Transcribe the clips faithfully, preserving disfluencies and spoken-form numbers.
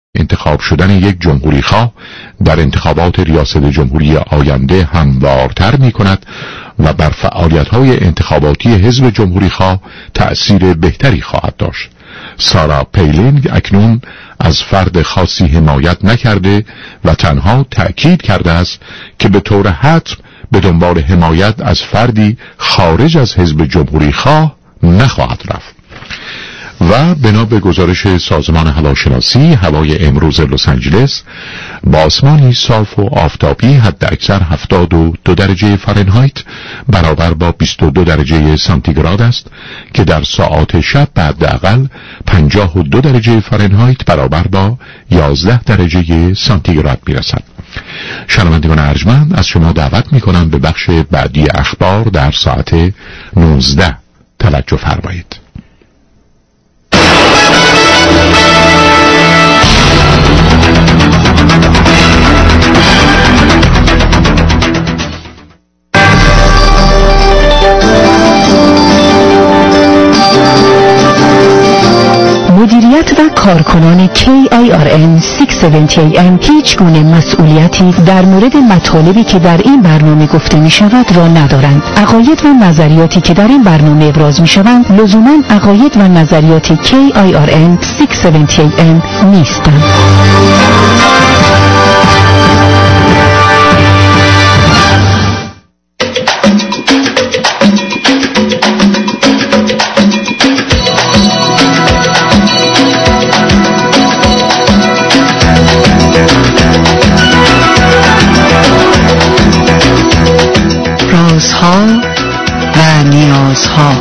انتخاب شدن یک جمهوری خواه در انتخابات ریاست جمهوری آینده هموارتر می کند و بر فعالیت‌های انتخاباتی حزب جمهوری خواه تأثیر بهتری خواهد داشت. سارا پیلینگ اکنون از فرد خاصی حمایت نکرده و تنها تأکید کرده است که به طور حتم به دنبال حمایت از فردی خارج از حزب جمهوری خواه نخواهد رفت. و بنا به گزارش سازمان هواشناسی، هوای امروز لس آنجلس با آسمانی صاف و آفتابی حد اکثر هفتاد و دو درجه فارنهایت برابر با بیست و دو درجه سانتیگراد است که در ساعات شب به حداقل پنجاه و دو درجه فارنهایت برابر با یازده درجه سانتیگراد میرسد. شنوندگان ارجمند، از شما دعوت میکنم به بخش بعدی اخبار در ساعت نوزده توجه فرمایید. مدیریت و کارکنان کی آی آر ان ششصد و هفتاد ام هیچ گونه مسئولیتی در مورد مطالبی که در این برنامه گفته می شود را ندارند. عقاید و نظریاتی که در این برنامه ابراز می شوند لزوما عقاید و نظریات کی آی آر ان ششصد و هفتاد ام نیستند. رازها و نیازها.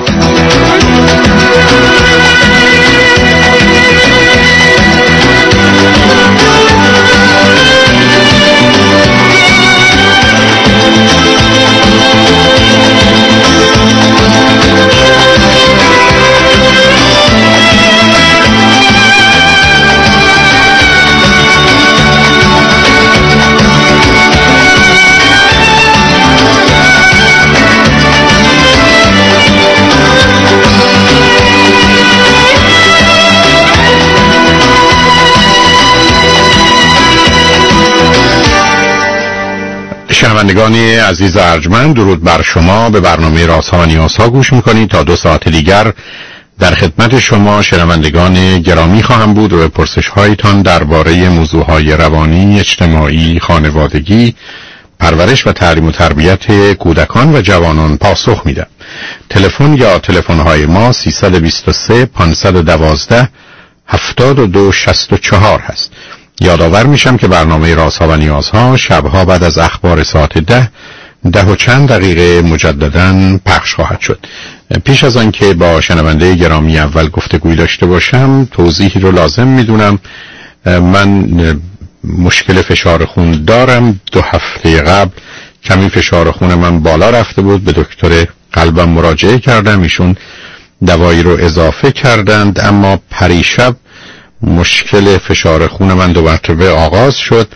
شنوندگان عزیز ارجمند، درود بر شما. به برنامه رازها و نیازها گوش میکنید. تا دو ساعت دیگر در خدمت شما شنوندگان گرامی خواهم بود و به پرسش هایتان درباره موضوعهای روانی، اجتماعی، خانوادگی، پرورش و تعلیم و تربیت کودکان و جوانان پاسخ میدم. تلفن یا تلفن های ما سیصد و بیست و سه پانصد و دوازده هفتاد و دو شصت و چهار هست. یادآور میشم که برنامه رازها و نیازها شبها بعد از اخبار ساعت ده ده و چند دقیقه مجدداً پخش خواهد شد. پیش از آن که با شنونده گرامی اول گفتگوی داشته باشم، توضیحی رو لازم میدونم. من مشکل فشار خون دارم. دو هفته قبل کمی فشار خون من بالا رفته بود. به دکتر قلبم مراجعه کردم، ایشون دوایی رو اضافه کردند، اما پریشب مشکل فشار خون من دو مرتبه آغاز شد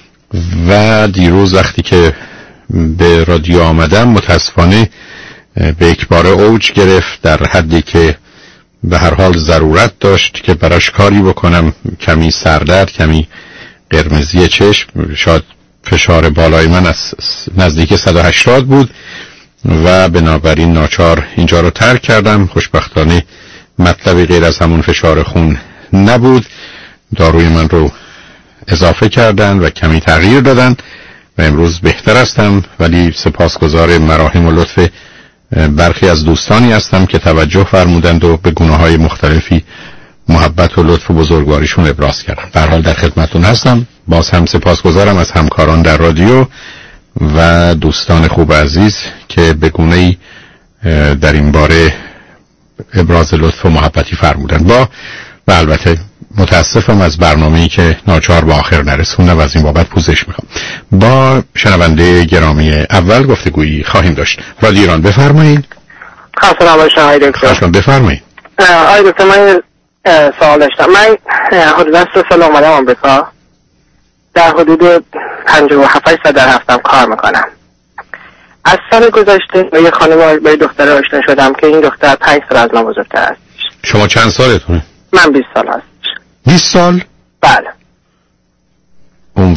و دیروز وقتی که به رادیو آمدم متاسفانه به یک بار اوج گرفت، در حدی که به هر حال ضرورت داشت که براش کاری بکنم. کمی سردرد، کمی قرمزی چشم، شاید فشار بالای من از نزدیک صد و هشتاد بود و بنابراین ناچار اینجا رو ترک کردم. خوشبختانه مطلبی غیر از همون فشار خون نبود. داروی من رو اضافه کردن و کمی تغییر دادن و امروز بهتر هستم، ولی سپاسگزار مراهم و لطف برخی از دوستانی هستم که توجه فرمودند و به گناه‌های مختلفی محبت و لطف و بزرگواریشون ابراز کردن. به هر حال در خدمتتون هستم. باز هم سپاسگزارم از همکاران در رادیو و دوستان خوب عزیز که به گونه‌ای در این باره ابراز لطف و محبتی فرمودند. با و البته متاسفم از برنامه‌ای که ناچار به آخر نرسوندم و از این بابت پوزش میخوام. با شنونده گرامی اول گفتگویی خواهیم داشت. رادیو ایران، بفرمایید. خسته نباشید آقای دکتر. خواهش می‌کنم، بفرمایید. آقای دکتر، من سوال داشتم. من حدوداً سه سال اومدم آمریکا. در حدود پنجاه و هفت سال در هفتم کار میکنم. از سال گذشته با یه خانم با یه دختر آشنا شدم که این دختر پنج سال از من بزرگتر است. شما چند سالتونه؟ من بیست سال هست. بیست سال؟ بله.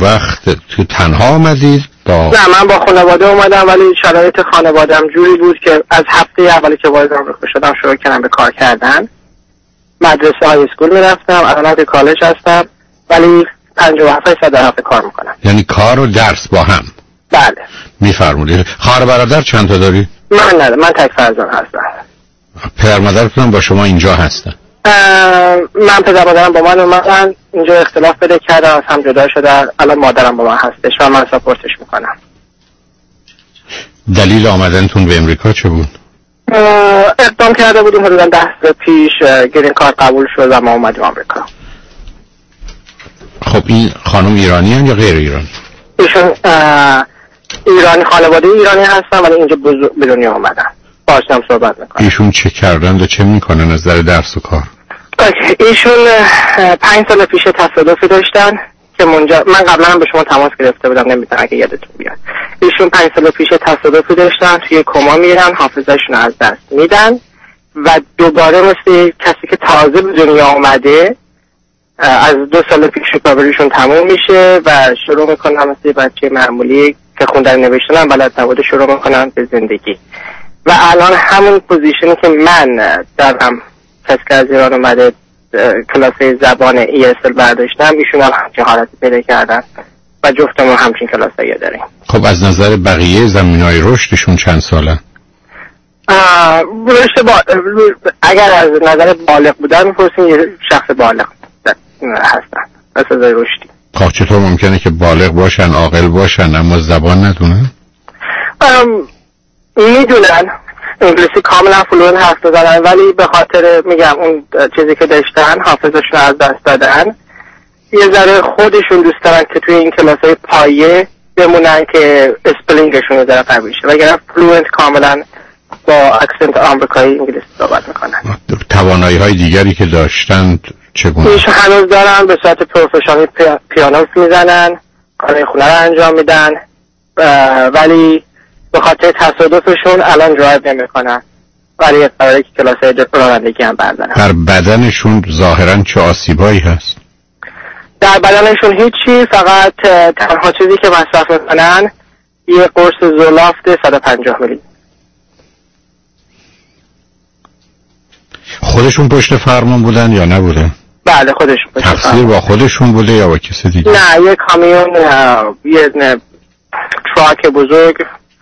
وقت تو تنها آمدید با؟ نه من با خانواده اومدم، ولی شرایط خانواده‌ام جوری بود که از هفته اولی که وارد آمریکا شدم شروع کردم به کار کردن. مدرسه های اسکول میرفتم، الان تو کالج هستم، ولی پنجاه و هفت ساعت در هفته کار میکنم. یعنی کار و درس با هم؟ بله. میفرمودید. خواهر برادر چند تا داری؟ من نه، من تک فرزند هستم. پدر مادرتون با شما اینجا هستن؟ من پدر مادرم با من اومدن اینجا، اختلاف پیدا کردن، از هم جدا شدن، الان مادرم با من هستش و من ساپورتش میکنم. دلیل آمدنتون به امریکا چه بود؟ اقدام کرده بودیم حدودا ده سال پیش، گرین کارت قبول شد و ما اومدیم آمریکا. خب این خانم ایرانی هن یا غیر ایرانی؟ ایشون ایرانی، خانواده ایرانی هستن ولی اینجا به دنیا اومدن. باشم صحبت میکنم. ایشون چه کردن و چه میکنن از نظر درس و کار؟ ایشون پنج سال پیش تصادفی داشتن که منجر، من قبلا هم به شما تماس گرفته بودم، نمیدونم اگه یادتون بیاد. ایشون پنج سال پیش تصادفی داشتن، توی کما میرن، حافظه‌شون از دست میدن و دوباره مثل کسی که تازه به دنیا اومده از دو سال پیش ریکاوریشون تموم میشه و شروع میکنن مثل بچه معمولی که خوندن نوشتن بلد نبوده شروع میکنن به زندگی. و الان همون پوزیشنی که من دارم، کسی که از ایران اومده کلاس زبان ای اس ال برداشتم، ایشون هم همچین حالتی پیدا کردن و جفتمون همچین کلاسایی داریم. خب از نظر بقیه زمینهای رشدشون چند سالن؟ رشد با... اگر از نظر بالغ بودن میپرسیم یه شخص بالغ هستن از نظر رشدی. خب چطور ممکنه که بالغ باشن، عاقل باشن اما زبان ندونن؟ میدونن، انگلیسی کاملا فلوئنت حرف میزنن، ولی به خاطر میگم اون چیزی که داشتن، حافظشون از دست دادن، یه ذره خودشون دوست دارن که توی این کلاسای پایه بمونن که اسپلینگشون رو ذره قوی شه، وگرنه فلوئنت کاملا با اکسنت آمریکایی انگلیسی صحبت میکنن. توانایی های دیگری که داشتن چگونه؟ ایش هنوز دارن، به صورت پروفشنال پیانو میزنن، کارهای خونه رو انجام میدن، ولی به خاطر تصادفشون الان درایو نمیکنن، ولی قراره که کلاسای رانندگی هم بردارن. در بدنشون ظاهرا چه آسیبایی هست؟ در بدنشون هیچی، فقط تنها چیزی که مصرف میکنن یه قرص زولافت صد و پنجاه میلی. خودشون پشت فرمان بودن یا نبودن؟ بله خودشون پشت فرمان. تقصیر با خودشون بوده یا با کسی دیگه؟ نه، یه کامیون، یه تراک بزرگ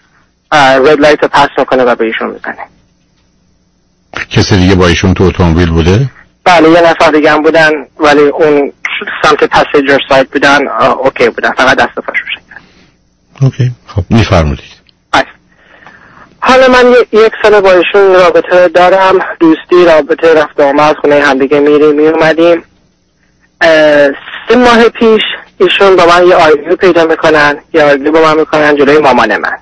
رد لایت پس میکنه و به ایشون میزنه. کسی دیگه با ایشون تو اتومبیل بوده؟ بله یه نفر دیگه هم بودن، ولی اون سمت پسنجر سایت بودن، اوکی بودن، فقط دست و پاشون شکن. اوکی، خب میفرمودید. حالا من یک سال با ایشون رابطه دارم، دوستی، رابطه رفت آمد، خونه همدیگه میریم میومدیم. سه ماه پیش ایشون با من یه آرگیو پیدا میکنن، یه آرگیو با من میکنن جلوی مامان من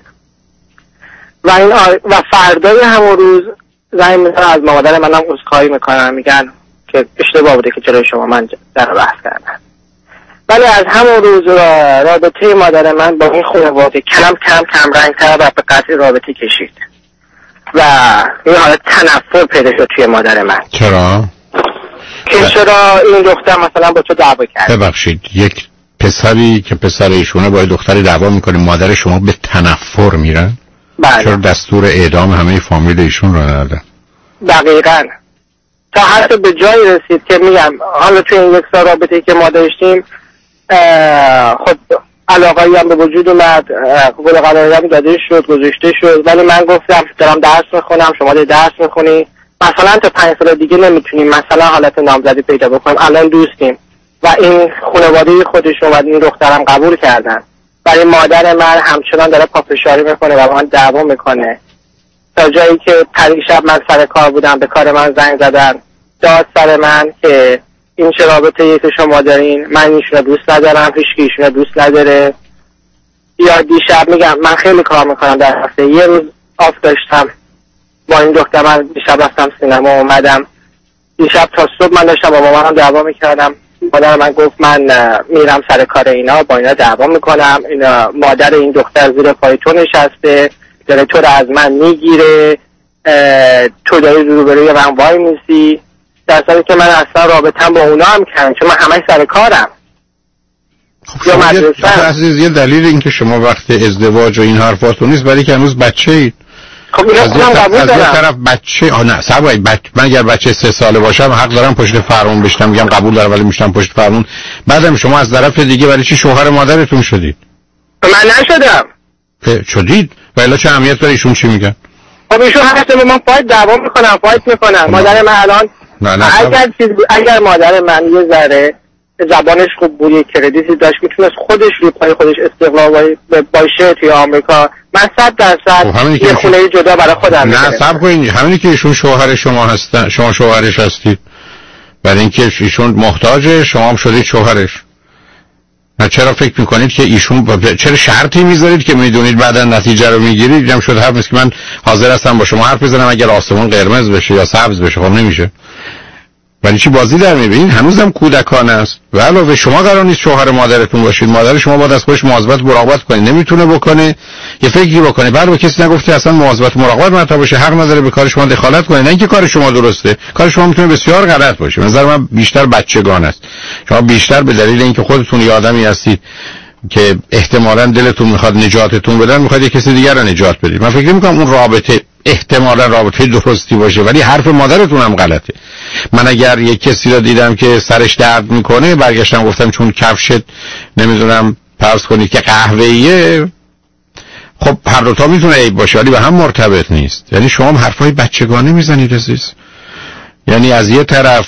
و این آر... و فردای همون روز زنگ میزنن از مادر منم عذرخواهی میکنن، میگن که اشتباه بوده که جلوی شما من در بحث کردن. ولی از همون روز را رابطه مادر من با این خانواده کم کم کم رنگ‌تر و به قطع رابطه کشید و این حالت تنفر پیدا شد توی مادر من. چرا؟ که چرا این دختر مثلا با تو دعوا کرد؟ ببخشید، یک پسری که پسر ایشونه با دختری دعوا میکنه، مادر شما به تنفر میرن؟ بله. چرا دستور اعدام همه فامیل ایشون رو ندادن؟ دقیقاً. تا حتی به جایی رسید که میگم حالا توی این یک سال رابطه‌ای که ما داشتیم خب علاقه‌ای هم به وجود اومد، قول قراری هم داده شد، گذاشته شد، ولی من گفتم دارم درس میخونم، شما داری درس میخونی، مثلا تا پنج سال دیگه نمیتونیم مثلا حالت نامزدی پیدا بکنیم، الان دوستیم و این خانواده خودشون و این دخترم قبول کردن، ولی مادر من همچنان داره پافشاری میکنه و من دعوا میکنه، تا جایی که پریشب من سر کار بودم به کار من زنگ زدن، داد سر من که این چه رابطه که شما دارین، من ایشون دوست ندارم، هیچ کی ایشون دوست نداره. یا دیشب میگم من خیلی کار میکنم، در هفته یه روز آف داشتم با این دختر، من دیشب رفتم سینما اومدم، دیشب تا صبح من داشتم با مامانم دعوا میکردم، مادر من گفت من میرم سر کار اینا، با اینا دعوا میکنم، اینا مادر این دختر زیر پای تو نشسته، داره تو رو از من میگیره، تو داری روبروی من وای میسی، در صورتی که من اصلا رابطم با اونا هم کردم چون من همه سر کارم. یا مدرسه. عزیز یه دلیل این که شما وقت ازدواج و این حرفاتون نیست برای که هنوز بچه اید. خب اینو خودم قبول دارم. از یه طرف بچه آ نه سوای بچ... من اگر بچه سه ساله باشم حق دارم پشت فرمون بشتم میگم قبول دارم ولی میشتم پشت فرمون. بعدم شما از طرف دیگه برای چی شوهر مادرتون شدید؟ من نشدم. شدید؟ ولی چه اهمیت داره ایشون چی میگن؟ خب ایشون هست من فایت دعوا میکنم فایت میکنم. مادر من الان نه نه اگر چیز اگر مادر من یه ذره زبانش خوب بود کردیتی داشت میتونست خودش روی پای خودش استقلال باشه توی آمریکا من صد درصد یه خونه جدا برای خودم نه صبر کنید همینی که ایشون شوهر شما هستن شما شوهرش هستید برای اینکه ایشون محتاجه شما هم شدید شوهرش. نه چرا فکر میکنید که ایشون با... چرا شرطی میذارید که میدونید بعدا نتیجه رو میگیرید؟ اینم شد حرف نیست که من حاضر هستم با شما حرف بزنم اگر آسمون قرمز بشه یا سبز بشه. خب نمیشه. ولی چی بازی در میبینید؟ هنوزم کودکانه است. و علاوه شما قرار نیست شوهر مادرتون باشید. مادر شما باید از خودش مواظبت مراقبت کنه. نمیتونه بکنه یه فکری بکنه. بعد با کسی نگفته اصلا مواظبت مراقبت مرتبه باشه. حق نداره به کار شما دخالت کنه. نه اینکه کار شما درسته. کار شما میتونه بسیار غلط باشه. نظر من بیشتر بچگانه است. شما بیشتر به دلیل اینکه خودتون یه آدمی هستید که احتمالاً دلتون میخواد نجاتتون بدن میخواد یه کسی دیگر رو نجات بدید. من فکر میکنم اون رابطه احتمالاً رابطه درستی باشه ولی حرف مادرتون هم غلطه. من اگر یک کسی رو دیدم که سرش درد میکنه برگشتم گفتم چون کفشت نمیدونم فرض کنید که قهوه‌ایه خب هر دو تا میتونه عیب باشه ولی به هم مرتبط نیست. یعنی شما هم حرفای بچگانه میزنید عزیز. یعنی از یه طرف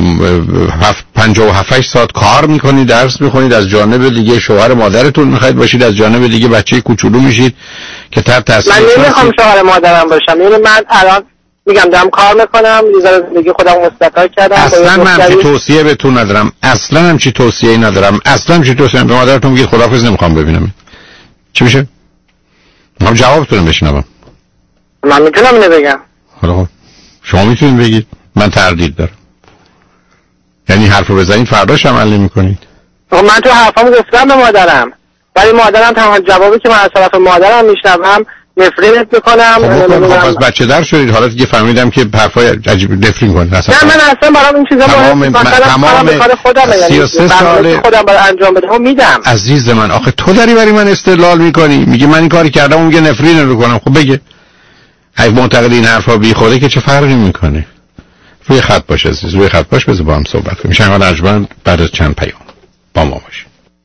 پنجاه و هفت ساعت کار میکنید درس میخونید از جانب دیگه شوهر مادرتون میخواید باشید از جانب دیگه بچه کوچولو میشید که تحت تاثیر من نمیخوام شوهر مادرم باشم. یعنی من الان میگم دارم کار میکنم یه ذره زندگی خودم مستقل کردم. اصلا من چی توصیه بهتون ندارم. اصلا هم چی توصیه‌ای ندارم. اصلا هم چی توصیه به مادرتون میگید خداحافظ نمیخوام ببینم. چی میشه؟ من جوابتون بشنوم. من میتونم اینو بگم. خب شما میتونید بگید. من تردید دارم. یعنی حرفو بزنید فرداش عمل نمی‌کنید. من تو حرفامو گفتم به مادرم. ولی مادرم تنها جوابی که من از طرف مادرم میشنوم نفرینت میکنم. خب از بچه در شدید حالا دیگه فهمیدم که حرفای عجیب نفرین کنید. نه من اصلا برام این چیزا تمام تمام سی و سه سال خودم برای انجام بدم میدم. عزیز من آخه تو داری برای من استدلال میکنی میگی من این کاری کردم اون میگه نفرین میکنم. خب بگه اگه معتقد این حرفا بیخوده که چه فرقی میکنه؟ روی خط باش عزیز روی خط باش بذار با هم صحبت کنیم. شنوان ارجمند بعد از چند پیام با ما باش.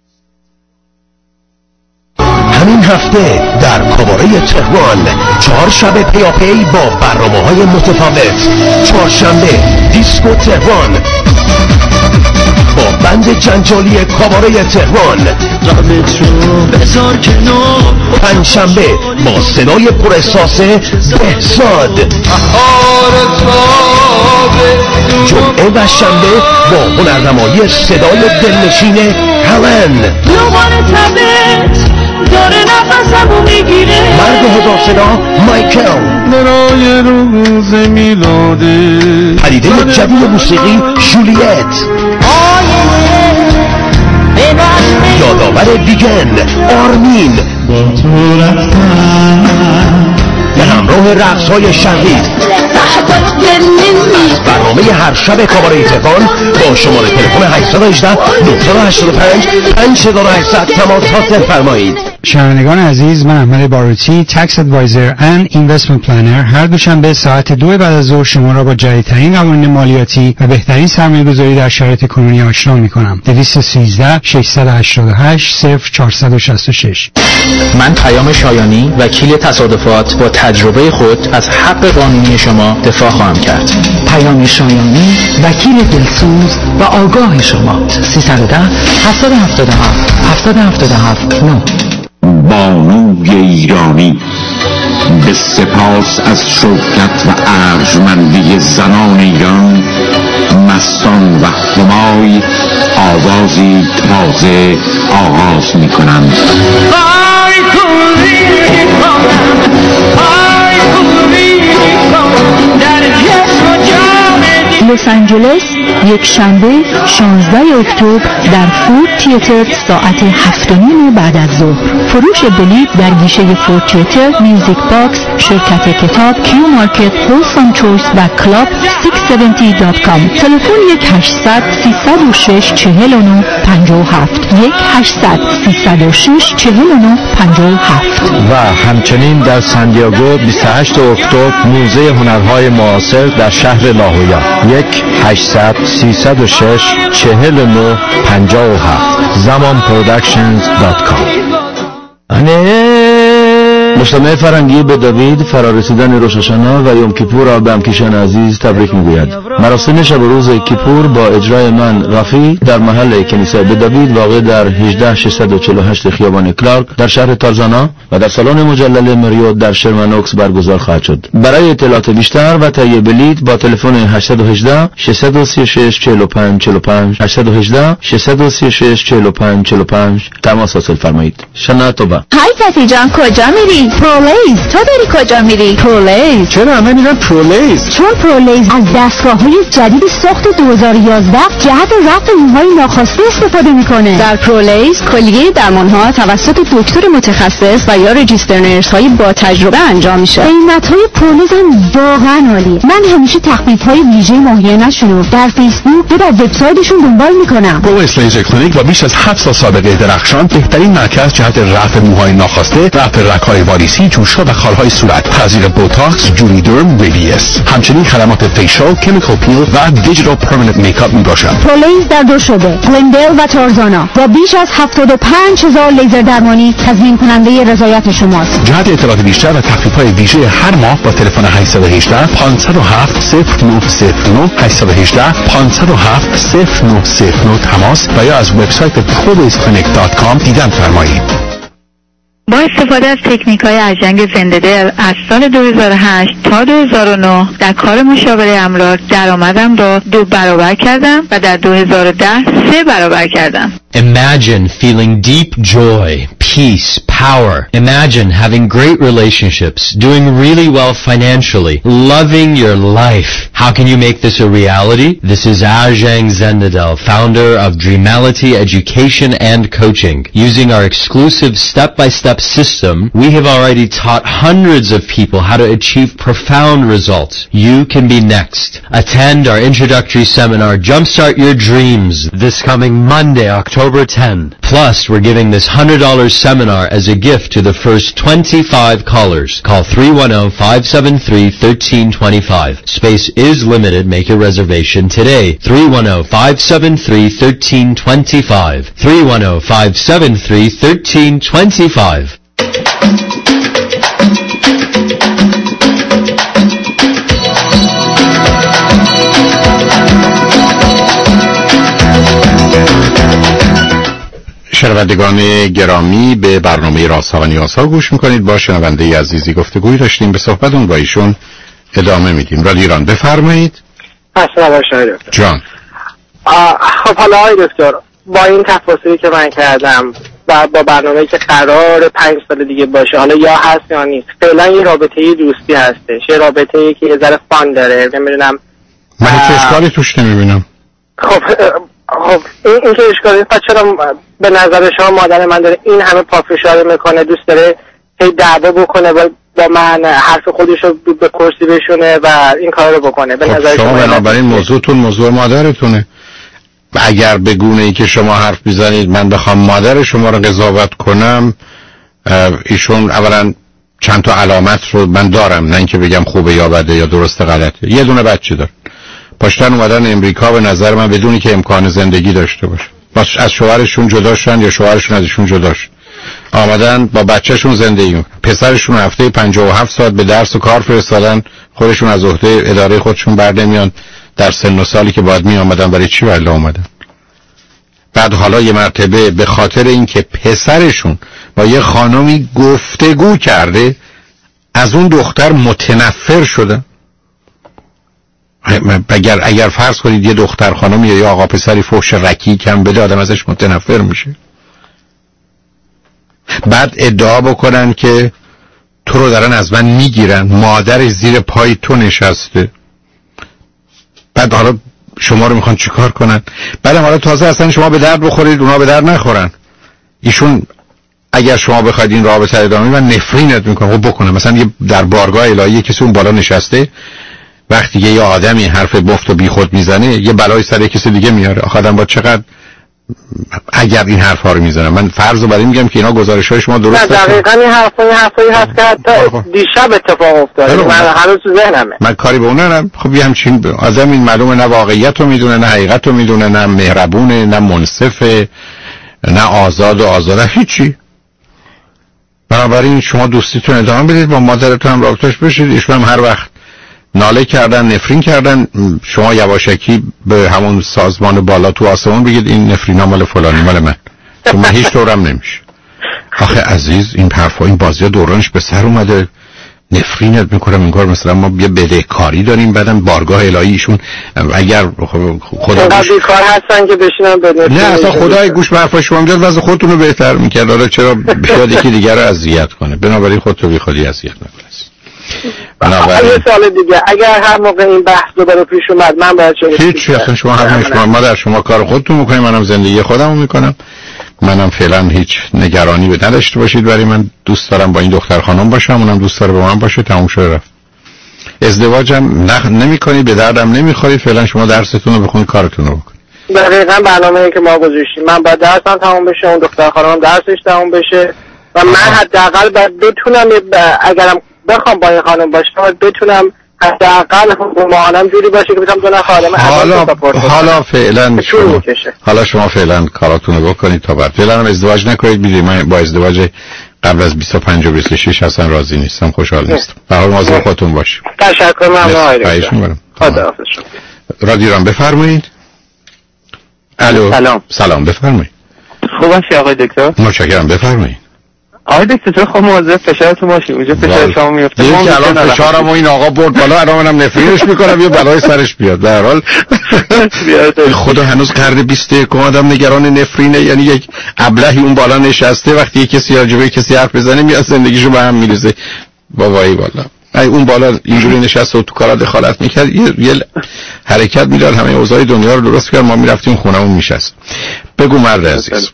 همین هفته در کاباره تهران چهار شب پیاپی با برنامه‌های متفاوت. چهارشنبه دیسکو تهران با بند جنجالی کاباره تهران. پنجشنبه با صدای پر احساس بهزاد. جمعه و شنبه با هنرنمایی صدای دلنشین هلن. داره نفسمو میگیره. مرد هزار صدا مایکل. برای روز میلاده. پدیده جدید موسیقی جولیت. یادآور بیگن آرمین. با تو رفتن به همراه رقص‌های شهید. برنامه هر شب کاباره تهران با شماره تلفن هشت یک هشت نه هشت پنج پنج هشت تماس بفرمایید. شنوندگان عزیز من احمد باروتی تکس ادوایزر اند اینوستمنت پلنر هر دوشنبه ساعت دو بعد از ظهر شما را با جدیدترین قوانین مالیاتی و بهترین سرمایه‌گذاری در شرایط کنونی آشنا می‌کنم. دویست و سیزده ششصد و هشتاد و هشت صفر چهارصد و شصت و شش. من پیام شایانی وکیل تصادفات با تجربه خود از حق قانونی شما دفاع خواهم کرد. پیام شایانی وکیل دلسوز و آگاه شما. سیصد و ده هفتاد و هفتاد و هفت هفتاد و هفتاد و هفت نه. بانوی ایرانی به سپاس از شوکت و ارجمندی زنان ایران مستان و همای آوازی تازه آغاز می کنند. لس آنجلس، یک شنبه شانزده اکتبر در فورد تیاتر ساعت هفت و نیم بعد از ظهر. فروش بلیط در گیشه فورد تیاتر، میوزیک باکس، شرکت کتاب، کیو مارکت، هولسام چویس و کلاب ششصد و هفتاد دات کام. تلفن یک هشتصد سیصد و شش چهل و نه پنجاه و هفت یک هشتصد سیصد و شش چهل و نه پنجاه و هفت. و همچنین در سندیاگو بیست و هشتم اکتبر موزه هنرهای معاصر در شهر لاهویا یک هشتصد سیصد و شش چهل و نه پنجاه و هفت زمان پرودکشنز دات کام. مجتمع فرنگی به داوید فرارسیدن روش هاشانا و یوم کیپور را به همکیشان عزیز تبریک میگوید. مراسم شب و روز کیپور با اجرای من رافی در محل کنیسه به داوید واقع در هجده ششصد و چهل و هشت خیابان کلارک در شهر تارزانا و در سالن مجلل مریوت در شرمنوکس برگزار خواهد شد. برای اطلاعات بیشتر و تهیه بلیط با تلفن هشت یک هشت شش سه شش چهار پنج چهار پنج هشت یک هشت شش سه شش چهار پنج چهار پنج تماس حاصل فرمایید. شنا توبه. های فتی جان کجا میری؟ پرولیز. تو داری کجا میری؟ پرولیز. چرا همه میرن پرولیز؟ چون پرولیز از دستگاه‌های جدید ساخت دو هزار و یازده جهت رفع موهای ناخواسته استفاده میکنه. در پرولیز کلیه درمان‌ها توسط دکتر متخصص و یا رجیستر نرس‌های با تجربه انجام میشه. قیمت‌های پرولیز هم واقعا عالیه. من همیشه تخفیف‌های ویژه ماهیانه‌شون رو در فیسبوک و در وبسایتشون دنبال میکنم. پرولیز لیزر کلینیک و بیش از هفت سال سابقه درخشان بهترین مرکز جهت رفع موهای ناخواسته، رفع رگ‌های واریسی، جوش‌ها و خال‌های صورت، تزریق بوتاکس، جولیدرم، ریلیس. همچنین خدمات فیشال، کمیکال پیل و دیجیتال پرمننت میکاپ میباشد. پرولیز در دو شعبه، گلندل و تارزانا و بیش از هفتاد و پنج هزار لیزر درمانی تضمین کننده رضایت شماست. جهت اطلاعات بیشتر و تخفیف‌های ویژه هر ماه با تلفن هشت یک هشت پانصد و هفت صفر نه صفر نه هشت یک هشت پانصد و هفت صفر نه صفر نه تماس و یا از وبسایت پرولیز کلینیک دات کام دیدن فرمایید. با استفاده از تکنیک‌های ارژنگ زنده دل از سال دو هزار و هشت تا دو هزار و نه در کار مشاوره املاک درآمدم را دو برابر کردم و در دو هزار و ده سه برابر کردم. Imagine feeling deep joy, peace, power. Imagine having great relationships, doing really well financially, loving your life. How can you make this a reality? This is Ajang Zendadel, founder of Dreamality Education and Coaching. Using our exclusive step-by-step system, we have already taught hundreds of people how to achieve profound results. You can be next. Attend our introductory seminar, Jumpstart Your Dreams, this coming Monday, October tenth. Plus, we're giving this one hundred dollars seminar as a gift to the first twenty-five callers. Call three one zero, five seven three, one three two five. Space is limited. Make a reservation today. three one zero, five seven three, one three two five. three one zero, five seven three, one three two five. شنوندگان گرامی، به برنامه رازها و نیازها گوش میکنید. با شنونده عزیزی گفتگوی داشتیم، به صحبتون با ایشون ادامه میدیم. رادیو ایران، بفرمایید. اصلا باشید دکتر جان. خب حالا آقای دکتر، با این تفاصیلی که من کردم و با برنامه‌ای که قرار پنج سال دیگه باشه، حالا یا هست یا نیست، فعلا یه رابطه دوستی هستش، یه رابطه‌ای که یه ذره فان داره، نمیدونم من هیچ اشکالی توش نمیبینم. خب خب این, این که اشکالی پس چرا به نظر شما مادر من داره این همه پافشاری میکنه، دوست داره هی دعوا بکنه و با من حرف خودش رو به کرسی بشونه و این کار رو بکنه؟ به خب نظر شما شما بنابراین موضوعتون موضوع مادرتونه. اگر به گونه ای که شما حرف میزنید من بخوام مادر شما رو قضاوت کنم، ایشون اولا چند تا علامت رو من دارم، نه اینکه بگم خوبه یا بده یا درست غلطه. یه دونه بچه داره، پاشتن اومدن امریکا به نظر من بدونی که امکان زندگی داشته باشه، باش از شوهرشون جدا شدن یا شوهرشون ازشون جدا شد، آمدن با بچهشون زندگی، پسرشون هفته پنجاه و هفت ساعت به درس و کار فرستادن، خودشون از عهده اداره خودشون بر نمیان، در سن و سالی که باید می آمدن برای چی ولی آمدن؟ بعد حالا یه مرتبه به خاطر اینکه پسرشون با یه خانمی گفتگو کرده از اون دختر متنفر شده. اگر اگر فرض کنید یه دختر خانم یا یه آقا پسری فحش رکی کم بده، آدم ازش متنفر میشه. بعد ادعا بکنن که تو رو دارن از من میگیرن، مادر زیر پای تو نشسته. بعد حالا شما رو میخوان چیکار کنن؟ بعد حالا تازه اصلا شما به درد بخورید اونا به درد نخورن. ایشون اگر شما بخواید این رابطه ادامه من نفرینت میکنم خب بکنه. مثلا یه در بارگاه الهی کسی اون بالا نشسته، وقتی یه آدمی حرف بفت و بیخود میزنه یه بلای سر کسی دیگه میاره. آخه آدم با چقدر اگر این حرفا رو میزنه، من فرض رو برای میگم که اینا گزارش‌های شما درسته. نه دقیقاً این حرفا این حرفایی هست که حتی دیشب اتفاق افتاد. من هنوز تو ذهنمه. من کاری به اون ندارم. خب یه همچین آدم این معلومه نه واقعیت رو میدونه، نه حقیقت رو میدونه، نه مهربونه، نه منصفه، نه آزاد و آزاده، هیچی. بنابراین شما دوستیتون ادامه بدید، با مادرتون هم رابطش بشید. ایشون هم هر وقت ناله کردن نفرین کردن شما یواشکی به همون سازمان بالا تو آسمون بگید این نفرینا مال فلانی مال من، چون من هیچ طورم نمیشه. آخه عزیز این حرفا این بازی دورانش به سر اومده، نفرینت میکنم انگار مثلا ما یه بدهکاری داریم، بعدم بارگاه الهیشون اگر خدا گوش کار هستن که بشینن بده. نه اصلا خدای گوش به حرفای شما میاد واسه خودتون رو بهتر میکرد. حالا چرا بیاد یکی دیگر رو اذیت کنه؟ بنابراین خودت بی خودی اذیت نکن. بنابراین یه سال دیگه اگر هر موقع این بحث دوباره پیش اومد من باید چه هیچ اصلا شما هر شما ما در شما کار خودتون میکنید، منم زندگی خودمو میکنم. منم فعلا هیچ نگرانی به نداشته باشید، برای من دوست دارم با این دختر خانم باشم، اونم دوست داره با من باشه، تموم شده رفت. ازدواجم نخ نمی‌کنید، به دردم نمی‌خورید. فعلا شما درستون رو بخونید، کارتون رو بکنید. دقیقاً برنامه‌ای که ما گذاشتیم. من باید درسم تموم بشه، اون دختر خانم درسش تموم بشه و من حداقل باید بتونم اگرم بخوام با این خانم باشم بتونم حداقل حقوقم جوری باشه که بتونم دو خانم حالا حالا فعلا شما حالا شما فعلا کاراتون رو بکنید تا بعد. فعلا هم ازدواج نکنید. میدونید من با ازدواج قبل از بیست و پنج و بیست و شش اصلا راضی نیستم، خوشحال نیستم. به هر حال خودتون باشید. تشکر ممنون. خداحافظ. رادیو رام بفرمایید. الو سلام. سلام بفرمایید. خوب هستی آقای دکتر؟ متشکرم بفرمایید. آقای دکتر خب مواظب فشارتون باشید. اونجا فشار شما میفته. دیگه که الان فشارم و این آقا برد بالا، الان منم نفرینش میکنم یه بلای سرش بیاد. در حال خدا هنوز قرن بیست و یک آدم نگران نفرینه، یعنی یک ابلهی اون بالا نشسته وقتی یک کسی راجبه کسی حرف بزنه میاد زندگیشو به هم میریزه. بابایی والا ای اون بالا اینجوری نشسته و تو کارا دخالت میکرد، یه, یه حرکت میداد همه اوضاع دنیا رو درست کرد، ما میرفتیم خونمون میشست. بگو مرد عزیز.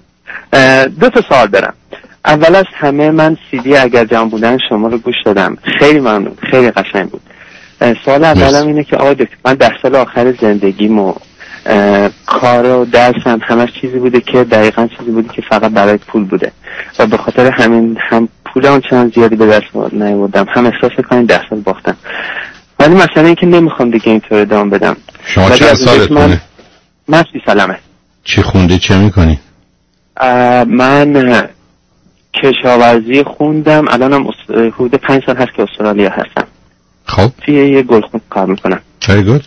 دو تا سوال دارم. اول از همه من سی دی اگر جمع بودن شما رو گوش دادم، خیلی ممنون، خیلی قشنگ بود. سوال اولم اینه که آقای دکتر من ده سال آخر زندگیمو کار و درسم همش چیزی بوده که دقیقاً چیزی بوده که فقط برای پول بوده و به خاطر همین هم پولم چند زیادی به دست نیاوردم، هم احساس می‌کنم ده سال باختم. ولی مثلا اینکه نمیخوام دیگه اینطور ادامه بدم. شما چند سالتونه؟ من سی سالمه. چی خوندی چه می‌کنی؟ من کشاورزی خوندم، الانم حدود پنج سال هست که استرالیا هستم. خب توی یه گلخون کار میکنم. چای گود؟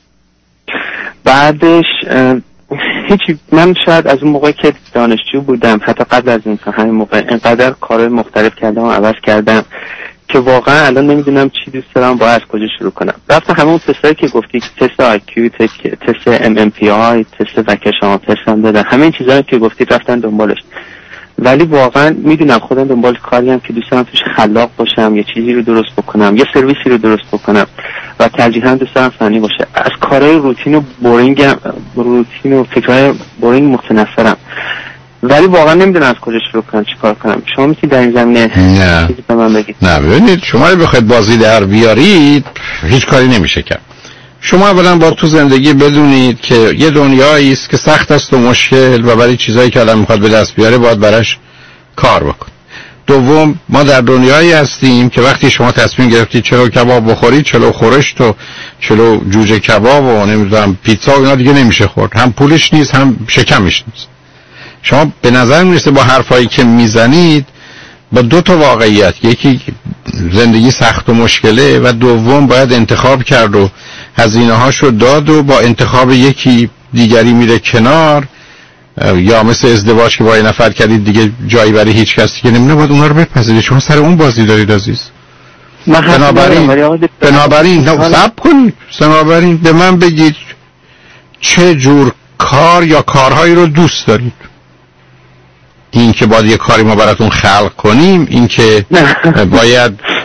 بعدش هیچی، من شاید از اون موقع که دانشجو بودم حتی قبل از این همین موقع اینقدر کارهای مختلف کردم و عوض کردم که واقعا الان نمیدونم چی دوست دارم، باید از کجا شروع کنم. رفتم همون تستایی که گفتی، تست آی کیو، تست ام ام پی آی، تست وکشان، تست هم دادن، همه این چیزایی که گفتی رفتن دنبالش. ولی واقعا میدونم خودم دنبال کاری هم که دوست دارم توش خلاق باشم، یه چیزی رو درست بکنم، یه سرویسی رو درست بکنم و ترجیحاً دوست دارم فنی باشه. از کارهای روتین و بورینگ روتین و فکرهای بورینگ متنفرم، ولی واقعا نمیدونم از کجا شروع کنم، چیکار کنم. شما میتونید در این زمینه چیزی به من بگید؟ نه ببینید، شما اگه بخواید بازی در بیارید هیچ کاری نمیشه کرد. شما اولا با تو زندگی بدونید که یه دنیایی است که سخت است و مشکل و برای چیزایی که الان میخواد به دست بیاره باید براش کار بکن. دوم، ما در دنیایی هستیم که وقتی شما تصمیم گرفتید چلو کباب بخورید، چلو خورشت و چلو جوجه کباب و نمیدونم پیتزا و اینا دیگه نمیشه خورد، هم پولش نیست هم شکمش نیست. شما به نظر میرسه با حرفایی که میزنید با دو تا واقعیت، یکی زندگی سخت و مشکله و دوم باید انتخاب کرد و هزینه هاشو داد و با انتخاب یکی دیگری میره کنار، یا مثل ازدواج که با یه نفر کردید دیگه جایی برای هیچ کسی که نمیونه، باید اونا رو بپذیرید. شما سر اون بازی دارید عزیز. بنابراین بنابراین نه صبر کنید، بنابراین به من بگید چه جور کار یا کارهایی رو دوست دارید. این که باید یه کاری ما براتون خلق کنیم، این که باید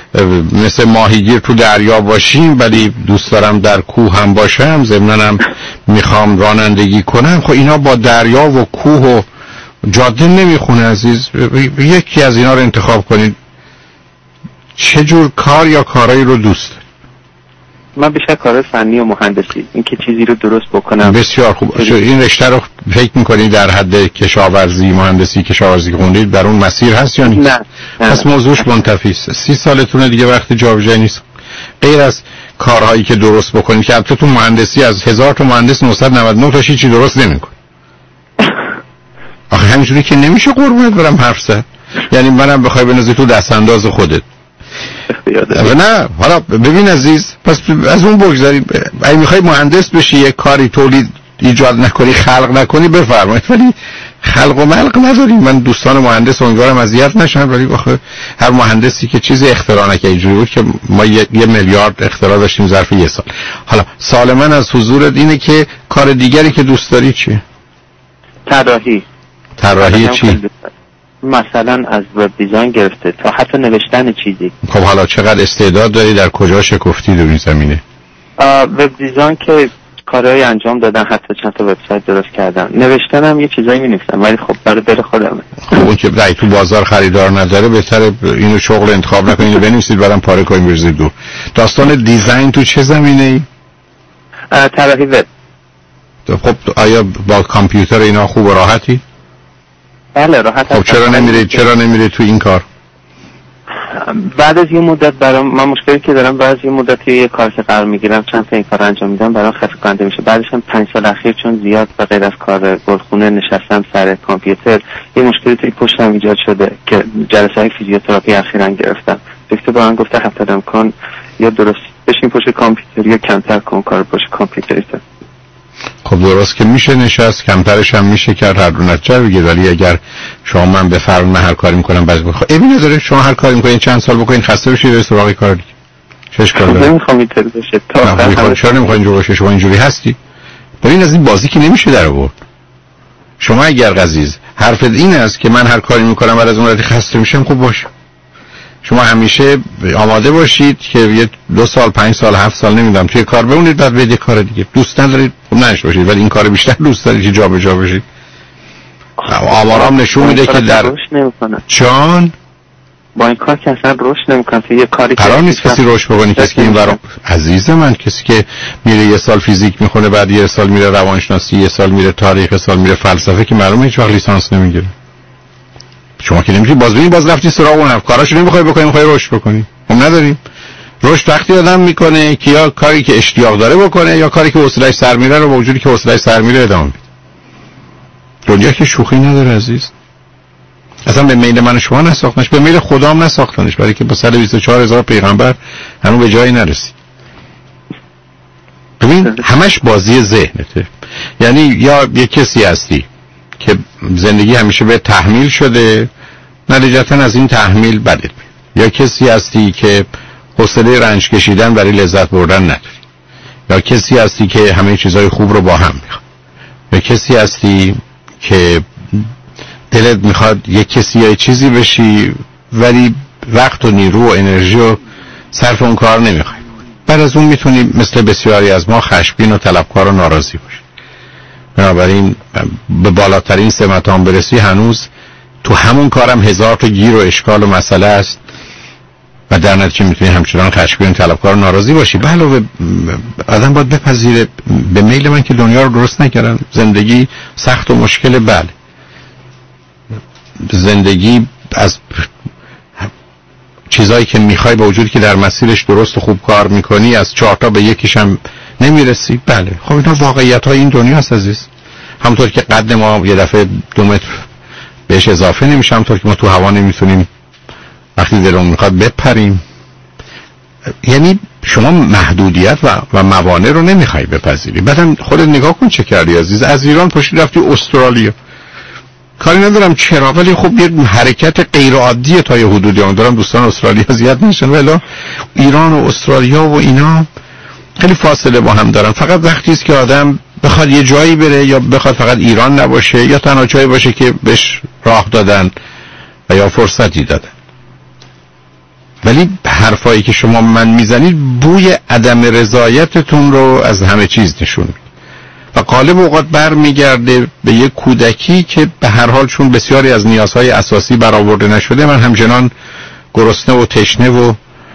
مثل ماهیگیر تو دریا باشیم ولی دوست دارم در کوه هم باشم، ضمناً هم میخوام رانندگی کنم. خب اینا با دریا و کوه و جاده نمیخونه عزیز. یکی از اینا رو انتخاب کنید. چه جور کار یا کارایی رو دوست دارید؟ من بیشتر کار فنی و مهندسی، این که چیزی رو درست بکنم. بسیار خوب. این رشته رو فکر میکنید در حد کشاورزی، مهندسی کشاورزی خوندید، در اون مسیر هست یا نیست؟ نه, نه. پس موضوعش منتفی است. سی سالتونه دیگه، وقت جابجایی نیست. غیر از کارهایی که درست بکنید که البته تو مهندسی از هزار تا مهندس نهصد و نود و نه تاش هیچی درست نمیکنه. آخه همینجوری که نمیشه قربونت برم حرف زد. یعنی منم بخوای بنازی تو دست انداز خودت. نه حالا ببین عزیز، پس از اون بگذاریم. اگه میخوای مهندس بشی، یک کاری تولید ایجاد نکنی، خلق نکنی، بفرمایید. ولی خلق و ملق نداریم. من دوستان مهندس امیدوارم اذیت نشن، ولی آخه هر مهندسی که چیزی اختراع نکنه. اینجوری بود که ما یه, یه میلیارد اختراع داشتیم ظرف یه سال. حالا سوال من از حضورت اینه که کار دیگری که دوست داری چیه؟ طراحی. طراحی چی؟ مثلا از وب دیزاین گرفته تا حتی نوشتن چیزی. خب حالا چقدر استعداد داری؟ در کجا شکفتی در این زمینه؟ وب دیزاین که کارهای انجام دادن، حتی چند تا وبسایت درست کردم. نوشتنم یه چیزایی می‌نویسم ولی خب برای دل خودمه. خب اون که رای تو بازار خریدار نداره، بهتره اینو شغل انتخاب نکنید، بنویسید برام پاره کنید بریزید دو. داستان دیزاین تو چه زمینه‌ای؟ طراحی وب. خب آیا با کامپیوتر اینا خوب و راحتی؟ بله راحت. خب چرا نمیرید چرا نمیرید تو این کار؟ بعد از یه مدت برام، من مشکلی که دارم بعد از یه مدتی یه کار که قرار میگیرم چند تا این کار انجام میدم برام خسته کننده میشه. بعدش هم پنج سال اخیر چون زیاد به غیر از کار گلخونه نشستم سر کامپیوتر، یه مشکلی توی پشتم ایجاد شده که جلسه های فیزیوتراپی اخیراً گرفتم. دکتر به من گفته حتی امکان یا درست بشین پشت کامپیوتر یا کمتر کن کار پشت کامپیوتر. خب درست که میشه نشست، کمترش هم میشه کرد، هر دو نتیجه بگید. ولی اگر شما من بفرمایید من هر کاری میکنم بعضی بخوام ابی نداره، شما هر کاری میکنین چند سال بکنین خسته بشید برید سراغ کار دیگه. چش کار داره؟ نمیخوام اینطوری بشه. تا آخر چرا نمیخواین اینجوری باشه؟ شما اینجوری هستی. ببین از این بازی که نمیشه در آورد. شما اگر عزیز حرفت این است که من هر کاری میکنم بعد از اون وقتی خسته میشم، خوب باشه. شما همیشه آماده باشید که یه دو سال پنج سال هفت سال نمیدونم توی کار بمونید، بعد برید کار دیگه. دوست ندارید نش باشید، ولی این کار بیشتر دوست دارید که جابجا بشید. آمارام نشون میده که در چون با این کار که اصلا رشد نمیکنه. یه کاری قرار نیست کسی رشد بکنه. کسی که این برام عزیز من، کسی که میره یه سال فیزیک میخونه، بعد یه سال میره روانشناسی، یه سال میره تاریخ، یه سال میره فلسفه، که معلومه هیچ وقت لیسانس نمیگیره. شما که نمیتونی باز ببینید، باز رفتی سراغ اون کاراشو نمیخوای بکنی، میخوای رشد بکنی. ما نداریم. رشد وقتی آدم میکنه که یا کاری که اشتیاق داره بکنه یا کاری که حوصله‌اش سر میره رو با وجودی که حوصله‌اش سر میره ادامه میده. دنیا که شوخی نداره عزیز. اصلا به میل من و شما نساختنش، به میل خدا هم نساختنش، برای که با صد و بیست و چهار هزار پیغمبر هنوز به جایی نرسید. ببین همش بازی ذهنته. یعنی یا یه کسی هستی که زندگی همیشه به تحمیل شده، نتیجتا از این تحمیل بدت میاد. یا کسی هستی که حوصله رنج کشیدن برای لذت بردن نداری. یا کسی هستی که همه چیزای خوب رو با هم میخواد. یا کسی هستی که دلت میخواد یک کسی یا چیزی بشی ولی وقت و نیرو و انرژی رو صرف اون کار نمیخوای. بعد از اون میتونی مثل بسیاری از ما خشمگین و طلبکار و ناراضی باشی. بنابراین به بالاترین سمتان برسی هنوز تو همون کارم هزار تا گیر و اشکال و مسئله است و در نتیجه میتونی همچنان خشمگین طلبکار و ناراضی باشی. به علاوه آدم باید بپذیره به میل من که دنیا رو درست نکردن، زندگی سخت و مشکل، بله زندگی از چیزایی که میخوای با وجودی که در مسیرش درست و خوب کار میکنی از چهار تا به یکیش هم نمیرسی، بله خب اینا واقعیت های این دنیا هست عزیز. همونطور که قد ما یه دفعه دو متر بهش اضافه نمیشه، همونطور که ما تو هوا نمیتونیم وقتی دلمون میخواد بپریم. یعنی شما محدودیت و, و موانع رو نمیخوای بپذیری. بعدم خودت نگاه کن چه کردی عزیز. از ایران پشت رفتی استرالیا. کاری ندارم چرا، ولی خب یه حرکت غیر عادیه تا یه حدودی. اون دارم دوستان استرالیا زیاد نشن، ولی ایران و استرالیا و اینا خیلی فاصله با هم دارن. فقط وقتی است که آدم بخواد یه جایی بره یا بخواد فقط ایران نباشه یا تنها جایی باشه که بهش راه دادن و یا فرصتی دادن. ولی حرفایی که شما من میزنید بوی عدم رضایتتون رو از همه چیز نشون میده و غالب اوقات برمیگرده به یک کودکی که به هر حال چون بسیاری از نیازهای اساسی برآورده نشده من همچنان گرسنه و تشنه و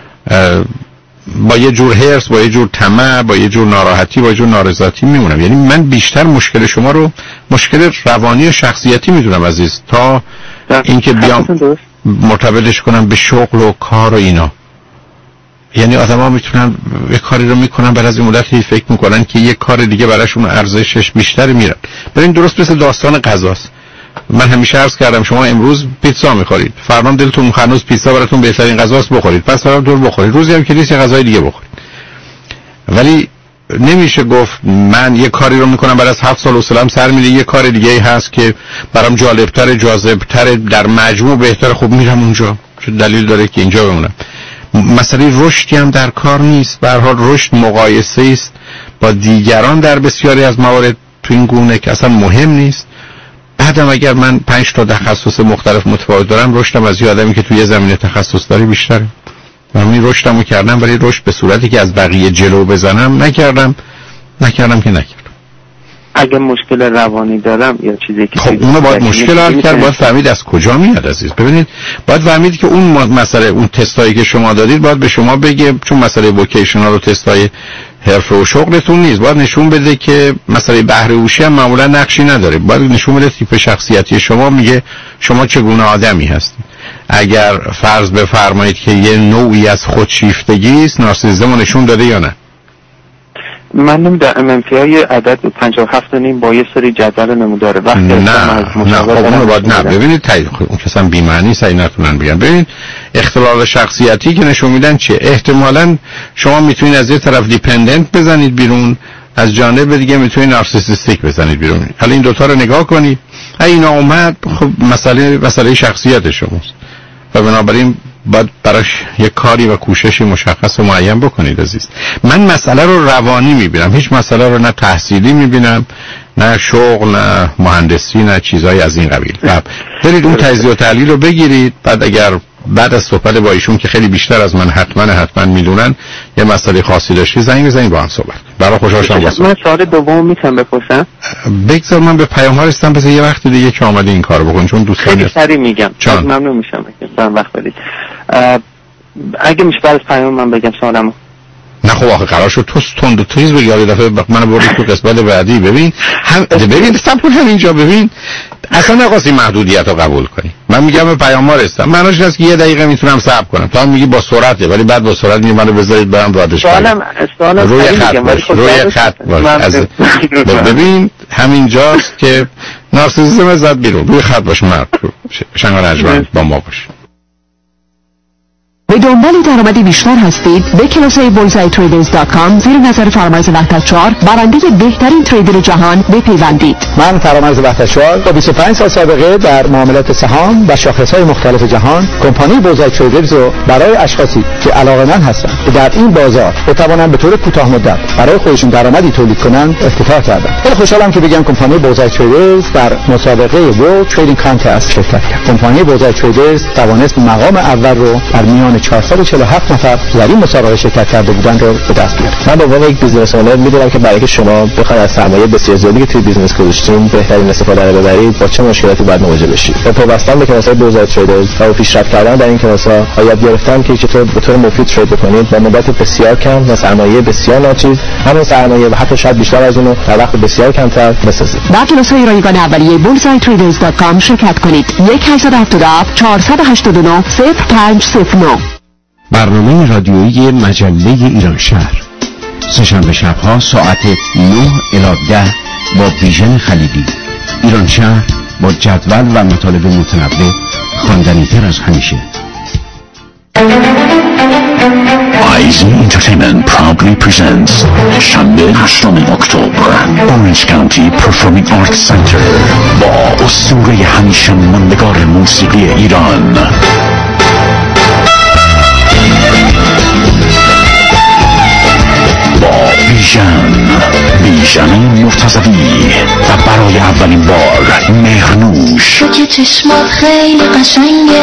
با یه جور هرس، با یه جور طمع، با یه جور ناراحتی، با یه جور نارضایتی میمونم. یعنی من بیشتر مشکل شما رو مشکل روانی و شخصیتی میدونم عزیز تا اینکه بیام مرتبطش کنم به شغل و کار و اینا. یعنی آدم‌ها میتونن یه کاری رو میکنن بعد از این مدتی فکر میکنن که یه کار دیگه براشون ارزشش بیشتر میرن. ببین درست مثل داستان غذاست. من همیشه عرض کردم شما امروز پیتزا میخورید، فردا دلتون هنوز پیتزا براتون بهترین غذاست بخورید، پس فردا دور بخورید، روزی هم که نیست یه غذای دیگه بخورید. ولی نمیشه گفت من یه کاری رو میکنم بعد از هفت سال حوصله‌ام سر میره یه کار دیگه هست که برام جالبتر، جاذبتر، در مجموع بهتر، خب میرم اونجا. چه دلیل داره که اینجا بمونم؟ مسئله رشدی هم در کار نیست. به هر حال رشد مقایسه است با دیگران در بسیاری از موارد تو این گونه که اصلا مهم نیست. بعدم اگر من پنج تا تخصص مختلف متفاوت دارم رشدم از یه آدمی که توی یه زمینه تخصص داره بیشتره. من رشدمو کردم ولی رشد به صورتی که از بقیه جلو بزنم نکردم نکردم که نکردم. اگه مشکل روانی دارم یا چیزی که خب اونو باید مشکل حل کرد، باید فهمید از کجا میاد عزیز. ببینید باید فهمید که اون مسئله اون تستایی که شما دادید باید به شما بگه، چون مسئله وکیشنال و تستای حرفه و شغلتون نیست، باید نشون بده که مسئله بهره هوشی هم معمولا نقشی نداره. باید نشون بده تیپ شخصیتی شما میگه شما چگونه آدمی هستید. اگر فرض بفرمایید که یه نوعی از خودشیفتگی است، نارسیسیسم نشون داده یا نه؟ من نمیدونم ام ام پی های عدد پنجاه و هفت و نیم با یه سری جدول نموداره. وقتی نه نه خب اونو باید نه ببینید تایید اون کسا بی‌معنی سعی نتونن بگن. ببینید اختلال شخصیتی که نشون میدن چیه؟ احتمالاً شما میتونید از یه طرف دیپندنت بزنید بیرون، از جانب دیگه میتونید نارسیسیستیک بزنید بیرون. حالا این دوتا رو نگاه کنید، اینا اومد خب مسئله مسئله شخصیت شماست و بنابراین باید براش یک کاری و کوششی مشخص و معین بکنید عزیز. من مسئله رو روانی میبینم، هیچ مسئله رو نه تحصیلی میبینم، نه شغل، نه مهندسی، نه چیزایی از این قبیل. برید اون تجزیه و تحلیل رو بگیرید، بعد اگر بعد از صحبت با ایشون که خیلی بیشتر از من حتما حتما میدونن یه مسئله خاصی داشتی زنگ بزنید با هم صحبت. برای خوشحال شدم. من سوال دوم میتونم بپرسم؟ بگذار من به پیام ها رسیدم، بذار یه وقت دیگه که اومدی این کارو بکن چون دوست دارم. خیلی سریع میگم. ممنون میشم اگه وقت بدید. اگه میشه بعد از پیام من بگم سوالمو. نه خب آخه قرار شد تو تند و تیز بگی، یه دفعه منو بردی تو قسمت بعدی. ببین هم ببین صبر همینجا ببین اصلا نخواستی محدودیت رو قبول کنی. من میگم به پیام ها رسیدم، معناش اینه که یه دقیقه میتونم صبر کنم. تو هم میگی با سرعته، ولی بعد با سرعت میگی منو بذارید برام وادش کنم. سوالم سوالم روی خط باش، روی خط باش. از ببین همینجاست که نارسیسیسم زد بیرون. روی خط باش مرد. شنگان اجوان با ما باش. به دنبال درآمدی بیشتر هستید؟ به کلاس‌های بولزای تریدرز دات کام زیر نظر فرامرز وحدت‌چار برنده بهترین تریدر جهان بپیوندید. من فرامرز وحدت‌چار با بیست و پنج سال سابقه در معاملات سهام و شاخص‌های مختلف جهان کمپانی بولزای تریدرز رو برای اشخاصی که علاقه‌مند هستند که در این بازار بتوانند به طور کوتاه مدت برای خودشون درآمدی تولید کنند افتتاح کردم. خیلی خوشحالم که بگم کمپانی بولزای تریدرز در مسابقه World Trading Contest شرکت کرد. کمپانی بولزای تریدرز توانست مقام اول رو در میان چهارصد و چهل و هفت نفر که در این مسابقه شرکت کرده بودند رو به دست بیاره. من به عنوان یک بیزنس اونر میدونم که برای که شما بخواید از سرمایه بسیار زیادی که توی بیزنس گذاشتین بهترین استفاده رو ببرید با چه مشکلاتی باید مواجه بشید. با پیوستن به کلاس‌های بولزای تریدرز و پیشرفت کردن در این کلاس‌ها و یاد گرفتن که چطور به طور مفید ترید بکنید با مدت بسیار کم و سرمایه بسیار ناچیز، همین سرمایه و حتی شاید بیشتر از اون در وقت بسیار کمتر بسازید. با کلاس‌های رایگان اولیه بولزای تریدرز دات کام شرکت کنید. یک هشت هفت هفت چهار هشت نه صفر پنج صفر نه. برنامه رادیویی مجله ایران شهر سه‌شنبه شب‌ها ساعت نه الی ده با بیژن خلیلی. ایران شهر با جدول و مطالب متنوع، خواندنی‌تر از همیشه. Aizen Entertainment proudly presents شنبه هشتم اکتبر Orange County Performing Arts Center با اسطوره همیشه ماندگار موسیقی ایران با بیژن بیژن مرتضوی و برای اولین بار مهرنوش. تو که چشمات خیلی قشنگه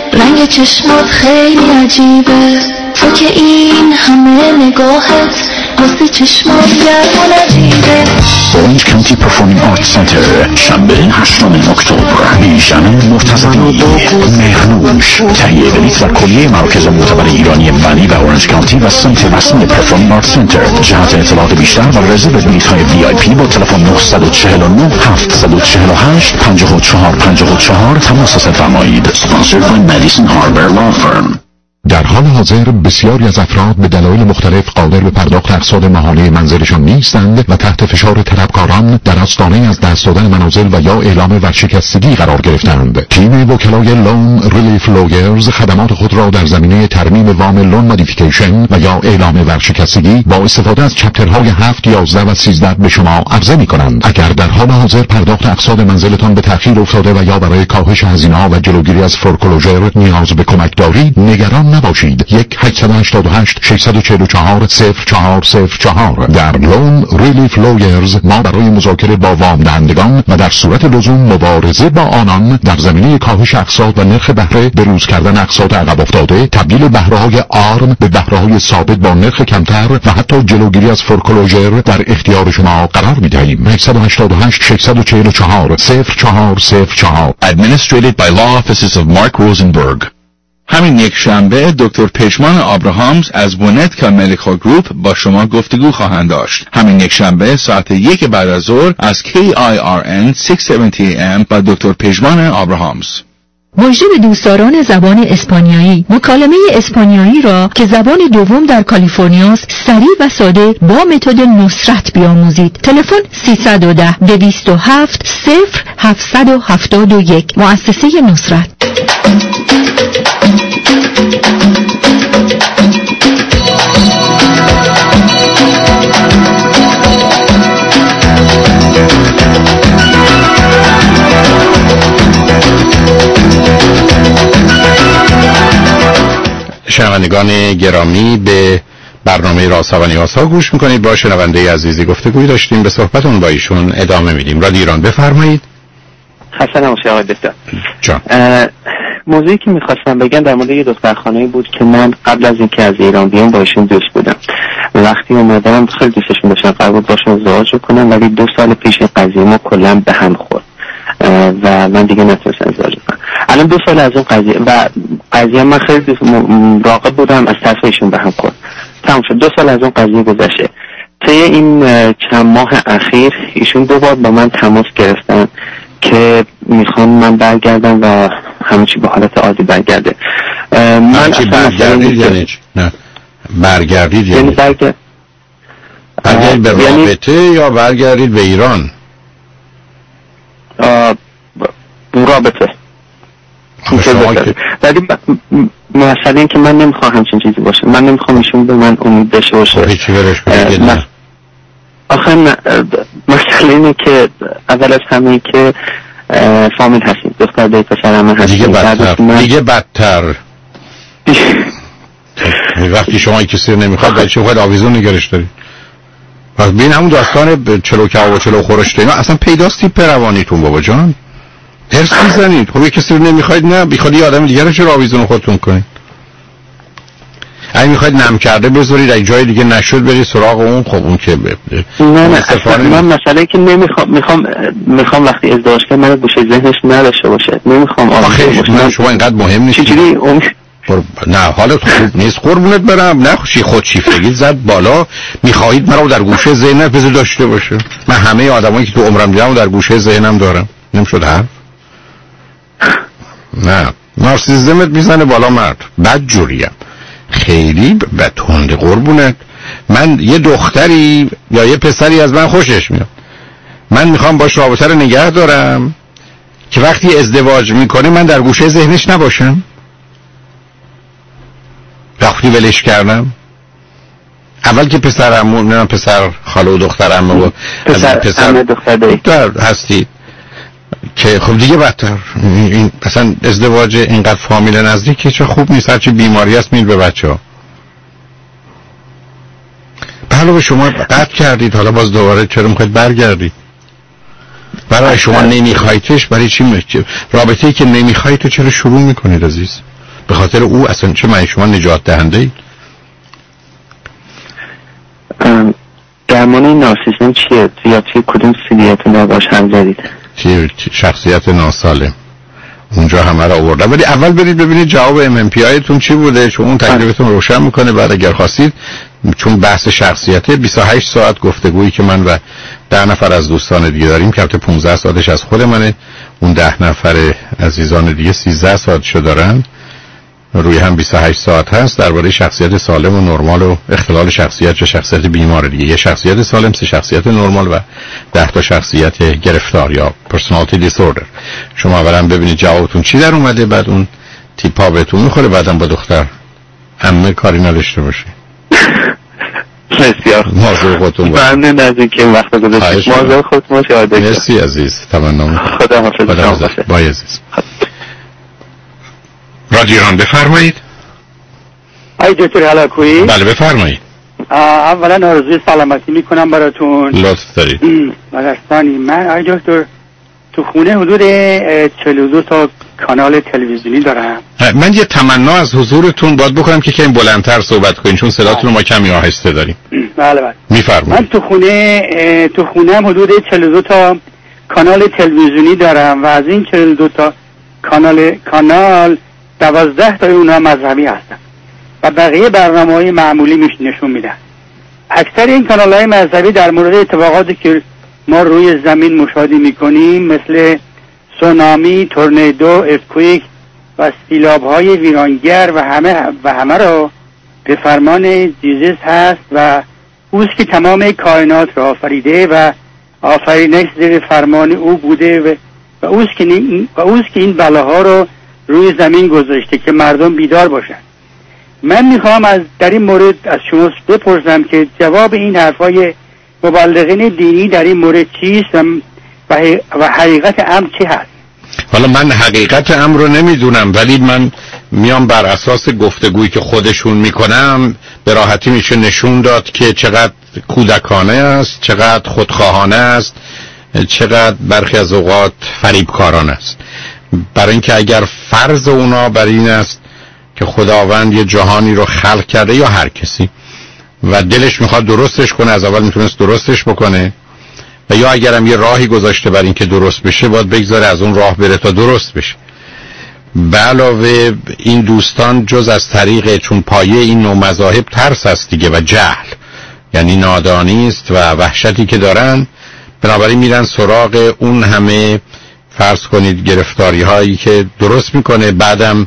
رنگ چشمات خیلی عجیبه، تو که این همه نگاهت واسه چشمات گرم و ندیده. Orange County Performing Arts Center شنبه هشتم اکتبر. بیژن مرتضوی، مهرنوش، تهیه بلیط و کلیه مراکز معتبر ایرانی ولی و اورنج کانتی و سمت رسمی پرفورمینگ آرت سنتر. جهت اطلاعات بیشتر و رزرو بلیط های وی آی پی با تلفن نه چهار نه هفت چهار هشت پنج چهار پنج چهار تماس فرمایید. Sponsored by Madison Harbor Law Firm. در حال حاضر بسیاری از افراد به دلایل مختلف قادر به پرداخت اقساط ماهانه منزلشان نیستند و تحت فشار طلبکاران در آستانه از دست دادن منازل و یا اعلام ورشکستگی قرار گرفتند. تیم وکلای لون ریلیف لویرز خدمات خود را در زمینه ترمیم وام لون مودیفیکیشن و یا اعلام ورشکستگی با استفاده از چپترهای هفت، یازده و سیزده به شما عرضه می‌کنند. اگر در حال حاضر پرداخت اقساط منزلتان به تأخیر افتاده و یا برای کاهش هزینه‌ها و جلوگیری از فورکلوژر نیاز به کمک دارید، نگران نباشید. یک هشت هشت هشت شش چهار چهار صفر چهار صفر چهار. در لون ریلیف لویرز ما برای مذاکره با وام دهندگان و در صورت لزوم مبارزه با آنان در زمینه کاهش اقساط و نرخ بهره، بروز کردن اقساط عقب افتاده، تبدیل بهره‌های آرم به بهره‌های ثابت با نرخ کمتر و حتی جلوگیری از فورکلوژر در اختیار شما قرار می‌دهیم. هشت هشت هشت شش چهار چهار صفر چهار صفر چهار. Administrated by Law Offices of Mark Rosenberg. همین یک شنبه دکتر پشمان آبراهامز از بونتکا مدیکال گروپ با شما گفتگو خواهند داشت. همین یک شنبه ساعت یک بعد از ظهر از کی آی آر ان ششصد و هفتاد ای ام با دکتر پشمان آبراهامز. مژده به دوستداران زبان اسپانیایی. مکالمه اسپانیایی را که زبان دوم در کالیفرنیا است سریع و ساده با متد نصرت بیاموزید. تلفن سیصد و ده دویست و هفت صفر هفتصد و هفتاد و یک. مؤسسه نصرت. شنوندگان گرامی، به برنامه رازها و نیازها گوش میکنید. با شنونده عزیزی گفتگوی داشتیم، به صحبتون با ایشون ادامه میدیم. رادیو ایران، بفرمایید. حسن اوشی آقای دکتر. جان. موضوعی که میخواستم بگم در مورد یه دخترخانه‌ای بود که من قبل از اینکه از ایران بیام با ایشون دوست بودم. وقتی اومدم خیلی دوستشون داشتم، قرار بود باشون ازدواج کنم، ولی دو سال پیش قضیه ما کلا به هم خورد و من دیگه نتونستم ازدواج کنم. الان دو سال از اون قضیه و قضیه من خیلی راغب بودم، از طرف ایشون به هم خورد. تمام شد. دو سال از اون قضیه گذشته. طی این چند ماه اخیر ایشون دو بار با من تماس گرفتن که میخوان من برگردم و همه چی به حالت عادی برگرده. من اصلا برگردید یعنی نه برگردید یعنی برگردید برگردید به رابطه یا برگردید به ایران؟ رابطه. ولی مسئله این که من نمیخوام همچین چیزی باشه. من نمیخوام ایشون به من امید داشته باشه. هیچی برش کنید نه. آخه مسئله اینه که اول از همه که فامیل هستیم، دختر دایی پسر همه هستیم. دیگه بدتر من... دیگه بدتر وقتی شما کسی نمیخواد باید چه خواهد آویزون نگرش دارید. پس بین همون داستان چلو کباب و چلو خورشت اینا اصلا پیداست تیپ روانیتون بابا جان. هرس میزنید. خب یه کسی رو نمیخواید، نه بیخواد یه آدم دیگه رو چرا آویزون خودتون کنید؟ اگه میخواید نم کرده بذارید، اگه جای دیگه نشد برید سراغ اون. خب اون که ببینید نه نه اصلا من مسئله که نمیخوام میخوام میخوام وقتی ازدواج کنم من گوشه ذهنش نداشته باشه. نمیخوام آخه من شما اینقدر مهم نیست. چجوری اون نه حالت خوب نیست قربونت برم. نه خوشی خود شیفتگی زد بالا. میخواهید مرا در گوشه ذهنم بذار داشته باشه. من همه آدمایی که تو عمرم دیدم در گوشه ذهنم دارم. نمیشد حرف. نه نارسیسیزمت میزنه بالا مرد. بد جوریم خیلی به تند قربونت. من یه دختری یا یه پسری از من خوشش میاد، من میخوام باش رابطه رو نگه دارم که وقتی ازدواج میکنه من در گوشه ذهنش نباشم. وقتی ولش کردم اول که پسرم نه پسر خاله و دخترم و پسر پسر دختر هستید که خب دیگه بدتر. این اصلا ازدواج اینقدر فامیل نزدیکی چه خوب نیست. هرچی بیماری هست میل به بچه ها. علاوه شما قطع کردید، حالا باز دوباره چرا میخواید برگردید؟ برای شما نمیخوایدش برای چی میشه؟ رابطه‌ای که نمیخواید تو چرا شروع میکنید عزیز؟ به خاطر او اصلا چه معنی شما نجات دهنده اید؟ درمان نارسیسم چیه؟ یا توی کدوم سیدیتون رو باش هم زدید؟ چیه شخصیت ناسالم اونجا همه را آورده. ولی اول برید ببینید جواب ام ام پی آیتون چی بوده، چون اون تکلیفتون روشن میکنه. بعد اگر خواستید، چون بحث شخصیته، بیست و هشت ساعت گفتگویی که من و ده نفر از دوستان دیگه داریم که البته پانزده ساعتش از خود منه، اون ده نفر عزیزان دیگه سیزده ساعتشو دارن، روی هم بیست و هشت ساعت هست درباره شخصیت سالم و نرمال و اختلال شخصیت و شخصیت بیمار دیگه. یه شخصیت سالم، سه شخصیت نرمال و ده تا شخصیت گرفتار یا personality disorder. شما اولا ببینید جوابتون چی در اومده، بعد اون تیپا بهتون میخوره، بعدم با دختر عمه کاری نداشته باشه. بسیار موضوع خودتون ممنون از اینکه وقت گذاشتید. موضوع خودتون باشه. مرسی عزیز. تمنا می‌کنم. خدا حافظ. خدا حافظ. بای عزیز. رادیو ایران بفرمایید. آی دکتر هلاکویی. بله بفرمایید. اولا آرزوی سلامتی میکنم براتون. لطف دارید. مهربانی. من آی دکتر تو خونه حدود چهل و دو تا کانال تلویزیونی دارم. من یه تمنا از حضورتون باید بکنم که کمی بلندتر صحبت کنین، چون صداتون رو ما کمی آهسته داریم. بله بله. میفرمایید. من تو خونه تو خونه‌ام حدود چهل و دو تا کانال تلویزیونی دارم و از این چهل و دو تا کانال کانال دوازده تا اونها مذهبی هستن و بقیه برنامه‌های معمولی میش نشون میدن. اکثر این کانال‌های مذهبی در مورد اتفاقاتی که ما روی زمین مشاهده میکنیم مثل سونامی، تورنیدو، ارتکویک و سیلاب‌های ویرانگر و همه و همه را به فرمان جیزس هست و اوست که تمام کائنات را آفریده و آفرینش زیر فرمان او بوده و و اوست که این و اوست که این بلاها رو روی زمین گذاشته که مردم بیدار باشن. من میخوام از در این مورد از شما بپرسم که جواب این حرفای مبلغین دینی در این مورد چیست و و حقیقت امر چی هست؟ حالا من حقیقت امر رو نمیدونم، ولی من میام بر اساس گفتگویی که خودشون میکنم به راحتی میشه نشون داد که چقدر کودکانه است، چقدر خودخواهانه است، چقدر برخی از اوقات فریبکارانه است. برای اینکه اگر فرض اونا بر این است که خداوند یه جهانی رو خلق کرده، یا هر کسی، و دلش میخواد درستش کنه، از اول میتونست درستش بکنه، و یا اگرم یه راهی گذاشته بر این که درست بشه، باید بگذاره از اون راه بره تا درست بشه. به علاوه این دوستان جز از طریق، چون پایه این نوع مذاهب ترس است دیگه و جهل، یعنی نادانی است و وحشتی که دارن، بنابراین میرن سراغ اون همه فرض کنید گرفتاری هایی که درست میکنه. بعدم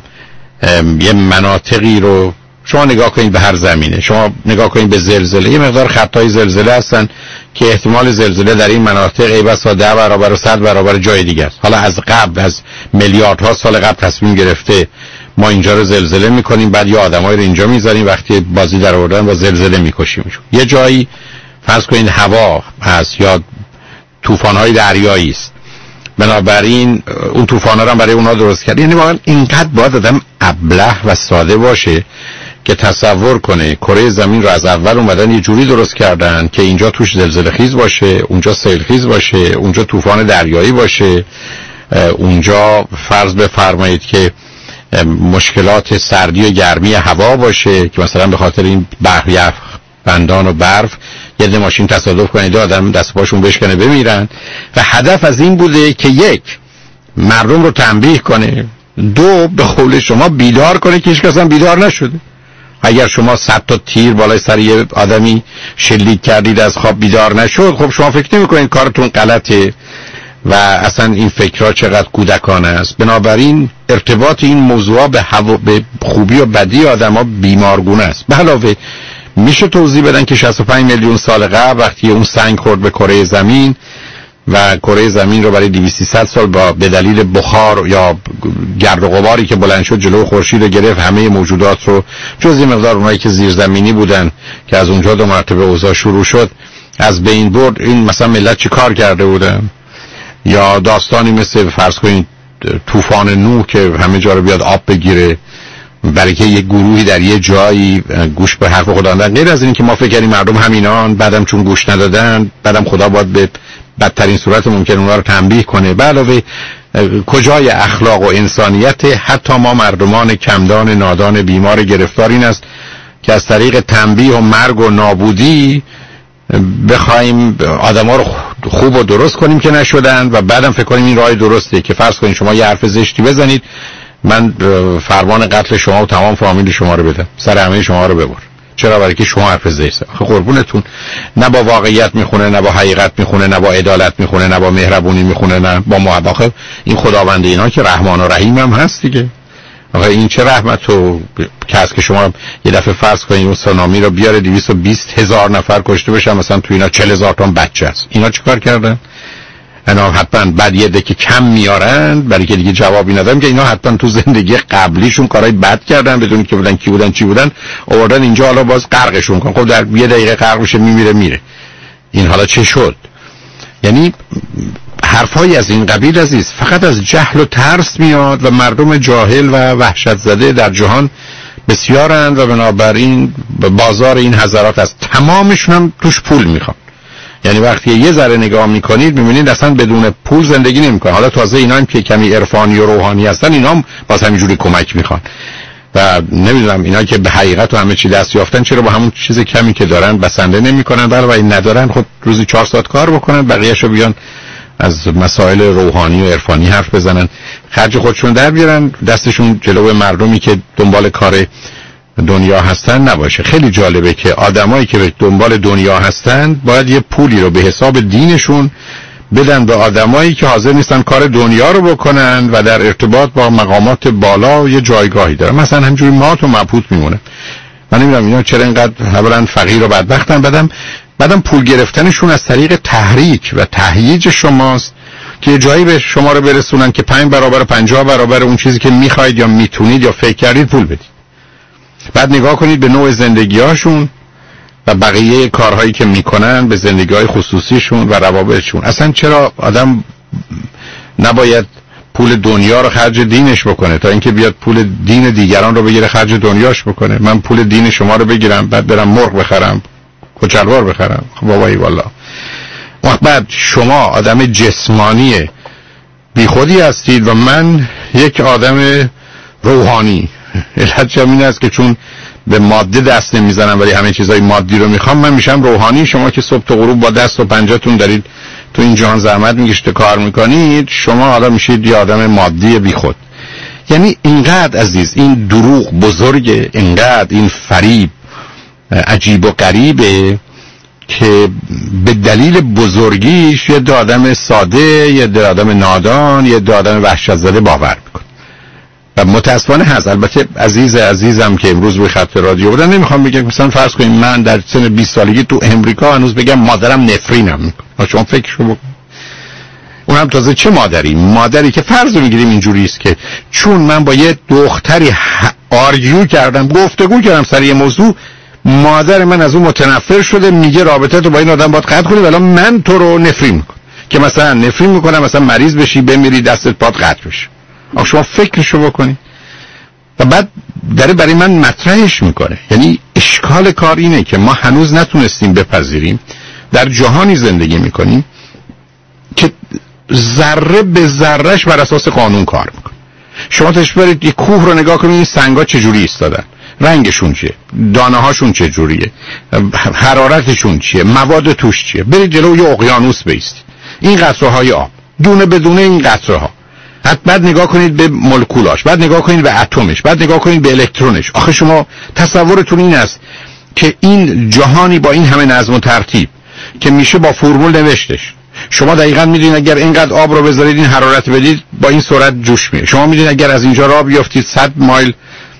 یه مناطقی رو شما نگاه کنید، به هر زمینه شما نگاه کنید، به زلزله، یه مقدار خطای زلزله هستن که احتمال زلزله در این مناطق ای بسا ده برابر و صد برابر جای دیگه است. حالا از قبل، از میلیاردها سال قبل تصمیم گرفته ما اینجا رو زلزله میکنیم، بعد یه آدمایی رو اینجا میذاریم، وقتی بازی در آوردن با زلزله میکشیمشون. یه جایی فرض کنید هوا هست یا طوفان‌های دریایی است، بنابراین اون طوفان‌ها رو برای اونها درست کرد. یعنی واقعا اینقدر باید آدم ابله و ساده باشه که تصور کنه کره زمین رو از اول اومدن یه جوری درست کردن که اینجا توش زلزله خیز باشه، اونجا سیل خیز باشه، اونجا طوفان دریایی باشه، اونجا فرض بفرمایید که مشکلات سردی و گرمی هوا باشه که مثلا به خاطر این برف بندان و برف یه ده ماشین تصادف کنه، دو آدم دست پاشون بشکنه بمیرن. و هدف از این بوده که یک، مردم رو تنبیه کنه، دو، به قول شما بیدار کنه که هیچ کس هم بیدار نشده. اگر شما صد تا تیر بالای سر یه آدمی شلیک کردید از خواب بیدار نشد، خب شما فکر نمی‌کنید کارتون غلطه و اصلا این فکرها چقدر کودکانه است. بنابراین ارتباط این موضوع به, هوا، به خوبی و بدی آدم‌ها بیمارگونه است. به علاوه میشه توضیح بدن که شصت و پنج میلیون سال قبل وقتی اون سنگ خورد به کره زمین و کره زمین رو برای دویست سیصد سال با به دلیل بخار یا گرد و غباری که بلند شد جلو خورشید رو گرفت، همه موجودات رو جز یه مقدار اونایی که زیرزمینی بودن که از اونجا دو مرتبه اوضاع شروع شد از بین برد. این مثلا ملت چی کار کرده بودن؟ یا داستانی مثل فرض کنید طوفان نوح که همه جا رو بیاد آب بگیره برای که یک گروهی در یه جایی گوش به حرف خدا ندادن. غیر از این که ما فکر کردیم مردم همینان، بعدم چون گوش ندادن، بعدم خدا باید به بدترین صورت ممکن اونا رو تنبیه کنه. به علاوه کجای اخلاق و انسانیت حتی ما مردمان کمدان نادان بیمار گرفتار این است که از طریق تنبیه و مرگ و نابودی بخوایم آدما رو خوب و درست کنیم که نشدن و بعدم فکر کنیم این راه درسته که فرض کنیم شما یه حرف زشتی بزنید من فرمان قتل شما و تمام فامیل شما رو بدم، سر همه شما رو ببر. چرا؟ برای که شما حرف زشت زدید. آخه قربونتون نه با واقعیت میخونه، نه با حقیقت میخونه، نه با عدالت میخونه، نه با مهربونی میخونه، نه با محبت. این خداوند اینا که رحمان و رحیم هم هست دیگه. آخه این چه رحمت و کس که شما یه دفعه فرض کنید اون سونامی رو بیاره دویست و بیست هزار نفر کشته بشن، مثلا تو اینا چهل هزار تا بچه است. اینا چیکار کردن؟ اینا حتما بعد یه دکی کم میارن برای که دیگه جوابی ندارم که اینا حتما تو زندگی قبلیشون کارهای بد کردن بدون که بودن کی بودن چی بودن آوردن اینجا حالا باز غرقشون کن. خب در یه دقیقه غرق میشه میمیره میره. این حالا چه شد؟ یعنی حرفایی از این قبیل عزیز فقط از جهل و ترس میاد و مردم جاهل و وحشت زده در جهان بسیارند و بنابراین بازار این حضرات از تمامشون هم توش پول میخوان. یعنی وقتی یه ذره نگاه میکنید میبینید اصلا بدون پول زندگی نمیکنن. حالا تازه اینا هم که کمی عرفانی و روحانی هستن اینا هم باز همینجوری کمک میخوان و نمیدونم اینا که به حقیقت و همه چی دست یافتن چرا با همون چیز کمی که دارن بسنده نمیکنن، ولی این ندارن خود روزی چهار ساعت کار بکنن بقیه‌شو بیان از مسائل روحانی و عرفانی حرف بزنن، خرج خودشون در بیارن، دستشون جلو مردمی که دنبال کار دنیا هستن نباشه. خیلی جالبه که آدمایی که به دنبال دنیا هستن باید یه پولی رو به حساب دینشون بدن به آدمایی که حاضر نیستن کار دنیا رو بکنن و در ارتباط با مقامات بالا یه جایگاهی دارن. مثلا همجوری مات و مبهوت میمونه. من نمیدونم اینا چرا اینقدر اولا فقیر و بدبختن، بعدم بعدم پول گرفتنشون از طریق تحریک و تهییج شماست که یه جایی به شما رو برسونن که پنج برابر پنجاه برابر اون چیزی که میخواید یا میتونید یا فکر کردید پول بدید. بعد نگاه کنید به نوع زندگی‌هاشون و بقیه کارهایی که میکنن، به زندگی‌های خصوصیشون و روابطشون. اصلا چرا آدم نباید پول دنیا رو خرج دینش بکنه تا اینکه بیاد پول دین دیگران رو بگیره خرج دنیاش بکنه؟ من پول دین شما رو بگیرم بعد برم مرغ بخرم، کچلوار بخرم؟ خب بابایی والا. وقت بعد شما آدم جسمانی بی خودی هستید و من یک آدم روحانی. علت این است که چون به ماده دست نمیزنم ولی همه چیزای مادی رو میخوام، من میشم روحانی. شما که صبح تا غروب با دست و پنجه‌تون دارید تو این جهان زحمت میکشید کار میکنید، شما حالا میشید یه آدم مادی بی خود. یعنی اینقدر عزیز این دروغ بزرگه، اینقدر این فریب عجیب و غریبه که به دلیل بزرگیش یه آدم ساده، یه آدم نادان، یه آدم وحشت زده باور میکنه. و متاسفانه هست. البته عزیز عزیزم که امروز روی خط رادیو بودن نمیخوام بگم مثلا فرض کنیم من در سن بیست سالگی تو امریکا هنوز بگم مادرم نفرینم میکنه. شما فکرشو بکن. اونم تازه چه مادری؟ مادری که فرض میگیریم اینجوری است که چون من با یه دختری آرگیو کردم، گفتگو کردم سر یه موضوع، مادر من از اون متنفر شده، میگه رابطه تو با این آدم باید قطع کنی، ولی من تو رو نفرین میکنم. که مثلا نفرین میکنم مثلا مریض بشی بمیری دستت پات قطع بشه. آخه شما فکرشو بکنی. و بعد داره برای من مطرحش میکنه. یعنی اشکال کار اینه که ما هنوز نتونستیم بپذیریم در جهانی زندگی میکنیم که ذره به ذرهش بر اساس قانون کار میکنه. شما تشبه برید یک کوه رو نگاه کنید، این سنگا چجوری ایستادن، رنگشون چیه، دانه هاشون چجوریه، حرارتشون چیه، مواد توش چیه. برید جلو یه اقیانوس بیستید، این قطره های آب دونه بدونه این قطره ها، بعد نگاه کنید به مولکولاش، بعد نگاه کنید به اتمش، بعد نگاه کنید به الکترونش. آخه شما تصورتون این است که این جهانی با این همه نظم و ترتیب که میشه با فرمول نوشتش، شما دقیقاً میدونید اگر اینقدر آب رو بذارید این حرارت بدید با این سرعت جوش میشه. شما میدونید اگر از اینجا راه بیافتید صد مایل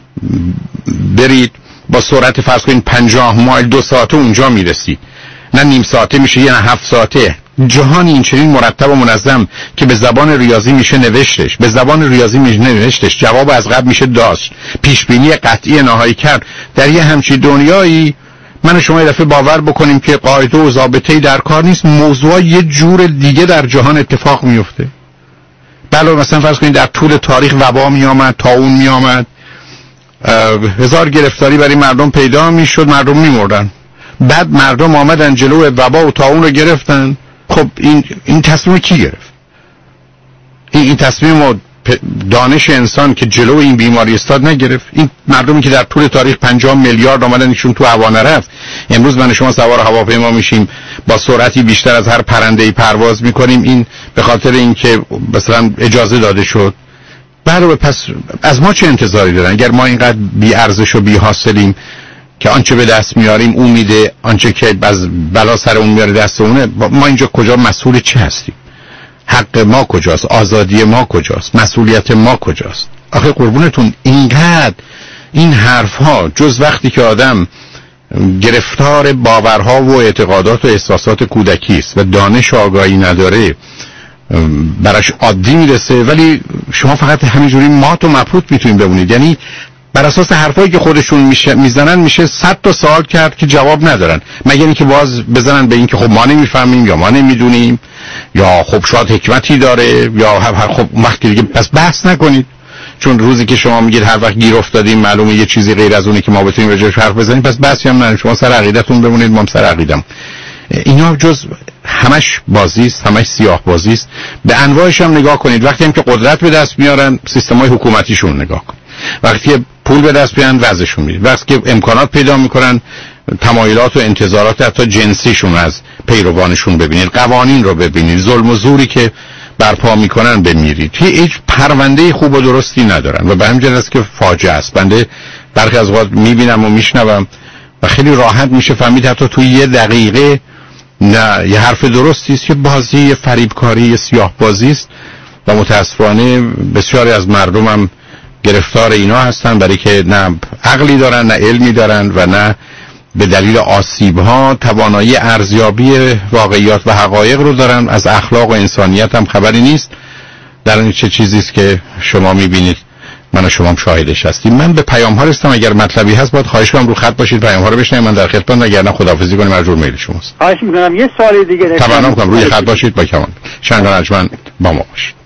برید با سرعت فرض کنید پنجاه مایل دو ساعته اونجا میرسید، نه نیم ساعته میشه یا نه هفت ساعته. جهان این چنین مرتب و منظم که به زبان ریاضی میشه نوشتش، به زبان ریاضی میشه نوشتش، جواب از قبل میشه داشت، پیش بینی قطعی نهایی کرد. در یه همچین دنیایی من شما یه دفعه باور بکنیم که قاعده و ضابطه‌ای در کار نیست، موضوع یه جور دیگه در جهان اتفاق میفته. بله مثلا فرض کنید در طول تاریخ وبا می آمد، طاعون می آمد، هزار گرفتاری برای مردم پیدا میشد، مردم میمردن. بعد مردم آمدن جلو وبا و طاعون رو گرفتن. خب این این تصمیم کی گرفت؟ این تصمیم و دانش انسان که جلو این بیماری استاد نگرفت. این مردمی که در طول تاریخ پنجاه میلیارد آمدن ایشون تو هوا نرفت، امروز من شما سوار هواپیما میشیم با سرعتی بیشتر از هر پرنده‌ای پرواز میکنیم، این به خاطر اینکه مثلا اجازه داده شد. بله، پس از ما چه انتظاری دارن؟ اگر ما اینقدر بی ارزش و بی حاصلیم که آنچه به دست میاریم اون میده، آنچه که از بلا سر اون میاره دست اونه، ما اینجا کجا مسئول چه هستیم؟ حق ما کجاست؟ آزادی ما کجاست؟ مسئولیت ما کجاست؟ آخه قربونتون اینقدر این حرف ها جز وقتی که آدم گرفتار باورها و اعتقادات و احساسات کودکی است و دانش و آگاهی نداره براش عادی میرسه، ولی شما فقط همینجوری مات و مبهوت میتونید بمونید. یعنی بر اساس حرفایی که خودشون میشه میزنن میشه صد تا سوال کرد که جواب ندارن، مگر اینکه باز بزنن به این که خب ما نمیفهمیم یا ما نمیدونیم یا خب شاید حکمتی داره یا خب وقتی دیگه پس بحث نکنید. چون روزی که شما میگید هر وقت گیر افتادیم معلومه یه چیزی غیر از اونه که ما بتونیم راجعش حرف بزنیم، پس بحثی هم نه، شما سر عقیدتون بمونید، ما هم سر عقیدم. اینا جز همش بازی است، همش سیاه بازی است. به انواعش هم نگاه کنید. وقتی هم که قدرت به دست میارن سیستم‌های حکومتیشون نگاه کنید، وقتی که پول به دست بیارن وضعشون میاد، وقتی که امکانات پیدا میکنن تمایلات و انتظارات حتی جنسیشون از پیروانشون ببینید، قوانین رو ببینید، ظلم و زوری که برپا میکنن بمیرید. هیچ پرونده خوب و درستی ندارن و به همین جهت است که فاجعه است. بنده برخی از اوقات میبینم و میشنوم و خیلی راحت میشه فهمید حتی توی یه دقیقه نه یه حرف درستی است، یه بازی، یه فریبکاری، یه سیاه بازی است و متاسفانه بسیاری از مردم هم گرفتار اینا هستن، برای که نه عقلی دارن، نه علمی دارن و نه به دلیل آسیب‌ها توانایی ارزیابی واقعیات و حقایق رو دارن. از اخلاق و انسانیت هم خبری نیست. در این چه چیزی است که شما می‌بینید، من و شما هم شاهدش هستیم. من به پیام ها رسیدم، اگر مطلبی هست باید خواهش کنم رو خط باشید، پیام ها رو بشنوید، من در خدمتم، وگرنه خداحافظی کنیم، مجبور میل شماست. خواهش می‌کنم یه سوال دیگه داشتم. تمام کنم روی خط باشید با کمان. شنگ رجمن با ما باشید.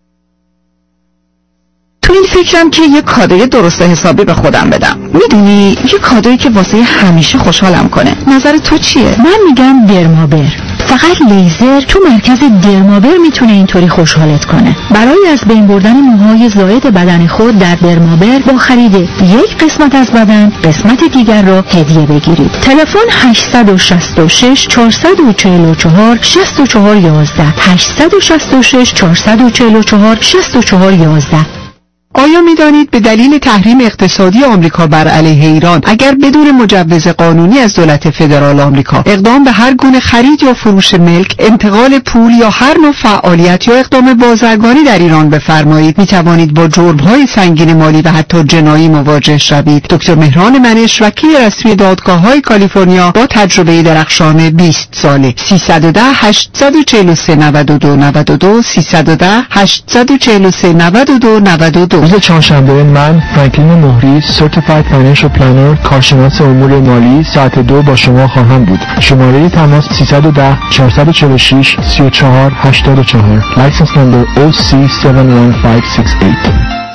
تو این فکرم که یه کادوی درست حسابی به خودم بدم. میدونی یه کادویی که واسه همیشه خوشحالم کنه. نظر تو چیه؟ من میگم درمابر. فقط لیزر تو مرکز درمابر میتونه اینطوری خوشحالت کنه. برای از بین بردن موهای زائد بدن خود در درمابر با خرید یک قسمت از بدن قسمت دیگر رو هدیه بگیرید. تلفن هشت شش شش چهار چهار چهار شش چهار یک یک هشت شش شش چهار چهار چهار شش چهار یک یک. آیا می‌دانید به دلیل تحریم اقتصادی آمریکا بر علیه ایران اگر بدون مجوز قانونی از دولت فدرال آمریکا اقدام به هر گونه خرید یا فروش ملک، انتقال پول یا هر نوع فعالیت یا اقدام بازرگانی در ایران بفرمایید، می‌توانید با جرم‌های سنگین مالی و حتی جنایی مواجه شوید؟ دکتر مهران منش، وکیل رسمی دادگاه‌های کالیفرنیا با تجربه درخشان بیست ساله. سیصد و ده هشت چهار سه نود و دو نود و دو سیصد و ده هشت چهار سه نود و دو نود و دو. روز چهارشنبه من فرانکلین مهری Certified Financial Planner کارشناس امور مالی ساعت دو با شما خواهم بود. شماره تماس سیصد و ده چهارصد و چهل و شش سی و چهار هشتاد و چهار. License number او سی هفت یک پنج شش هشت.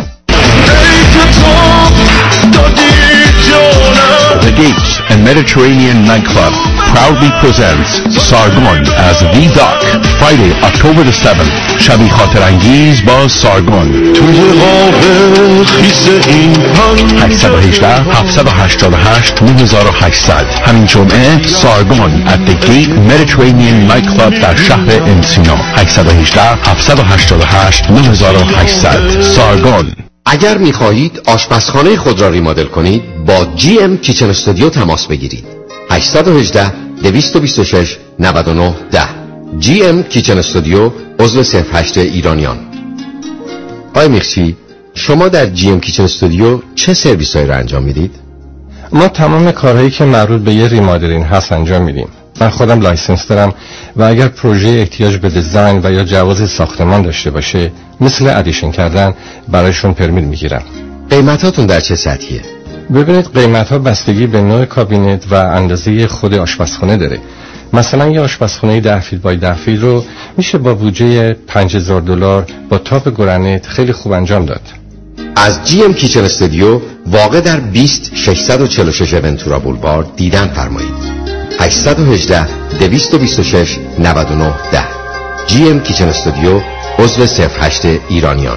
The Gates and Mediterranean Nightclub proudly presents Sargon as The Dock, Friday, October the seventh. شبی خاطر انگیز با سارگون. توی قاب خیس این پن هشت یک هشت هفت هشت هشت نه هشت صفر صفر. همین جمعه سارگون at The Gate Mediterranean Nightclub در شهر انسینا. هشت یک هشت هفت هشت هشت نه هشت صفر. سارگون. اگر می‌خواهید آشپزخانه خود را ریمادل کنید با جی ام کیچن استودیو تماس بگیرید. هشت یک هشت دو دو شش نه نه یک صفر. جی ام کیچن استودیو عضو صفر هشت ایرانیان. آقای میخچی، شما در جی ام کیچن استودیو چه سرویس‌هایی را انجام میدید؟ ما تمام کارهایی که مربوط به یه ریمادلینگ هست انجام میدیم. من خودم لایسنس دارم و اگر پروژه احتیاج به دیزاین و یا جواز ساختمان داشته باشه، مثل ادیشن کردن، برایشون پرمیت میگیرم. قیمتاتون در چه سطحیه؟ ببینید قیمت‌ها بستگی به نوع کابینت و اندازه خود آشپزخونه داره. مثلا یه آشپزخونه ده فیت بای ده فیت رو میشه با بودجه پنج هزار دلار با تاپ گرانیت خیلی خوب انجام داد. از جی ام کیچن استودیو واقع در بیست ششصد و چهل و شش ونتورا بولوارد دیدن فرمایید. هشت یک هشت دو دو شش نه نه یک صفر. جی ام کیچن استودیو عضو صفر هشت ایرانیان.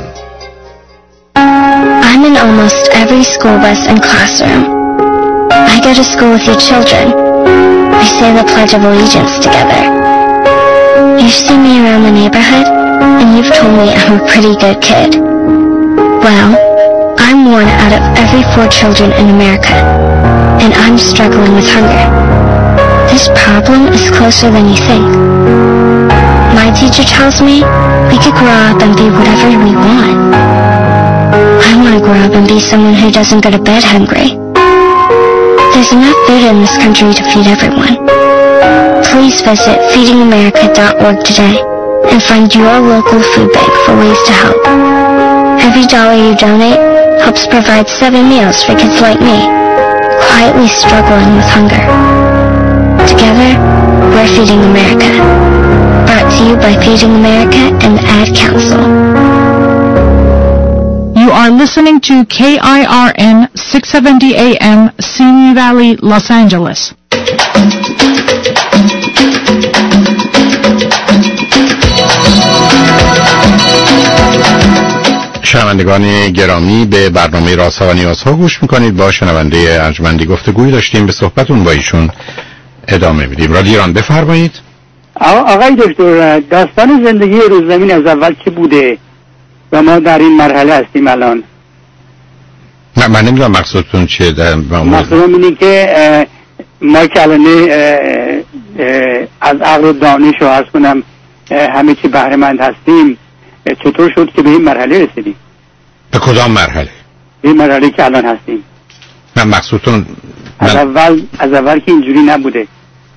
I'm in almost every school bus and classroom. I go to school with your children. We say the Pledge of Allegiance together. You've seen me around the neighborhood, and you've told me I'm a pretty good kid. Well, I'm one out of every four children in America, and I'm struggling with hunger. This problem is closer than you think. My teacher tells me we could grow up and be whatever we want. I want to grow up and be someone who doesn't go to bed hungry. There's enough food in this country to feed everyone. Please visit feeding america dot org today and find your local food bank for ways to help. Every dollar you donate helps provide seven meals for kids like me, quietly struggling with hunger. Together, we're Feeding America. Brought to you by Feeding America and the Ad Council. You are listening to K I R N six seventy A M, Simi Valley, Los Angeles. شنوندگان گرامی، به برنامه رازها و نیازها گوش میکنید. با شنونده ارجمندی گفتگوی داشتیم، به صحبتون با ایشون ادامه میدیم. رادیو ایران، بفرمایید. آقای دکتر، داستان زندگی روززمین از اول چی بوده و ما در این مرحله هستیم الان؟ نه، من نمیدونم مقصودتون چیه. مقصودم اینه که ما که الان از عقل و دانش و عرض کنم همه چی بهره مند هستیم، چطور شد که به این مرحله رسیدیم؟ به کدام مرحله؟ به این مرحله که الان هستیم. نه، مقصودتون از من... اول از اول که اینجوری نبوده.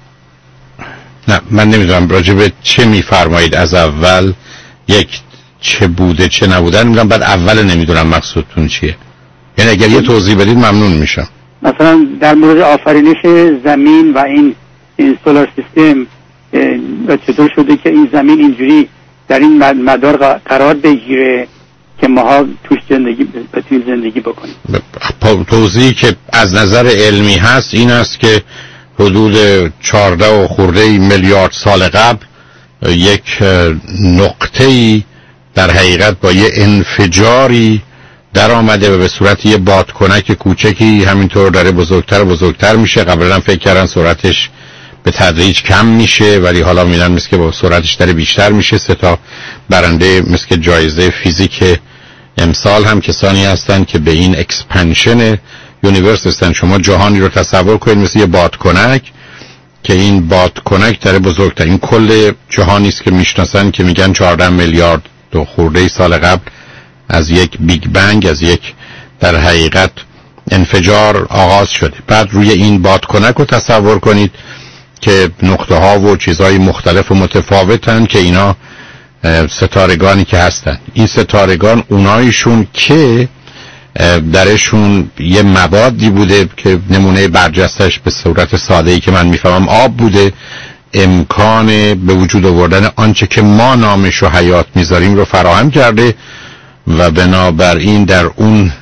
نه، من نمیدونم راجع به چه میفرمایید. از اول یک چه بوده چه نبوده نمیدونم، بعد اول نمیدونم مقصودتون چیه. یعنی اگر یه توضیح بدید ممنون میشم. مثلا در مورد آفرینش زمین و این این سولار سیستم و چطور شده که این زمین اینجوری در این مدار قرار بگیره که ماها توش زندگی بتونیم زندگی بکنیم. توضیحی که از نظر علمی هست این است که حدود چهارده و خورده میلیارد سال قبل یک نقطه‌ای در حقیقت با یه انفجاری در آمده و به صورت یه بادکنک کوچکی همینطور داره بزرگتر و بزرگتر میشه. قبلا فکر کردن سرعتش به تدریج کم میشه، ولی حالا میدن مثل که با سرعتش داره بیشتر میشه. سه تا برنده مثل که جایزه فیزیک امسال هم کسانی هستن که به این اکسپنشن یونیورس هستن. شما جهانی رو تصور کنید مثل یه بادکنک که این بادکنک داره بزرگتر. این کل جهانی است که میشناسن که میگن چهارده میلیارد دو خورده سال قبل از یک بیگ بنگ، از یک در حقیقت انفجار آغاز شده. بعد روی این بادکنک رو تصور کنید که نقطه ها و چیزهای مختلف و متفاوتن که اینا ستارگانی که هستن. این ستارگان اونایشون که درشون یه موادی بوده که نمونه برجستش به صورت ساده‌ای که من میفهمم آب بوده، امکان به وجود آوردن آنچه که ما نامش و حیات میذاریم رو فراهم کرده و بنابراین در اون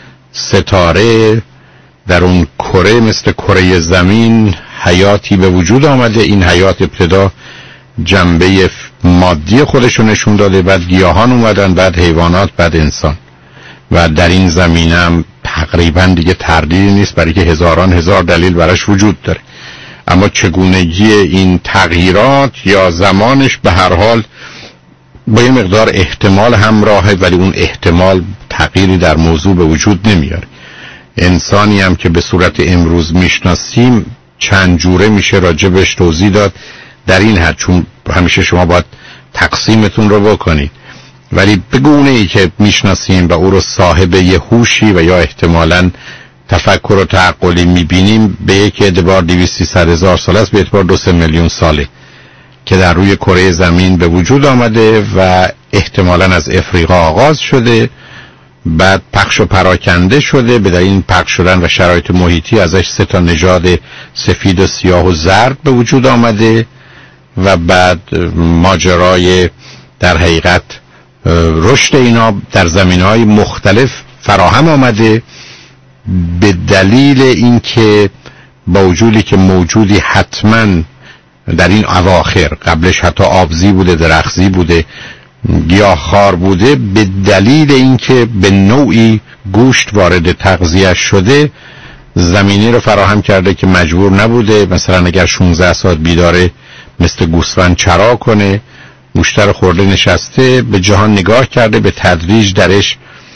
ستاره، در اون کره مثل کره زمین حیاتی به وجود آمده. این حیات ابتدا جنبه مادی خودشون نشون داده، بعد گیاهان اومدن، بعد حیوانات، بعد انسان. و در این زمینه هم تقریبا دیگه تردیدی نیست، برای که هزاران هزار دلیل براش وجود داره. اما چگونگی این تغییرات یا زمانش به هر حال با یه مقدار احتمال همراهه، ولی اون احتمال تغییری در موضوع به وجود نمیاره. انسانی هم که به صورت امروز میشناسیم چند جوره میشه راجبش توضیح داد در این حد، چون همیشه شما باید تقسیمتون رو بکنید، ولی به گونه ای که میشناسیم و او رو صاحب یه هوشی و یا احتمالاً تفکر و تعقلی میبینیم، به یک اعتبار دویست سیصد هزار سال است، به اعتبار دو سه میلیون ساله که در روی کره زمین به وجود آمده و احتمالاً از افریقا آغاز شده، بعد پخش و پراکنده شده. به دلیل این پخش شدن و شرایط محیطی ازش سه تا نژاد سفید و سیاه و زرد به وجود آمده و بعد ماجرای در حقیقت رشد اینا در زمینهای مختلف فراهم آمده، به دلیل اینکه با وجودی که موجودی حتما در این اواخر، قبلش حتی آبزی بوده، درختزی بوده، گیاهخوار بوده به دلیل اینکه به نوعی گوشت وارد تغذیه شده زمینی رو فراهم کرده که مجبور نبوده مثلا اگر شانزده ساعت بیداره مثل گوسفند چرا کنه، گوشتر خورده نشسته، به جهان نگاه کرده، به تدریج درش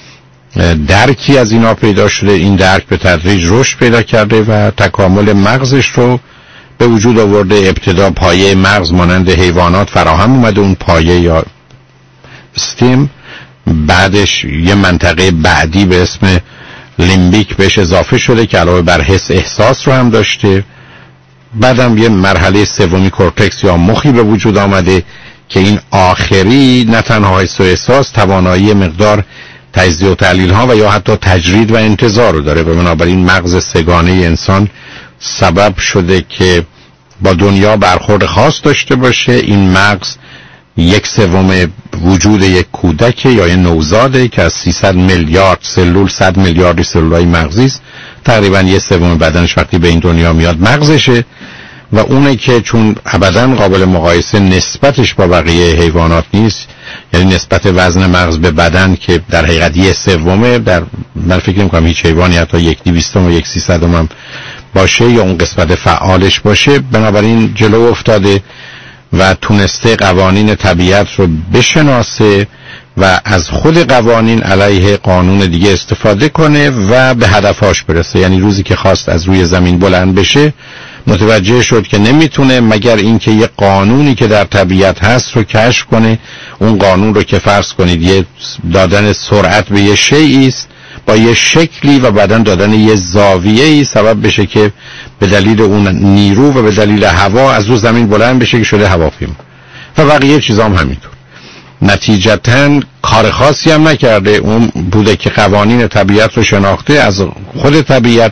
درکی از اینا پیدا شده، این درک به تدریج رشد پیدا کرده و تکامل مغزش رو به وجود آورده. ابتدا پایه مغز مانند حیوانات فراهم اومده، اون پایه یا استیم، بعدش یه منطقه بعدی به اسم لیمبیک بهش اضافه شده که علاوه بر حس احساس رو هم داشته، بعدم یه مرحله سومی کورتکس یا مخی به وجود آمده که این آخری نه تنها حس و احساس، توانایی مقدار تجزیه و تحلیل ها و یا حتی تجرید و انتظار رو داره و بنابراین مغز سگانه انسان سبب شده که با دنیا برخورد خاص داشته باشه. این مغز یک سوم وجود یک کودک یا یک نوزاده که از سیصد میلیارد سلول صد میلیاردی سلولای مغزی است، تقریبا یک سوم بدنش وقتی به این دنیا میاد مغزشه و اونه که چون ابداً قابل مقایسه نسبتش با بقیه حیوانات نیست، یعنی نسبت وزن مغز به بدن که در حقیقت یک سومه، در من فکر نمی‌کنم هیچ حیوانی حتی یک دویستم و یک سیصدم هم باشه یا اون قسمت فعالش باشه، بنابراین جلو افتاده و تونسته قوانین طبیعت رو بشناسه و از خود قوانین علیه قانون دیگه استفاده کنه و به هدفاش برسه. یعنی روزی که خواست از روی زمین بلند بشه متوجه شد که نمیتونه مگر اینکه یه قانونی که در طبیعت هست رو کشف کنه. اون قانون رو که فرض کنید یه دادن سرعت به یه شیئی است با یه شکلی و بعدن دادن یه زاویه‌ای سبب بشه که به دلیل اون نیرو و به دلیل هوا از رو زمین بلند بشه که شده هواپیما و بقیه چیزا هم همینطور. نتیجتاً کار خاصی هم نکرده، اون بوده که قوانین طبیعت رو شناخته، از خود طبیعت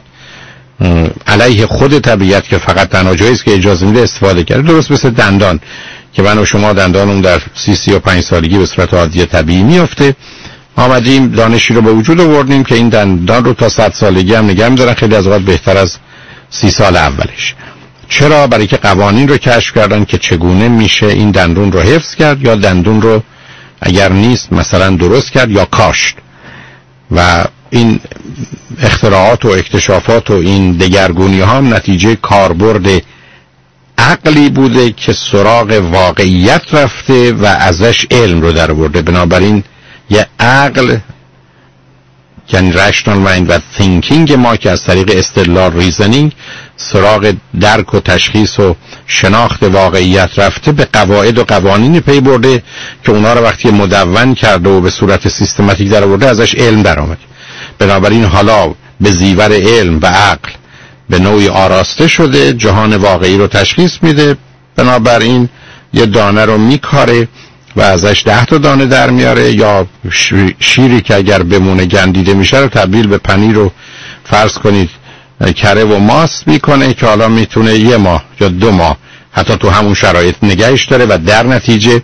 علیه خود طبیعت که فقط تنها جایی است که اجازه میده استفاده کرده. درست مثل دندان که من و شما دندانمون در سی سی و پنج سالگی به صورت عادی طبیعی میفته، آمدیم دانشی رو به وجود آوردیم که این دندان رو تا صد سالگی هم نگه می‌دارن، خیلی از اوقات بهتر از سی سال اولش. چرا؟ برای که قوانین رو کشف کردن که چگونه میشه این دندون رو حفظ کرد یا دندون رو اگر نیست مثلا درست کرد یا کاشت. و این اختراعات و اکتشافات و این دگرگونی ها هم نتیجه کاربرد عقلی بوده که سراغ واقعیت رفته و ازش علم رو در آورده. بنابراین یه عقل یعنی رشنال مایند و تینکینگ ما که از طریق استدلال ریزنینگ سراغ درک و تشخیص و شناخت واقعیت رفته، به قواعد و قوانین پی برده که اونا رو وقتی مدون کرده و به صورت سیستماتیک در آورده ازش علم در آمد. بنابراین حالا به زیور علم و عقل به نوعی آراسته شده، جهان واقعی رو تشخیص میده. بنابراین یه دانه رو میکاره و ازش ده تا دانه در میاره، یا شیری که اگر بمونه گندیده میشه رو تبدیل به پنیر رو فرض کنید کره و ماست میکنه که حالا میتونه یه ماه یا دو ماه حتی تو همون شرایط نگهش داره و در نتیجه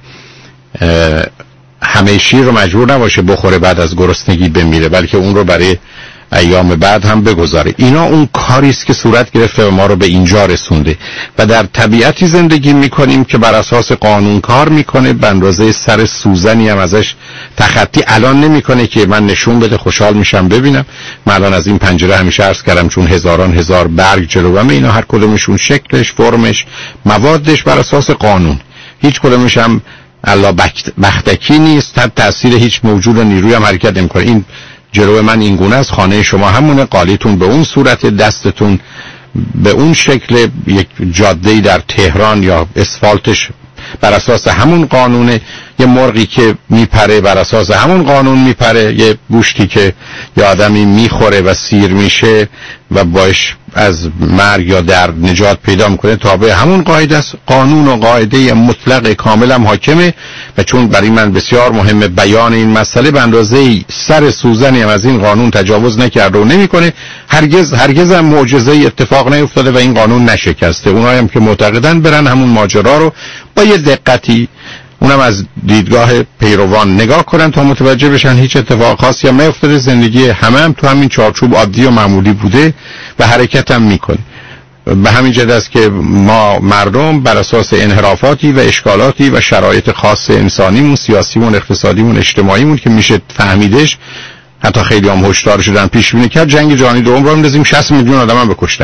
همه شیر رو مجبور نباشه بخوره بعد از گرسنگی بمیره، بلکه اون رو برای ایام بعد هم بگذاره. اینا اون کاریست که صورت گرفته و ما رو به اینجا رسونده و در طبیعتی زندگی میکنیم که بر اساس قانون کار میکنه، به اندازه سر سوزنی هم ازش تخطی الان نمیکنه که من نشون بده خوشحال میشم ببینم. من الان از این پنجره همیشه عرض کردم چون هزاران هزار برگ جلومه، اینا هر کدومشون شکلش، فرمش، موادش بر اساس قانون، هیچ کدومش هم الله بختکی نیست، تحت تاثیر هیچ موجود و نیروی هم حرکت نمیکنه. این جلو من این گونه است، خانه شما همونه، قالیتون به اون صورت، دستتون به اون شکل، یک جاده‌ای در تهران یا اسفالتش بر اساس همون قانونه، یه مرغی که میپره بر اساس همون قانون میپره، یه گوشتی که یه آدمی میخوره و سیر میشه و باش از مرگ یا درد نجات پیدا میکنه تابع همون قاعده است. قانون و قاعده مطلق کاملا حاکمه و چون برای من بسیار مهمه بیان این مسئله، به اندازه سر سوزنی هم از این قانون تجاوز نکرده و نمیکنه. هرگز هرگز هم معجزه اتفاق نیفتاده و این قانون نشکسته. اونایی هم که معتقدن برن همون ماجرا رو با یه دقتی، اونم از دیدگاه پیروان نگاه کنن تا متوجه بشن هیچ اتفاق خاصی هم نیفتاده، زندگی همه هم تو همین چارچوب عادی و معمولی بوده و حرکت هم میکنه. به همین جهت است که ما مردم بر اساس انحرافاتی و اشکالاتی و شرایط خاص انسانیمون، سیاسیمون، اقتصادیمون، اجتماعیمون که میشه فهمیدش، حتی خیلی هم هشدار شدن پیش بینی کرد، جنگ جهانی دوم رو می‌ندازیم شصت میلیون آدم هم بکشتن.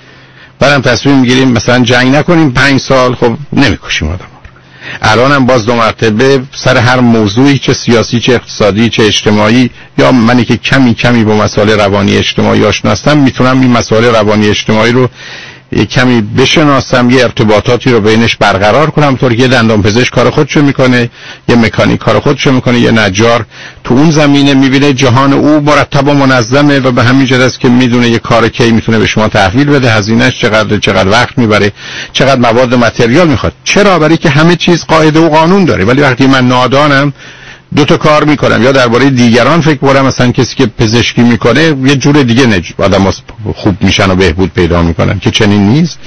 بعدم تصمیم میگیریم مثلا جنگ نکنیم پنج سال، خب نمیکشیم آدم. الان هم باز دو مرتبه سر هر موضوعی، چه سیاسی چه اقتصادی چه اجتماعی، یا منی که کمی کمی با مسائل روانی اجتماعی آشنا هستم میتونم این مسائل روانی اجتماعی رو یک کمی بشناسم، یه ارتباطاتی رو بینش برقرار کنم، طوری که دندان پزشک کار خودشو میکنه، یه مکانیک کار خودشو میکنه، یه نجار تو اون زمینه میبینه جهان او مرتب و منظمه و به همین جهت است که میدونه یه کار کی میتونه به شما تحویل بده، هزینه‌اش چقدر، چقدر وقت میبره، چقدر مواد متریال میخواد. چرا؟ برای که همه چیز قاعده و قانون داره. ولی وقتی من نادانم دو تا کار میکنم، یا درباره دیگران فکر کنم، مثلا کسی که پزشکی میکنه یه جور دیگه نج... آدم خوب میشن و بهبود پیدا میکنن که چنین نیست،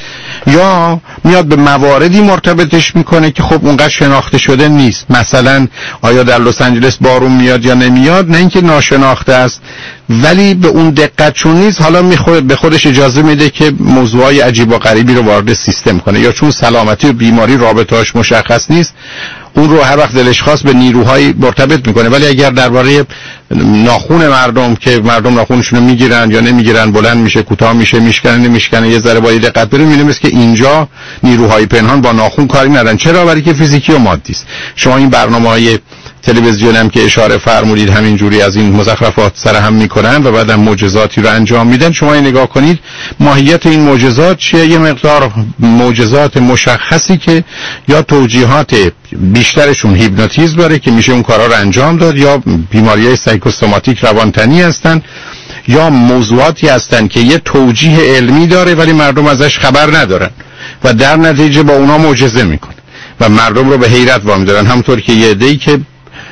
یا میاد به مواردی مرتبطش میکنه که خب اونقدر شناخته شده نیست. مثلا آیا در لس آنجلس بارون میاد یا نمیاد، نه اینکه ناشناخته است ولی به اون دقت چون نیست، حالا میخواد به خودش اجازه میده که موضوعای عجیب و غریبی رو وارد سیستم کنه، یا چون سلامتی و بیماری رابطه‌اش مشخص نیست اون رو هر وقت دلش خواست به نیروهای مرتبط میکنه. ولی اگر درباره ناخون مردم که مردم ناخونشون رو میگیرن یا نمیگیرن، بلند میشه کوتاه میشه، میشکنه نمیشکنه، یه ذره با دقت بریم میبینیم که اینجا نیروهای پنهان با ناخون کاری ندارن. چرا؟ برای که فیزیکی و مادی است. شما این برنامه‌های تلویزیون هم که اشاره فرمودید همین جوری از این مزخرفات سر هم میکنن و بعدم معجزاتی رو انجام میدن. شما این نگاه کنید ماهیت این معجزات چیه؟ یه مقدار معجزات مشخصی که یا توجیهات بیشترشون هیپنوتیزم داره که میشه اون کارا رو انجام داد، یا بیماریهای سایکوسوماتیک روانتنی هستن، یا موضوعاتی هستن که یه توجیه علمی داره ولی مردم ازش خبر ندارن و در نتیجه با اونا معجزه میکنه و مردم رو به حیرت وامی دارن. همونطور که یه عده‌ای که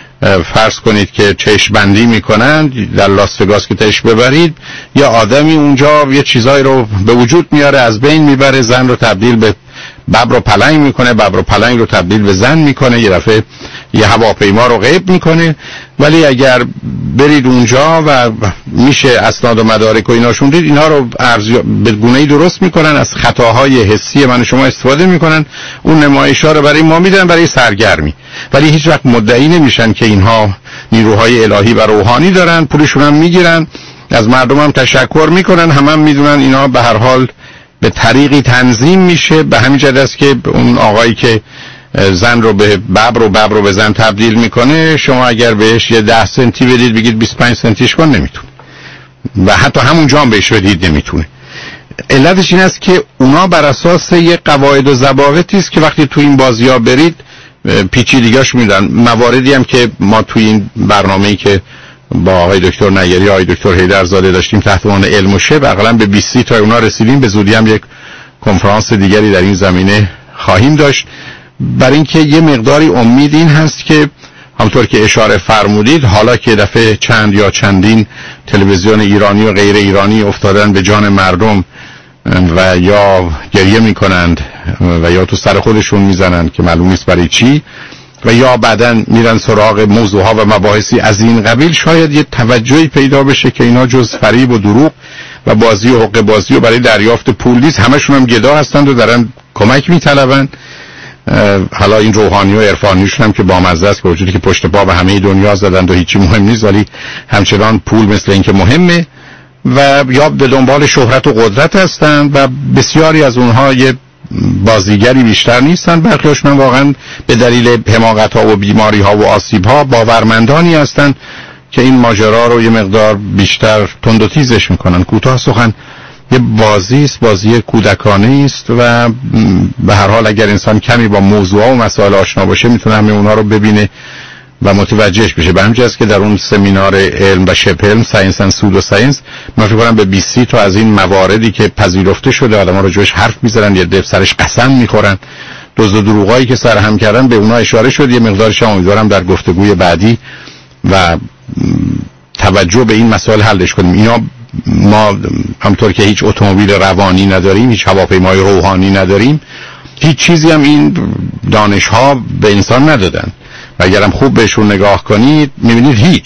فرض کنید که چشم بندی میکنن در لاس وگاس که تش ببرید، یه آدمی اونجا یه چیزایی رو به وجود میاره، از بین میبره، زن رو تبدیل به ببر و پلنگ میکنه، ببر و پلنگ رو تبدیل به زن میکنه، یه دفعه یه هواپیما رو غیب میکنه. ولی اگر برید اونجا و میشه اسناد و مدارک و ایناشون دید، اینا رو ارزی... به گونه‌ای درست میکنن، از خطاهای حسی من شما استفاده میکنن، اون نمایش‌ها رو برای ما میدن برای سرگرمی، ولی هیچ وقت مدعی نمیشن که اینها نیروهای الهی و روحانی دارن. پولشون هم میگیرن، از مردم هم تشکر میکنن، همه هم میدونن اینا به هر حال به طریقی تنظیم میشه. به همین جهت است که اون آقایی که زن رو به ببر و ببر رو به زن تبدیل میکنه، شما اگر بهش یه ده سنتی بدید بگید بیست و پنج سنتیش کن نمیتونه، و حتی همونجا هم بهش بدید نمیتونه. علتش این است که اونا بر اساس یه قواعد و ضوابطی است که وقتی تو این بازی‌ها برید پیچیدگیاش میدن. مواردی هم که ما توی این برنامه‌ای که با آقای دکتر نیری، آقای دکتر حیدرزاده داشتیم تحت عنوان علم و شبه، اقلا به بیست تا اونا رسیدیم. به زودی هم یک کنفرانس دیگری در این زمینه خواهیم داشت، برای اینکه یه مقداری امید این هست که همونطور که اشاره فرمودید، حالا که دفعه چند یا چندین تلویزیون ایرانی و غیر ایرانی افتادن به جان مردم و یا گریه میکنند و یا تو سر خودشون میزنند که معلوم نیست برای چی، و یا بعدن میرن سراغ موضوعها و مباحثی از این قبیل، شاید یه توجهی پیدا بشه که اینا جز فریب و دروغ و بازی و حقه بازی و برای دریافت پول نیست. همشون هم گدا هستند و دارن کمک میطلبن. حالا این روحانی و عرفانیشون هم که بامزه است، با وجودی که پشت پا به همه دنیا زدند و هیچی مهم نیست، ولی همچنان پول مثل این که مهمه، و یا به دنبال شهرت و قدرت هستند و بسیاری از اونها یه بازیگری بیشتر نیستن. برخیاشون هم واقعا به دلیل حماقت ها و بیماری ها و آسیب ها باورمندانی هستن که این ماجرا رو یه مقدار بیشتر تند و تیزش میکنن. کوتاه سخن یه بازی است، بازی کودکانه است و به هر حال اگر انسان کمی با موضوع و مسائل آشنا باشه میتونه همه اونها رو ببینه و متوجهش بشه. به همین جهت که در اون سمینار علم و شبه علم، ساینس اند سودو ساینس، من فکر کنم به بیست تا از این مواردی که پذیرفته شده آدم‌ها رو جوش حرف می‌زنن، یه دف سرش قسم می‌خورن، دزد و دروغایی که سر هم کردن به اونها اشاره شد. یه مقدارش امیدوارم در گفتگوی بعدی و توجه به این مسائل حلش کنیم. اینا ما همونطور که هیچ اتومبیل روانی نداریم، هیچ هواپیمای روحانی نداریم، هیچ چیزی هم این دانش‌ها به انسان ندادن. و اگرم خوب بهشون نگاه کنید میبینید هیچ.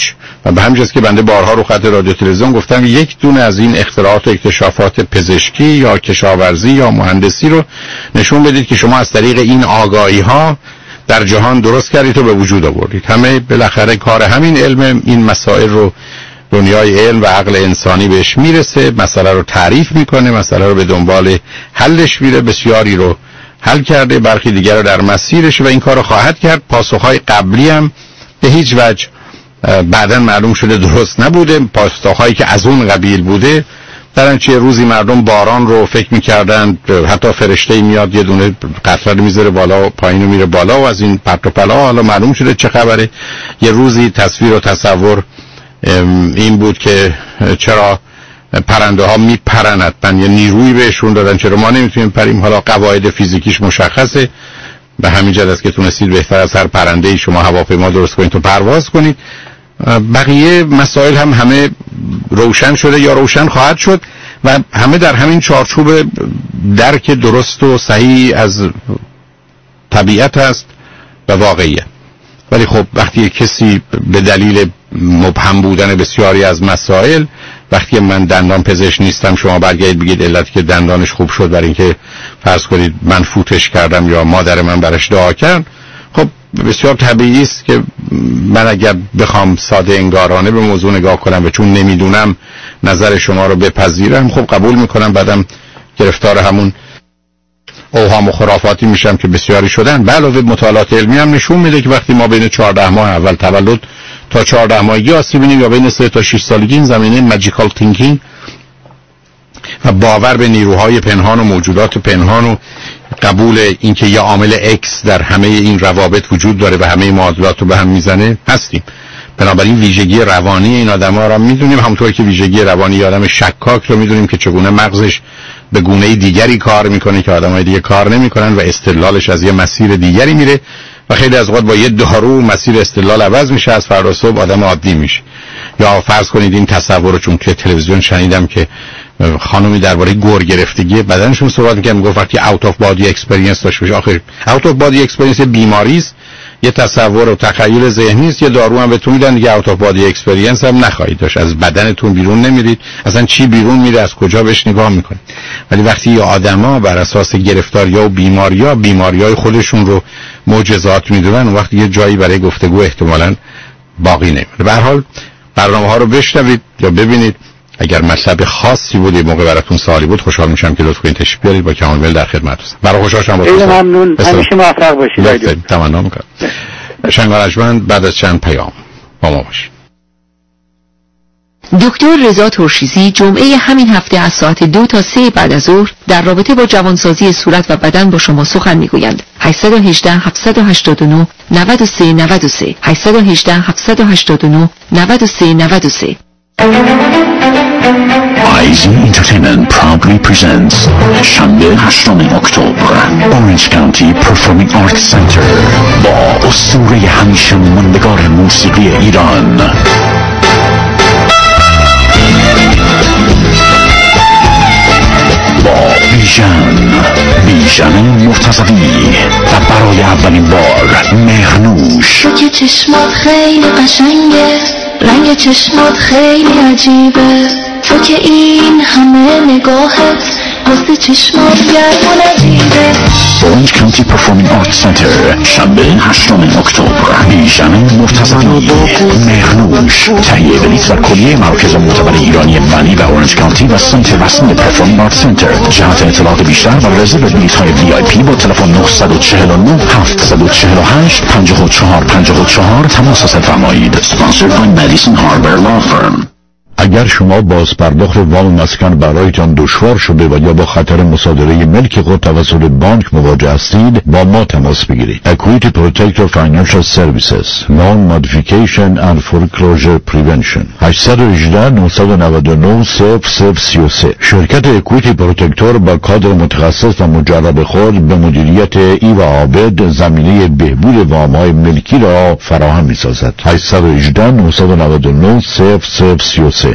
و به همین جاست که بنده بارها رو خط رادیو تلویزیون گفتم یک دونه از این اختراعات و اکتشافات پزشکی یا کشاورزی یا مهندسی رو نشون بدید که شما از طریق این آگاهی ها در جهان درست کردید و به وجود آوردید. همه بالاخره کار همین علم، این مسائل رو دنیای علم و عقل انسانی بهش میرسه، مسئله رو تعریف میکنه، مسئله رو به دنبال حلش میره، بسیاری رو حل کرده، برخی دیگر رو در مسیرش و این کار رو خواهد کرد. پاسخهای قبلی هم به هیچ وجه بعداً معلوم شده درست نبوده، پاسخهایی که از اون قبیل بوده. در چه روزی مردم باران رو فکر میکردن حتی فرشته میاد یه دونه قطره رو میذاره بالا و پایین رو میره بالا و از این پرت و پلا، حالا معلوم شده چه خبره. یه روزی تصویر و تصور این بود که چرا پرنده ها میپرن، حتما یه نیروی بهشون دادن، چرا ما نمیتونیم پریم. حالا قواعد فیزیکیش مشخصه، به همین جهت است که تونستید بهتر از هر پرنده ای شما هواپیما درست کنید و پرواز کنید. بقیه مسائل هم همه روشن شده یا روشن خواهد شد و همه در همین چارچوب درک درست و صحیح از طبیعت است و واقعیت. ولی خب وقتی کسی به دلیل مبهم بودن بسیاری از مسائل، وقتی من دندان پزشک نیستم شما برگردید بگید علت که دندانش خوب شد برای اینکه فرض کنید من فوتش کردم یا مادر من برش دعا کرد، خب بسیار طبیعی است که من اگر بخوام ساده انگارانه به موضوع نگاه کنم و چون نمیدونم نظر شما رو بپذیرم، خب قبول میکنم، بعدم گرفتار همون اوهام و خرافاتی میشم که بسیاری شدن. به علاوه مطالعات علمی هم نشون میده که وقتی ما بین چهارده ماه اول تولد تا چهارده ماهگی آسیب بینیم یا بین سه تا شش سالگی، این زمینه ماجیکال تینکینگ و باور به نیروهای پنهان و موجودات پنهان و قبول اینکه یه عامل اکس در همه این روابط وجود داره و همه معادلات رو به هم میزنه هستیم. بنابراین ویژگی روانی این آدم‌ها رو میدونیم، همونطور که ویژگی روانی آدم شکاک رو میدونیم که چگونه مغزش به گونه دیگری کار میکنه که آدمای دیگه کار نمیکنن و استدلالش از یه مسیر دیگری میره و خیلی از اوقات با یه دارو مسیر استدلال عوض میشه، از فردا صبح آدم عادی میشه. یا فرض کنید این تصور رو چون که تلویزیون شنیدم که خانومی درباره گور گرفتگی بدنشون صحبت می‌کرد، میگفت وقتی اوت اف بادی اکسپریانس داشته باشه، آخر اوت اف بادی اکسپریانس بیماری است، یه تصور و تخیل ذهنی است، یه دارو هم بهتون میدن دیگه اوت اف بادی اکسپریانس هم نخواهید داشت، از بدنتون بیرون نمیرید، اصلا چی بیرون میره از کجا بهش نگاه میکنید. ولی وقتی یه آدما بر اساس گرفتاری‌ها و بیماری‌ها بیماری‌های خودشون رو معجزات میدونن، اون وقت یه جایی برای گفتگو احتمالاً باقی نمیمونه. به هر حال برنامه‌ها رو بشنوید یا ببینید. اگر مطلب خاصی بود این موقع براتون سوالی بود خوشحال میشم که لطف کنید تشریف بیارید، با کمال میل در خدمت هستم. برای خوشحالم با خیلی ممنون، همیشه موفق باشید. تمنا میکنم. شنگارجمند بعد از چند پیام با ما باشید. دکتر رضا ترشیزی جمعه همین هفته از ساعت دو تا سه بعد از ظهر در رابطه با جوانسازی صورت و بدن با شما سخن میگویند. هشت یک هشت هفت هشت نه نه سه نه سه هشت یک هشت هفت هشت نه نه سه نه سه. آیزی Entertainment proudly presents شنبه هشتم اکتبر Orange County Performing Arts Center با اسطوره همیشه ماندگار موسیقی ایران با ویژن ویژن مرتضوی و برای اولین بار مهرنوش. تو که چشمات خیلی قشنگه، رنگ چشمات خیلی عجیبه، تو که این همه نگاهت واسه چشمات گرم و نجیبه. Orange County Performing Arts Center شنبه هشتم اکتبر ویژن مرتضوی مهرنوش. تهیه بلیط و کلیه مرکز معتبر ایرانی بنی و اورنج کانتی و سنت رسمی پرفورمینگ آرت سنتر. جهت اطلاعات بیشتر و رزرو بلیط های وی آی پی با تلفن نه چهار نه هفت چهار هشت پنج چهار پنج چهار تماس فرمایید. Sponsored by Madison Harbor Law Firm. اگر شما باز پرداخت وام مسکن برایتان دشوار شده و یا با خطر مصادره ملک خود توسط بانک مواجه هستید، با ما تماس بگیرید. Equity Protector Financial Services Loan Modification and Foreclosure Prevention هشت یک هشت نه نه نه صفر صفر سه سه. شرکت اکویتی پروتکتور با کادر متخصص و مجرب خود به مدیریت ایوا عابد زمینه بهبود وام‌های ملکی را فراهم می‌سازد. هشت یک هشت نه نه نه صفر صفر سه سه.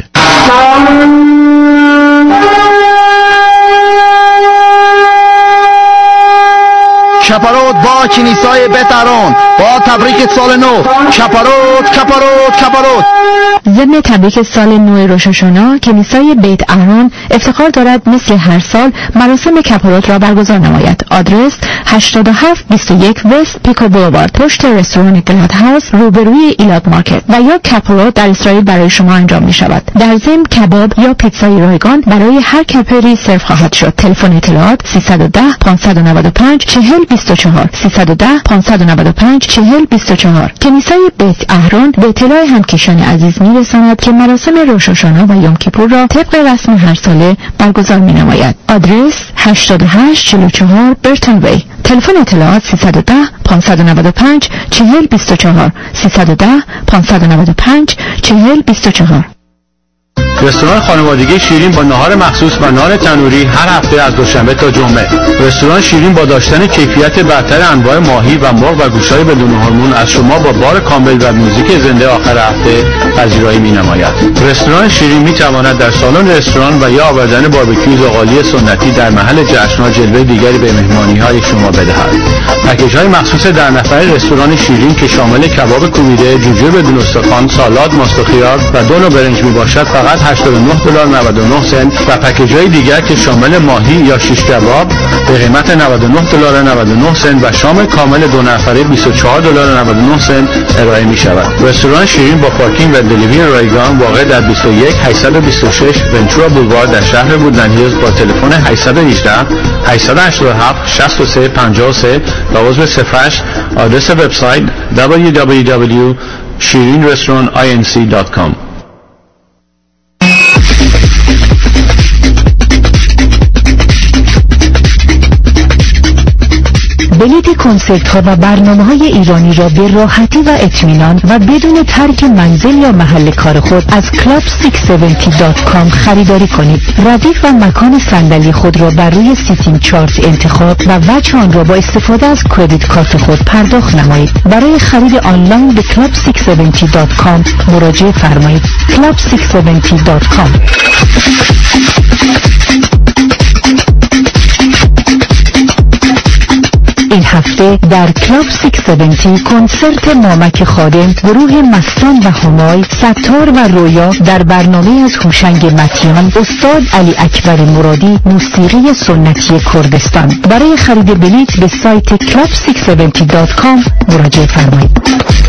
کپاروت با کنیسای بهتران با تبریک سال نو. کپاروت کپاروت کپاروت. ضمن تبریک سال نو روش هاشانا، کنیسای بیت اهرون افتخار دارد مثل هر سال مراسم کپارات را برگزار نماید. آدرس هشتاد و هفت بیست و یک وست پیکو بولوارد، پشت رستوران گلاد هاوس روبروی ایلات مارکت. و یا کپارات در اسرائیل برای شما انجام می شود. در ضمن کباب یا پیتزای رایگان برای هر کپری سرو خواهد شد. تلفن اطلاعات سیصد و ده پانصد و نود و پنج چهل بیست و چهار سیصد و ده پانصد و نود و پنج چهل بیست و چهار. کنیسای بیت اهرون به اطلاع همکیشان عزیز می رساند که مراسم روش هاشانا و یوم کیپور را طبق رسم هر ساله برگزار می نماید. آدرس هشتاد و هشت چهل و چهار برتون وی. تلفن اطلاعات سیصد و ده پانصد و نود و پنج چهل بیست و چهار سیصد و ده پانصد و نود و پنج چهل بیست و چهار. رستوران خانوادگی شیرین با نهار مخصوص و نان تنوری هر هفته از دوشنبه تا جمعه. رستوران شیرین با داشتن کیفیت برتر انواع ماهی و مرغ و گوشت‌های بدون هورمون از شما با بار کامل و موزیک زنده آخر هفته پذیرایی می‌نماید. رستوران شیرین می‌تواند در سالن رستوران و یا آوردن باربیکیو زغالی سنتی در محل جشن‌ها جلوه دیگری به مهمانی‌های شما بدهد. پکیج‌های مخصوص در نفره رستوران شیرین که شامل کباب کوبیده، جوجه بدون استخوان، سالاد، ماست و خیار و دو نوع برنج میباشد فقط هشتاد و نه دلار و نود و نه سنت و پکیج‌های دیگر که شامل ماهی یا شیش کباب به قیمت نود و نه دلار و نود و نه سنت و شام کامل دو نفره بیست و چهار دلار و نود و نه سنت ارائه می‌شود. رستوران شیرین با پارکینگ و دلیوری رایگان واقع در بیست و یک هشتصد و بیست و شش ونچورا بولوارد در شهر وودلند هیلز با تلفن هشتصد و هجده هشتصد و هشتاد و هفت شصت و سه پنجاه و سه و عضو صفر هشت. آدرس وبسایت دبلیو دبلیو دبلیو دات shirin restaurant inc دات کام. بلیط کنسرت ها و برنامه های ایرانی را به راحتی و اطمینان و بدون ترک منزل یا محل کار خود از کلاب ششصد و هفتاد دات کام خریداری کنید. ردیف و مکان صندلی خود را بر روی سیتینگ چارت انتخاب و وجه آن را با استفاده از کردیت کارت خود پرداخت نمایید. برای خرید آنلاین به کلاب ششصد و هفتاد دات کام مراجعه فرمایید. کلاب ششصد و هفتاد دات کام. این هفته در کلاب ششصد و هفتاد کنسرت مامک خادم، گروه مستان و همای، ستار و رویا در برنامه از هوشنگ متیان، استاد علی اکبر مرادی، موسیقی سنتی کردستان. برای خرید بلیط به سایت کلاب ششصد و هفتاد دات کام مراجعه فرمایید.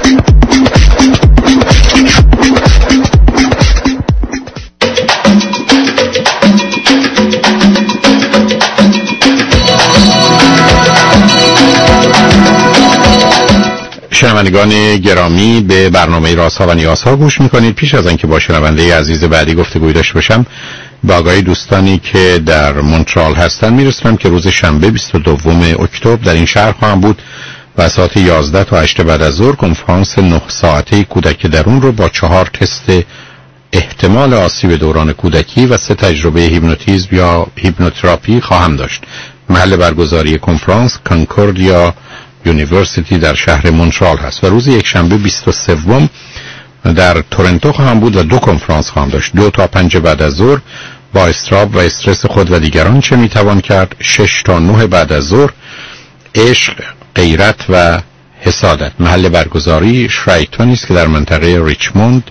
شنوندگان گرامی، به برنامه رازها و نیازها گوش میکنید. پیش از اینکه با شنونده عزیز بعدی گفتگوی داشته باشم، با آگاهی دوستانی که در مونترال هستن میرسونم که روز شنبه بیست و دوم اکتبر در این شهر خواهم بود و ساعت یازده تا هشت بعد از ظهر کنفرانس نه ساعته کودک درون رو با چهار تست احتمال آسیب دوران کودکی و سه تجربه هیپنوتیزم یا هیپنوتراپی خواهم داشت. محل برگزاری کنفرانس کانکوردیا یونیورسیتی در شهر مونترال هست و روز یک شنبه بیست و سوم در تورنتو خواهم بود و دو کنفرانس خواهم داشت. دو تا پنج بعد از ظهر با استراب و استرس خود و دیگران چه میتوان کرد. شش تا نه بعد از ظهر عشق، غیرت و حسادت. محل برگزاری شرایتون است که در منطقه ریچموند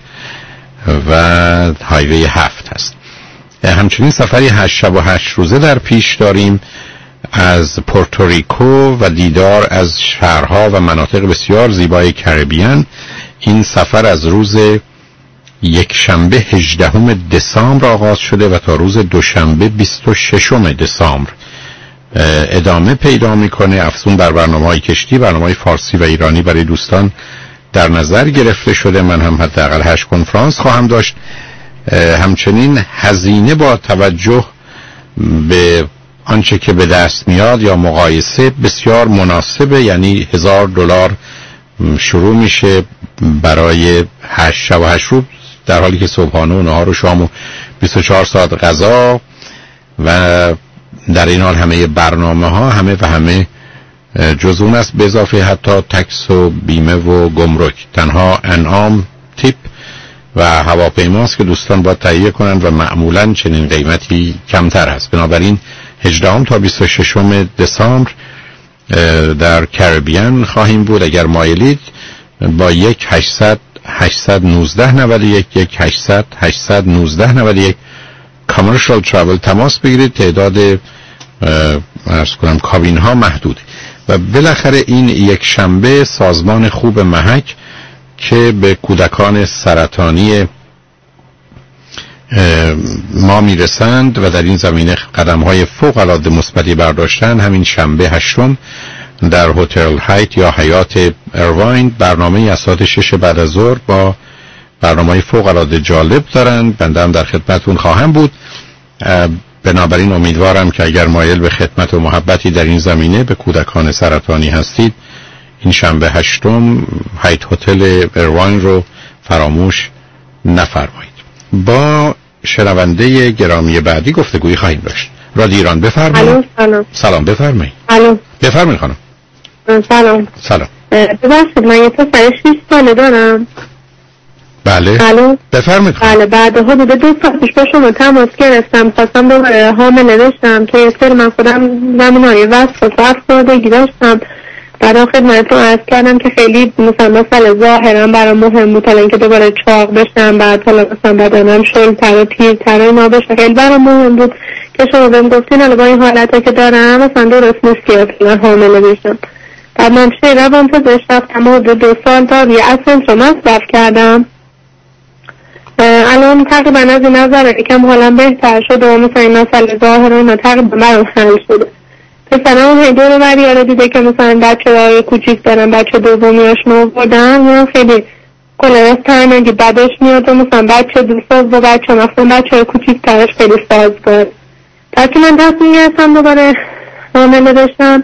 و هایوی هفت هست. همچنین سفری هشت شب و هشت روزه در پیش داریم از پورتوریکو و دیدار از شهرها و مناطق بسیار زیبای کربیان. این سفر از روز یک شنبه هجدهم دسامبر آغاز شده و تا روز دوشنبه بیست و ششم دسامبر ادامه پیدا میکنه. افزون بر برنامه‌های کشتی، برنامه‌های فارسی و ایرانی برای دوستان در نظر گرفته شده. من هم حداقل هشت کنفرانس خواهم داشت. همچنین هزینه با توجه به آنچه که به دست میاد یا مقایسه بسیار مناسبه، یعنی هزار دلار شروع میشه برای هشت شب و هشت روز، در حالی که صبحانه و نهار و شام و بیست و چهار ساعت غذا و در این حال همه برنامه ها همه و همه جز اون است، به اضافه حتی تکس و بیمه و گمرک. تنها انعام، تیپ و هواپیماست که دوستان باید تهیه کنند و معمولا چنین قیمتی کمتر هست. بنابراین هجدهم تا بیست و ششم دسامبر در کربیان خواهیم بود. اگر مایلید با یک هشتصد هشتصد و نوزده نود و یک یک هشتصد هشتصد و نوزده نود و یک کامرشال ترافل تماس بگیرید. تعداد عرض کنم کابین ها محدوده و بالاخره این یک شنبه سازمان خوب محک که به کودکان سرطانی ما میرسند و در این زمینه قدم های فوق العاده مثبتی برداشتن، همین شنبه هشتم در هتل هایت یا حیات ایرواین برنامه از ساعت شش بعد از ظهر با برنامه فوق العاده جالب دارند. بنده هم در خدمتون خواهم بود. بنابراین امیدوارم که اگر مایل به خدمت و محبتی در این زمینه به کودکان سرطانی هستید، این شنبه هشتم هایت هتل ایرواین رو فراموش نفرمایید. با شنونده گرامی بعدی گفتگویی خواهیم داشت. رادیو ایران بفرمایید. سلام. سلام بفرمایید. الو. بفرمایید خانم. سلام. سلام. ببخشید من یه پسر شش ساله دارم. بله. الو. بفرمایید. بله بعد حدود دو سال پیش با شما تماس گرفتم، خواستم دوباره حامله بشم که یه سری من خودم زمینهای وسواس و افسردگی داشتم. برای خدمتتون عرض کردم که خیلی مثلا مسئله ظاهرا برام مهم بود، تا اینکه دوباره چاق بشم، بعد حالا مثلا بدنم شل‌تر و پیرتر اینا بشه، خیلی برام مهم بود که شما بهم گفتین حالا با این حالتی که دارم مثلا درست نیست که من حامله بشم. بعد من پیش روانپزشک رفتم، حدود دو سال داروی اسنس رو مصرف کردم. الان تقریبا از این نظر یکم حالم بهتر شده و مثلا این مسئله ظاهر اینا تقریبا برام حل شده. پسرم هی دور بریاره دیده که مثلا بچه های کوچیک دارن، بچه دومیاشون رو بردن، من خیلی کلرس ترمگی بدش میاد و مثلا بچه دوست و بچه مثلا بچه های کوچیک ترش خیلی سازگار. تاکی من تصمیم گرفتم دوباره حامله بشم.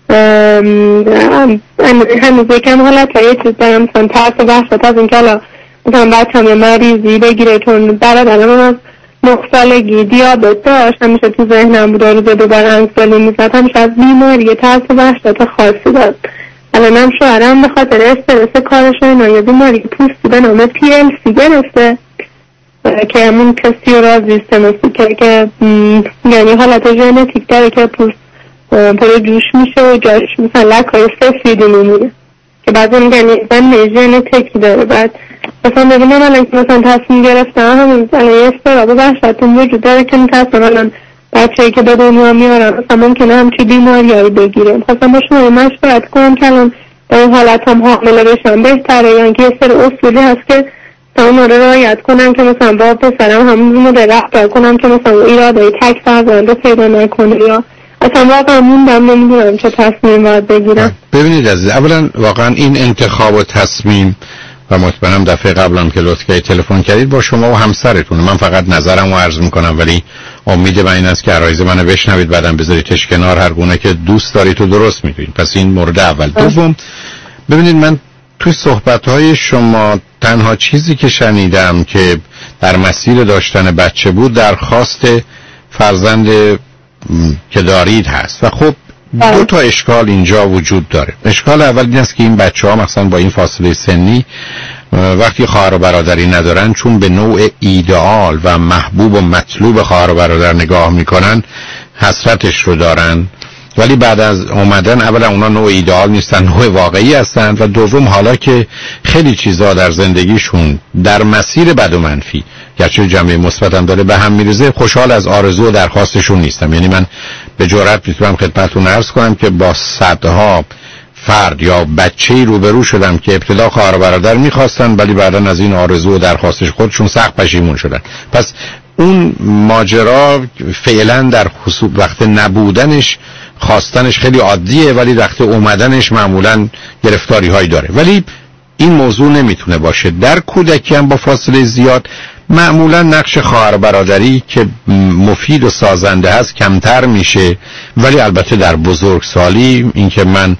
هنوز یکم حالت و یه چیز دارم مثلا ترس و وحشت از این که حالا مثلا بچه هم یه مریضی بگیره، چون برادرم از نه سالگی دیابت داشت، همیشه تو ذهنم بود روز دوباره انسولین میزد، همیشه از بیماری ترس و وحشت خاصی داشت. الانم شوهرم به خاطر استرس کارش و اینا یه بیماری پوستی به نام پی ال سی گرفته که همون پستیورازیستمسی که که یعنی حالت ژنتیک داره که پوست پر جوش میشه و جاش مثلا لکای سفیدی میمونه که بعضی میگن زن ژنتیکی داره. بعد مثلا ببینم الان که مثلا تصمیم گرفتم همون مثلا یه استراب و وحشتون وجود داره که میترسم الان بچه‌ای که به دنیا میارم مثلا ممکنه همچی بیماریایی بگیره. خواستم با شما مشورت کنم که الان با این حالت هم حامله بشم بهتره یا اینکه یه سر اصولی هست که تا اونا رو رعایت کنم که مثلا با پسرم همون مدل رفتار کنم که مثلا ایرادای تک فرزند رو پیدا نکنه، یا اصلا واقعا موندم نمیدونم چه تصمیم باید بگیرم. ببینید عزیز، اولا واقعا این انتخاب و تصمیم و مطمئنم دفعه قبلم که لطف کردید تلفن کردید با شما و همسرتون، من فقط نظرم رو عرض میکنم ولی امید من این است که عرایز منو بشنوید بعدم بذاریدش کنار، هر گونه که دوست دارید تو درست میدونید. پس این مورد اول. دوم، ببینید من توی صحبت‌های شما تنها چیزی که شنیدم که در مسیر داشتن بچه بود درخواست فرزند که دارید هست و خب دو تا اشکال اینجا وجود داره. اشکال اول این است که این بچه ها مثلا با این فاصله سنی وقتی خواهر و برادری ندارن، چون به نوع ایدئال و محبوب و مطلوب خواهر و برادر نگاه میکنن حسرتش رو دارن، ولی بعد از اومدن اولا اونا نوع ایدئال نیستن، نوع واقعی هستن و دوم حالا که خیلی چیزا در زندگیشون در مسیر بد و منفی گرچه جنبه مثبت هم داره به هم میریزه، خوشحال از آرزو و درخواستشون نیستم. یعنی من به جرئت میتونم خدمتتون عرض کنم که با صدها فرد یا بچه‌ای روبرو شدم که ابتدا خواهر و برادر میخواستن ولی بعداً از این آرزو و درخواستش خودشون سخت پشیمون شدن. پس اون ماجرا فعلا در خصوص وقت نبودنش خواستنش خیلی عادیه ولی وقت اومدنش معمولاً گرفتاری هایی داره. ولی این موضوع نمیتونه باشه. در کودکی هم با فاصله زیاد معمولا نقش خواهر برادری که مفید و سازنده هست کمتر میشه، ولی البته در بزرگسالی اینکه من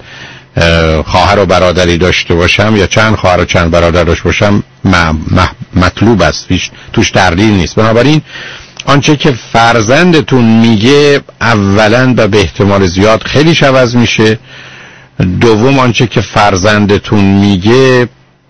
خواهر و برادری داشته باشم یا چند خواهر و چند برادر داشته باشم مطلوب است، توش تردید نیست. بنابراین آنچه که فرزندتون میگه اولا و به احتمال زیاد خیلی عوض میشه، دوم آنچه که فرزندتون میگه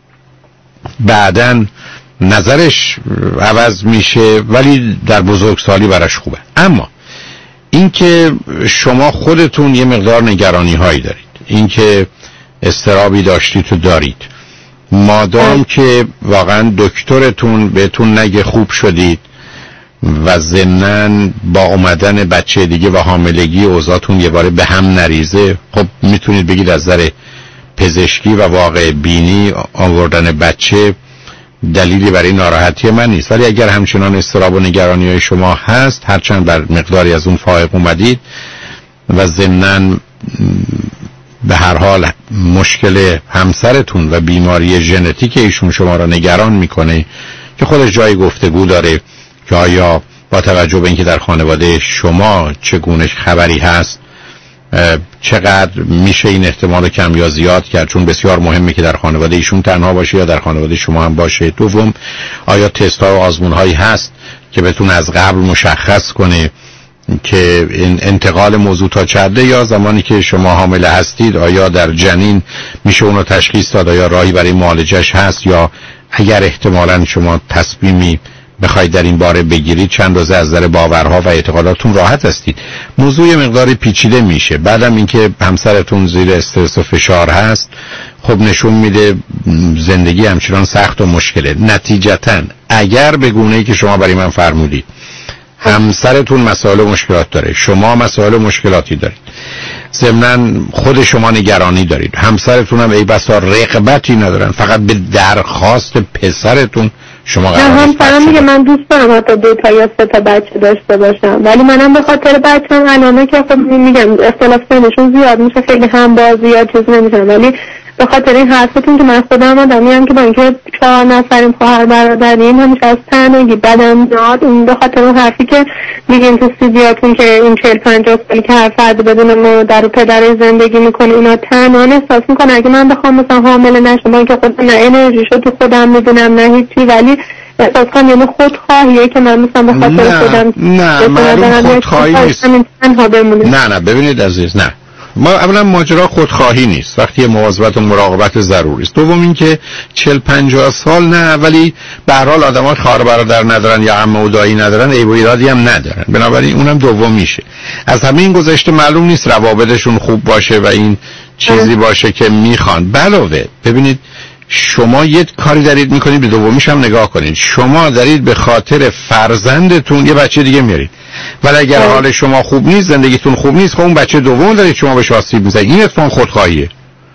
بعدن نظرش عوض میشه ولی در بزرگسالی براش خوبه. اما اینکه شما خودتون یه مقدار نگرانی هایی دارید، اینکه استرابی داشتید و دارید مادام که واقعا دکترتون بهتون نگه خوب شدید و ضمناً با اومدن بچه دیگه و حاملگی اوضاعتون یه باره به هم نریزه، خب میتونید بگید از نظر پزشکی و واقع بینی آوردن بچه دلیلی برای ناراحتی من نیست. ولی اگر همچنان اضطراب و نگرانی های شما هست، هرچند بر مقداری از اون فائق اومدید و ضمناً به هر حال مشکل همسرتون و بیماری ژنتیک ایشون شما را نگران میکنه که خودش جای گفتگو داره که آیا با توجه به اینکه در خانواده شما چگونه خبری هست چقدر میشه این احتمال کم یا زیاد کرد، چون بسیار مهمه که در خانواده ایشون تنها باشه یا در خانواده شما هم باشه. دوم، آیا تست ها و آزمون هایی هست که بتون از قبل مشخص کنه که این انتقال موضوع تا چرده یا زمانی که شما حامل هستید آیا در جنین میشه اونو تشخیص داد، آیا راهی برای معالجش هست، یا اگر احتمالاً شما تصمیمی بخواید در این باره بگیرید چند روزه از نظر باورها و اعتقاداتون راحت هستید. موضوع مقداری پیچیده میشه. بعدم اینکه همسرتون زیر استرس و فشار هست، خب نشون میده زندگی همچنان سخت و مشکله. نتیجتاً اگر به گونه‌ای که شما برای من فرمودید همسرتون مسائل و مشکلات داره، شما مسائل و مشکلاتی دارید، ضمناً خود شما نگرانی دارید، همسرتون هم ای بسا رغبتی ندارن، فقط به درخواست پسرتون شما قرار نه، همسرم میگه من دوست دارم حتی دو تا یا سه تا بچه داشته باشم، ولی منم به خاطر بچه‌م الان که خب میگم اختلاف سنشون زیاد میشه، خیلی هم بازی یا چیز نمیشن، ولی به خاطر این حرفتون که من خودم آدمی هم که با اینکه چهار نفریم خواهر برادریم همیشه از تنگی بدم میاد، اون به خاطر اون حرفی که میگین تو سیدیاتون که این چهل پنجاه سالی که هر فرد بدون مادر و پدر زندگی میکنه اینا تنها احساس میکنه. اگه من بخوام مثلا حامله نشم با اینکه خودم نه انرژیشو تو خودم میدونم نه هیچی، ولی احساس کنم یعنی خودخواهیه که من مثلا به خاطر خودم نه معلوم خودخواهی نیست. نه نه ببینید عزیز، نه ما اولا ماجرا خودخواهی نیست وقتی مواظبت و مراقبت ضروری است. دوم اینکه چهل پنجاه سال نه، ولی به هر حال آدم‌ها خواهر برادر ندارن یا عمه و دایی ندارن، عیب و ایرادی هم ندارن، بنابراین اونم دوم میشه. از همه این گذشته معلوم نیست روابطشون خوب باشه و این چیزی باشه که میخوان. علاوه ببینید شما یه کاری دارید میکنید، به دومیش هم نگاه کنید. شما دارید به خاطر فرزندتون یه بچه دیگه میارید، ولی اگر حال شما خوب نیست، زندگیتون خوب نیست، خب اون بچه دوم دارید شما بهش آسیب میزنید. این اتفاق خودخواهیه.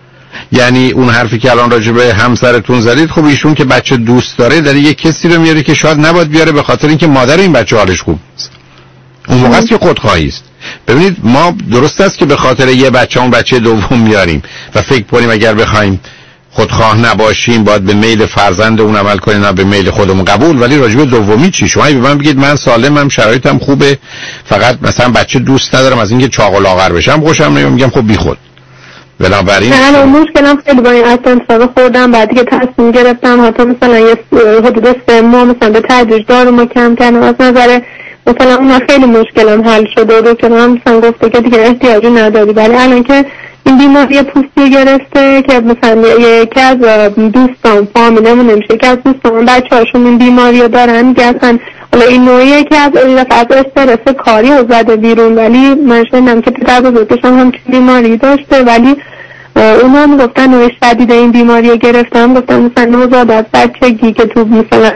یعنی اون حرفی که الان راجع به همسرتون زدید، خب ایشون که بچه دوست داره داره یه کسی رو میاره که شاید نباید بیاره به خاطر اینکه مادر این بچه حالش خوب نیست. اون موقع است که خودخواهی است. ببینید ما درست است که به خاطر یه بچه اون بچه دوم میاریم و فکر کنیم اگر بخوایم خودخواه نباشیم باید به میل فرزند اون عمل کنیم نه به میل خودمون. قبول. ولی راجب دومی چی؟ شما به من بگید من سالمم، شرایطم خوبه، فقط مثلا بچه دوست ندارم، از اینکه چاق و لاغر بشم خوشم نمیاد، میگم خب بیخود. بنابراین نه مشکلم خیلی با این اتفاق خوردم، بعد که تصمیم گرفتم حتی مثلا یه حدود سه ماه مثلا به تدریج دارو کم کردم، از نظر مثلا اون خیلی مشکلم حل شده و که من مثلا گفته که دیگه احتیاجی نداری. ولی الان که این بیماری پوستی گرفته که مثلا یکی از دوستان فامیلمون نمیشه که از دوستان بچه هاشون این بیماری رو دارن که اصلا حالا این نوعیه که از از استرس کاری رو زده بیرون، ولی من شنیدم که پدر بزرگشم هم بیماری داشته ولی اونا هم گفتن نوع شدید این بیماری رو گرفتم، گفتن مثلا نوزاد از بچگی که تو مثلا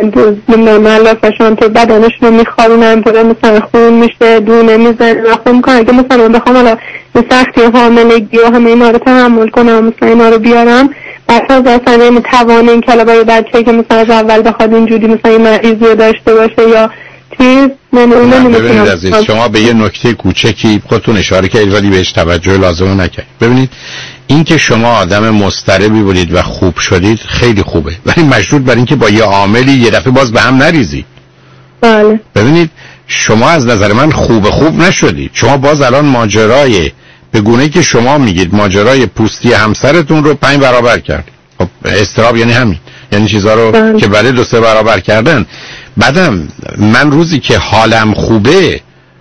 ملافشان تو بدنشون رو میخارونن پره مثلا خون میشه دونه میزن و خون میکنن. اگه مثلا بخوام حالا به سختی حاملگی و همه اینا رو تحمل کنم مثلا اینا رو بیارم، بعد از اصلا متوان این کلابای بچه که مثلا از اول بخواد اینجوری مثلا این مریضی رو داشته باشه یا چیز من اون نمیتونم. عزیز شما به یه نکته کوچکی خودتون اشاره کردید ولی بهش توجه لازم نکردید. ببینید این که شما آدم مضطربی بودید و خوب شدید خیلی خوبه، ولی مشروط بر این که با یه عاملی یه دفعه باز به هم نریزید. بله. ببینید شما از نظر من خوب خوب نشدید. شما باز الان ماجرای به گونه‌ای که شما میگید ماجرای پوستی همسرتون رو پنج برابر کرد. خب استراب یعنی همین، یعنی چیزا رو بله. که برای دو سه برابر کردن. بعدم من روزی که حالم خوبه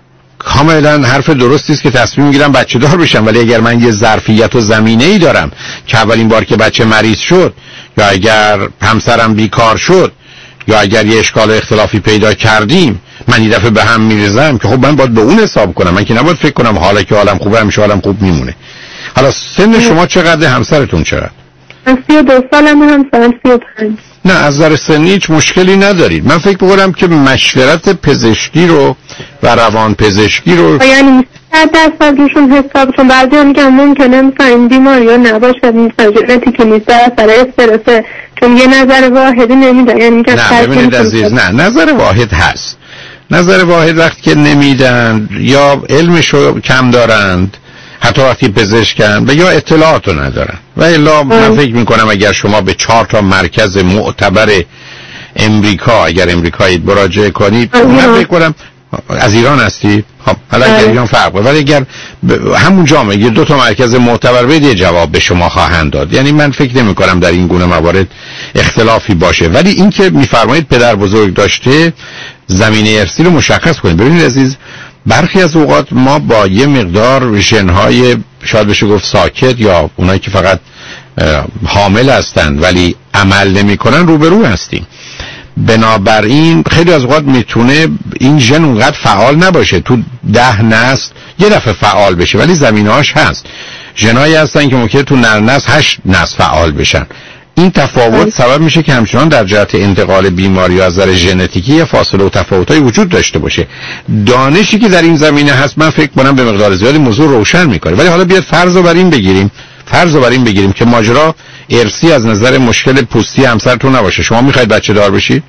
کاملا حرف درستی است که تصمیم میگیرم بچه دار بشم، ولی اگر من یه ظرفیت و زمینه‌ای دارم که اولین بار که بچه مریض شد یا اگر همسرم بیکار شد یا اگر یه اشکال اختلافی پیدا کردیم من یه دفعه به هم میریزم که خب من باید به اون حساب کنم، من که نباید فکر کنم حالا که حالم خوبه همیشه حالم خوب میمونه. حالا سن شما چقدر، همسرتون چقدر؟ سی و دو سالم، همسرم سی و پنج. نه از نظر سنی هیچ مشکلی ندارید. من فکر می‌کنم که مشورت پزشکی رو و روان پزشکی رو یعنی صد درصد روشون حساب، چون بعضی میگن ممکنه مثلا این بیماری ها نباشه، مثلا ژنتیکی نیست، در اثر استرسه، چون یه نظر واحدی نمیدن. یعنی میگن نه ببینید عزیز، نه نظر واحد هست. نظر واحد وقتی که نمیدن یا علمشو کم دارند، حتی وقتی پزشکن، و یا اطلاعات رو ندارن. و الا من فکر میکنم اگر شما به چهار تا مرکز معتبر امریکا، اگر امریکایی مراجعه کنید، من فکر کنم از ایران هستی؟ خب حالا اگر ایران فرق بود، ولی اگر همون جامعه یه دو تا مرکز معتبر بدید یه جواب به شما خواهند داد. یعنی من فکر نمی کنم در این گونه موارد اختلافی باشه. ولی این که میفرمایید پدر بزرگ داشته، زمینه ارثی رو مشخص کنید. ببینید عزیز، برخی از اوقات ما با یه مقدار ژن‌های شاید بشه گفت ساکت یا اونایی که فقط حامل هستند ولی عمل نمی‌کنن روبرو هستیم. بنابراین خیلی از اوقات میتونه این ژن اونقدر فعال نباشه، تو ده نسل یه دفعه فعال بشه، ولی زمینه‌هاش هست. ژنایی هستن که ممکنه تو نه نسل هشت نسل فعال بشن. این تفاوت سبب میشه که همچنان در جهت انتقال بیماری از نظر ژنتیکی فاصله و تفاوت‌های وجود داشته باشه. دانشی که در این زمینه هست من فکر کنم به مقدار زیادی موضوع روشن میکنه. ولی حالا بیاد فرض رو بر این بگیریم، فرض رو بر این بگیریم که ماجرا ارثی از نظر مشکل پوستی همسرتون نباشه. شما میخواید بچه دار بشید؟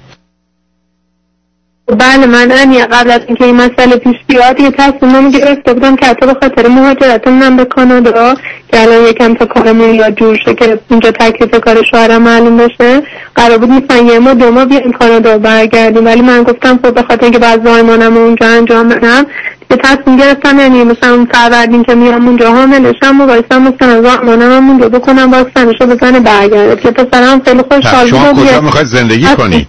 بله، من یعنی قبل از اینکه این مسئله پیش بیاد یه تصمیم گرفته بودم که حتی به خاطر مهاجرتم به کانادا که الان یکم تا کارمون یاد جور شه که اینجا تکلیف کار شوهرم معلوم بشه، قرار بود مثلا یه ماه دو ماه بیایم کانادا برگردیم، ولی من گفتم خب به خاطر اینکه بعد زایمانم اونجا انجام بدم یه تصمیم گرفتم، یعنی مثلا فروردین که میام اونجا حاملشم و وایسم مثلا زایمانم اونجا بکنم واکسنشو بزنه برگرده که پسرم خیلی خوشحال بود. شما کجا میخواید زندگی کنید؟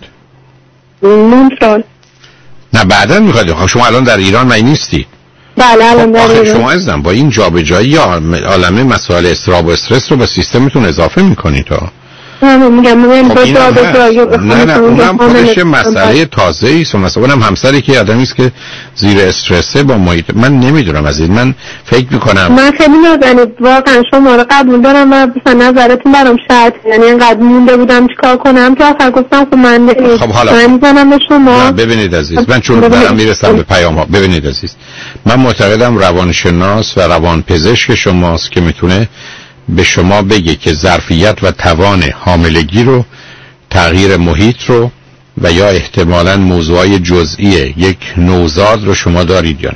مونترال. نه بعداً میخواید. شما الان در ایران می نیستی؟ بله الان در ایران. شما عزیزم با این جابجایی یا عالمه مسائل استراب و استرس رو به سیستمتون اضافه میکنید ها. نه میگم من با جابجایی نه نه اونم خودش مسئله تازه‌ای است. مثلا اونم همسری که آدمی است که زیر استرسه با محیط. من نمیدونم از این، من فکر میکنم من خیلی نازنید واقعا شما رو قبول دارم و مثلا نظرتون برام شرط، یعنی اینقدر مونده بودم چیکار کنم که آخر گفتم خب من خب حالا من میزنم به شما. نه ببینید عزیز، من چون دارم میرسم به پیام ها. ببینید عزیز، من معتقدم روانشناس و روانپزشک شماست که میتونه به شما بگه که ظرفیت و توان حاملگی رو، تغییر محیط رو و یا احتمالاً موضوعای جزئی یک نوزاد رو شما دارید یا نه.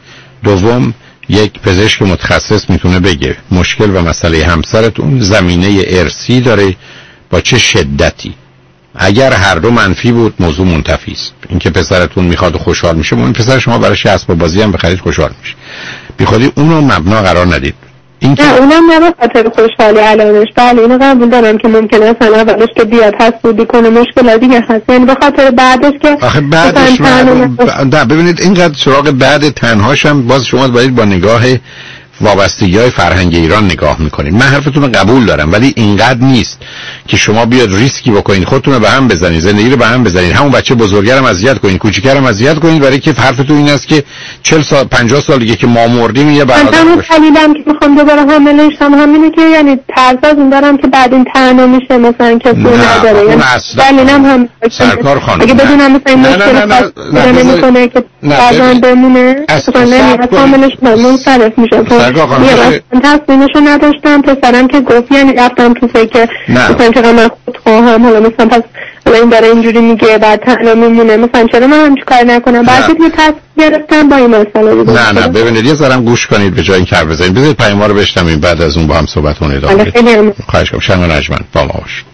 دوم، یک پزشک متخصص میتونه بگه مشکل و مسئله همسرتون زمینه ارثی داره با چه شدتی. اگر هر دو منفی بود موضوع منتفی است. اینکه پسرتون میخواد و خوشحال میشه، اون پسر شما براش اسباب بازی هم بخرید خوشحال میشه. بی خودی اونو مبنا قرار ندید. این نه اونم نه به خاطر خوشحالی الانش. بله اینو قبول دارم که ممکنه اصلا اولش که بیاد حسودی کنه مشکل دیگه هست، یعنی به خاطر بعدش که آخه بعدش نه ببینید اینقدر سراغ بعد تنهاش هم باز شما باید با نگاه وابستگی های فرهنگ ایران نگاه میکنید. من حرفتون رو قبول دارم ولی اینقدر نیست که شما بیاد ریسکی بکنید، خودتون رو به هم بزنید، زندگی رو به هم بزنید، همون بچه بزرگرم اذیت کنید، کوچیکرم اذیت کنید، برای که حرفتون این است که چهل سال پنجاه سال دیگه که ما مردیم یه برادر من خلیدم که میخوام دوباره حامله شم همینه که یعنی ترس از این دارم که بعد این تنها میشه مثلا که پول نداره، یعنی دلیلم هم سرکار خانم اگه بدونم مثلا این مشکل نمیکنه که بعداً بمونه مثلا نمیاد حامله شم منصرف میشه. من تصمیمشو نداشتم، پسرم که گفت یعنی رفتم تو فکر مثلا چقدر من خود خواهم، حالا مثلا پس حالا این داره اینجوری میگه بعد تنها میمونه، مثلا چرا من همچه کار نکنم. بعد که تصمیم گرفتم با این مسئله بود. نه نه ببینید یه ذرم گوش کنید به جای این کار بزنید، بذارید پیام رو بشنویم بعد از اون با هم صحبت کنید. خواهش کنم. شنگ و نجمن با ما باشید.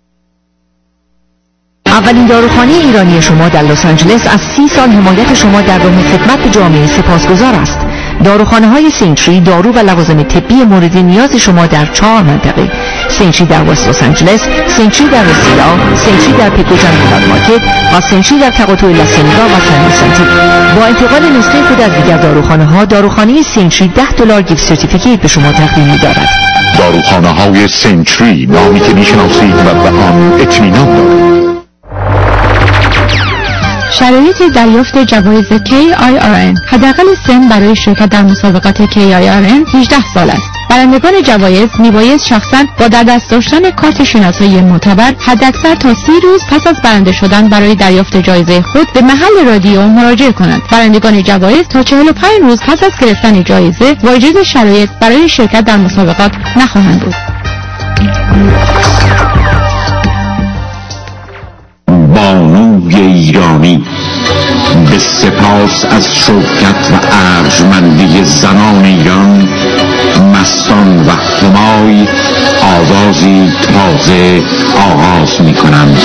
اولین داروخانه ایرانی شما در لس آنجلس از سی سال حمایت شما در راه خدمت به جامعه سپاسگزار است. داروخانه های سینتری دارو و لوازم طبی مورد نیاز شما در چهار منطقه: سینتری در وست لس آنجلس، سینتری در رسیلا، سینتری در پیکوجن بلاد مارکت و سینتری در تقاطع لاسنگا و سن ویسنتی. با انتقال نسخه خود از دیگر داروخانه ها، داروخانه سینتری ده دلار گیفت سرتیفیکیت به شما تقدیم می‌دارد. داروخانه های سینتری، نامی که میشناسید و به آن اطمینان دارید. شرایط دریافت جوایز کی آی آر ان: حداقل سن برای شرکت در مسابقات کی آی آر ان هجده سال است. برندگان جوایز میبایست شخصا با در دست داشتن کارت شناسایی معتبر حداکثر تا سی روز پس از برنده شدن برای دریافت جایزه خود به محل رادیو مراجعه کنند. برندگان جوایز تا چهل و پنج روز پس از گرفتن جایزه واجد شرایط برای شرکت در مسابقات نخواهند بود. بانوی ایرانی، به سپاس از شوکت و ارجمندی زنان ایران، مستان و همای آوازی تازه آغاز می کنند.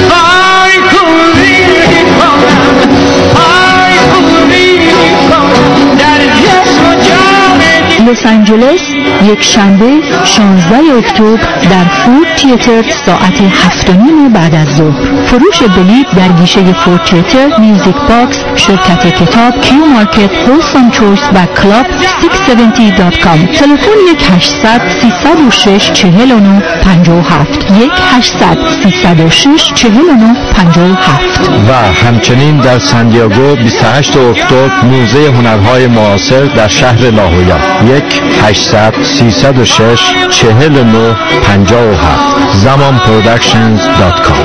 لس آنجلس، یک شنبه شانزده اکتبر در فورد تیاتر ساعت هفت و نیم بعد از ظهر. فروش بلیط در گیشه فورد تیاتر، میوزیک باکس، شرکت کتاب، کیو مارکت، هولسام چویس و کلاب ششصد و هفتاد دات کام. تلفن یک هشتصد سیصد و شش چهل و نه پنجاه و هفت یک هشتصد سیصد و شش چهل و نه پنجاه و هفت. و همچنین در سندیاگو بیست و هشتم اکتبر موزه هنرهای معاصر در شهر لاهویا یک هشتصد سیصد و شش چهل و نه پنجاه و هفت زمان پرودکشنز دات کام.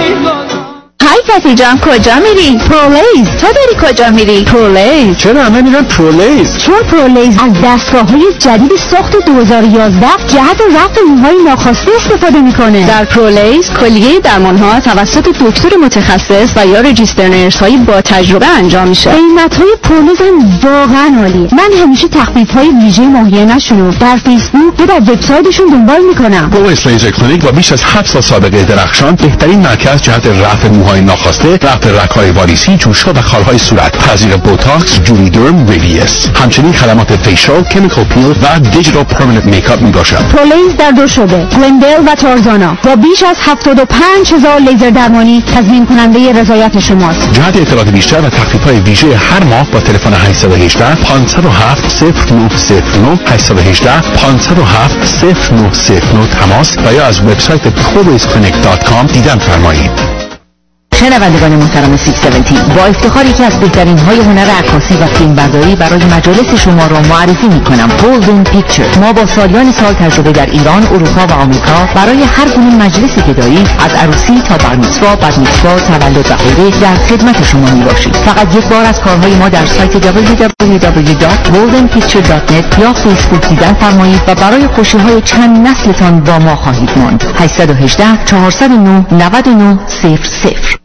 های فتی جان، کجا میری؟ پرولیز. تو داری کجا میری؟ پرولیز. چرا همه میرن پرولیز؟ چون پرولیز از دستگاه‌های جدید ساخت دو هزار و یازده جهت رفع موهای ناخواسته استفاده میکنه. در پرولیز کلیه درمان‌ها توسط دکتر متخصص و یا رجیستر نرس‌های با تجربه انجام میشه. قیمت‌های پرولیز هم واقعا عالیه. من همیشه تخفیف‌های ویژه ماهیانه‌شون رو در فیسبوک و در وبسایتشون دنبال میکنم. پرولیز لیزر کلینیک با بیش از هفت سال سابقه درخشان، بهترین مرکز جهت رفع موهای ناخواسته، رفع رگ‌های واریسی، جوش‌ها و خال‌های صورت، تزریق بوتاکس، جولی درم، ریلیس. همچنین خدمات فیشال، کمیکال پیل و دیجیتال پرمننت میکاپ میباشد. پرولیز در دو شعبه، گلندل و تارزانا، با بیش از هفتاد و پنج هزار لیزر درمانی تضمین کننده رضایت شماست. جهت اطلاعات بیشتر و تخفیف‌های ویژه هر ماه با تلفن هشت یک هشت پانصد و هفت صفر نه صفر نه هشت یک هشت پانصد و هفت صفر نه صفر نه تماس و یا از وبسایت پرولیز کلینیک دات کام دیدن فرمایید. شنوندگان محترم ششصد و هفتاد، با افتخار یکی از بهترین های هنر عکاسی و فیلمبرداری برای مجالس شما را معرفی می‌کنم. گلدن پیکچر. ما با سالیان سال تجربه در ایران، اروپا و آمریکا برای هر گونه مجلسی که دارید، از عروسی تا برمی‌سوا، بدمی‌سوا، تولد و غیره در خدمت شما میباشیم. فقط یک بار از کارهای ما در سایت دبلیو دبلیو دبلیو دات گلدن پیکچر دات نت یا فیسبوک دیدن فرمایید و برای خوشی‌های چند نسلتان با ما خواهید ماند. هشت یک هشت چهارصد و نه نود و نه صفر صفر.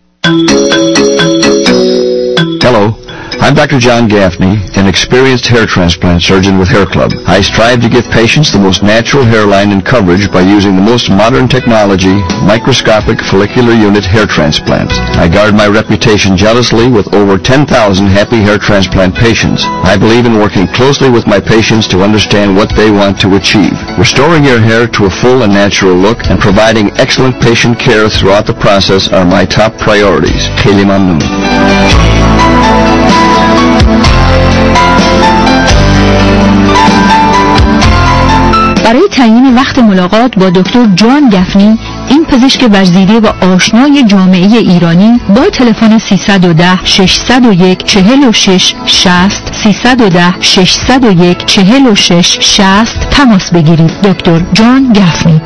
Hello, I'm Doctor John Gaffney, an experienced hair transplant surgeon with Hair Club. I strive to give patients the most natural hairline and coverage by using the most modern technology, microscopic follicular unit hair transplants. I guard my reputation jealously with over ten thousand happy hair transplant patients. I believe in working closely with my patients to understand what they want to achieve. Restoring your hair to a full and natural look and providing excellent patient care throughout the process are my top priorities. Kheli mamnoon. برای تعیین وقت ملاقات با دکتر جان گفنی، این پزشک ورزیده و آشنای جامعه ایرانی، با تلفن سیصد و ده ششصد و یک چهل و شش شصت سیصد و ده ششصد و یک چهل و شش شصت تماس بگیرید. دکتر جان گفنی.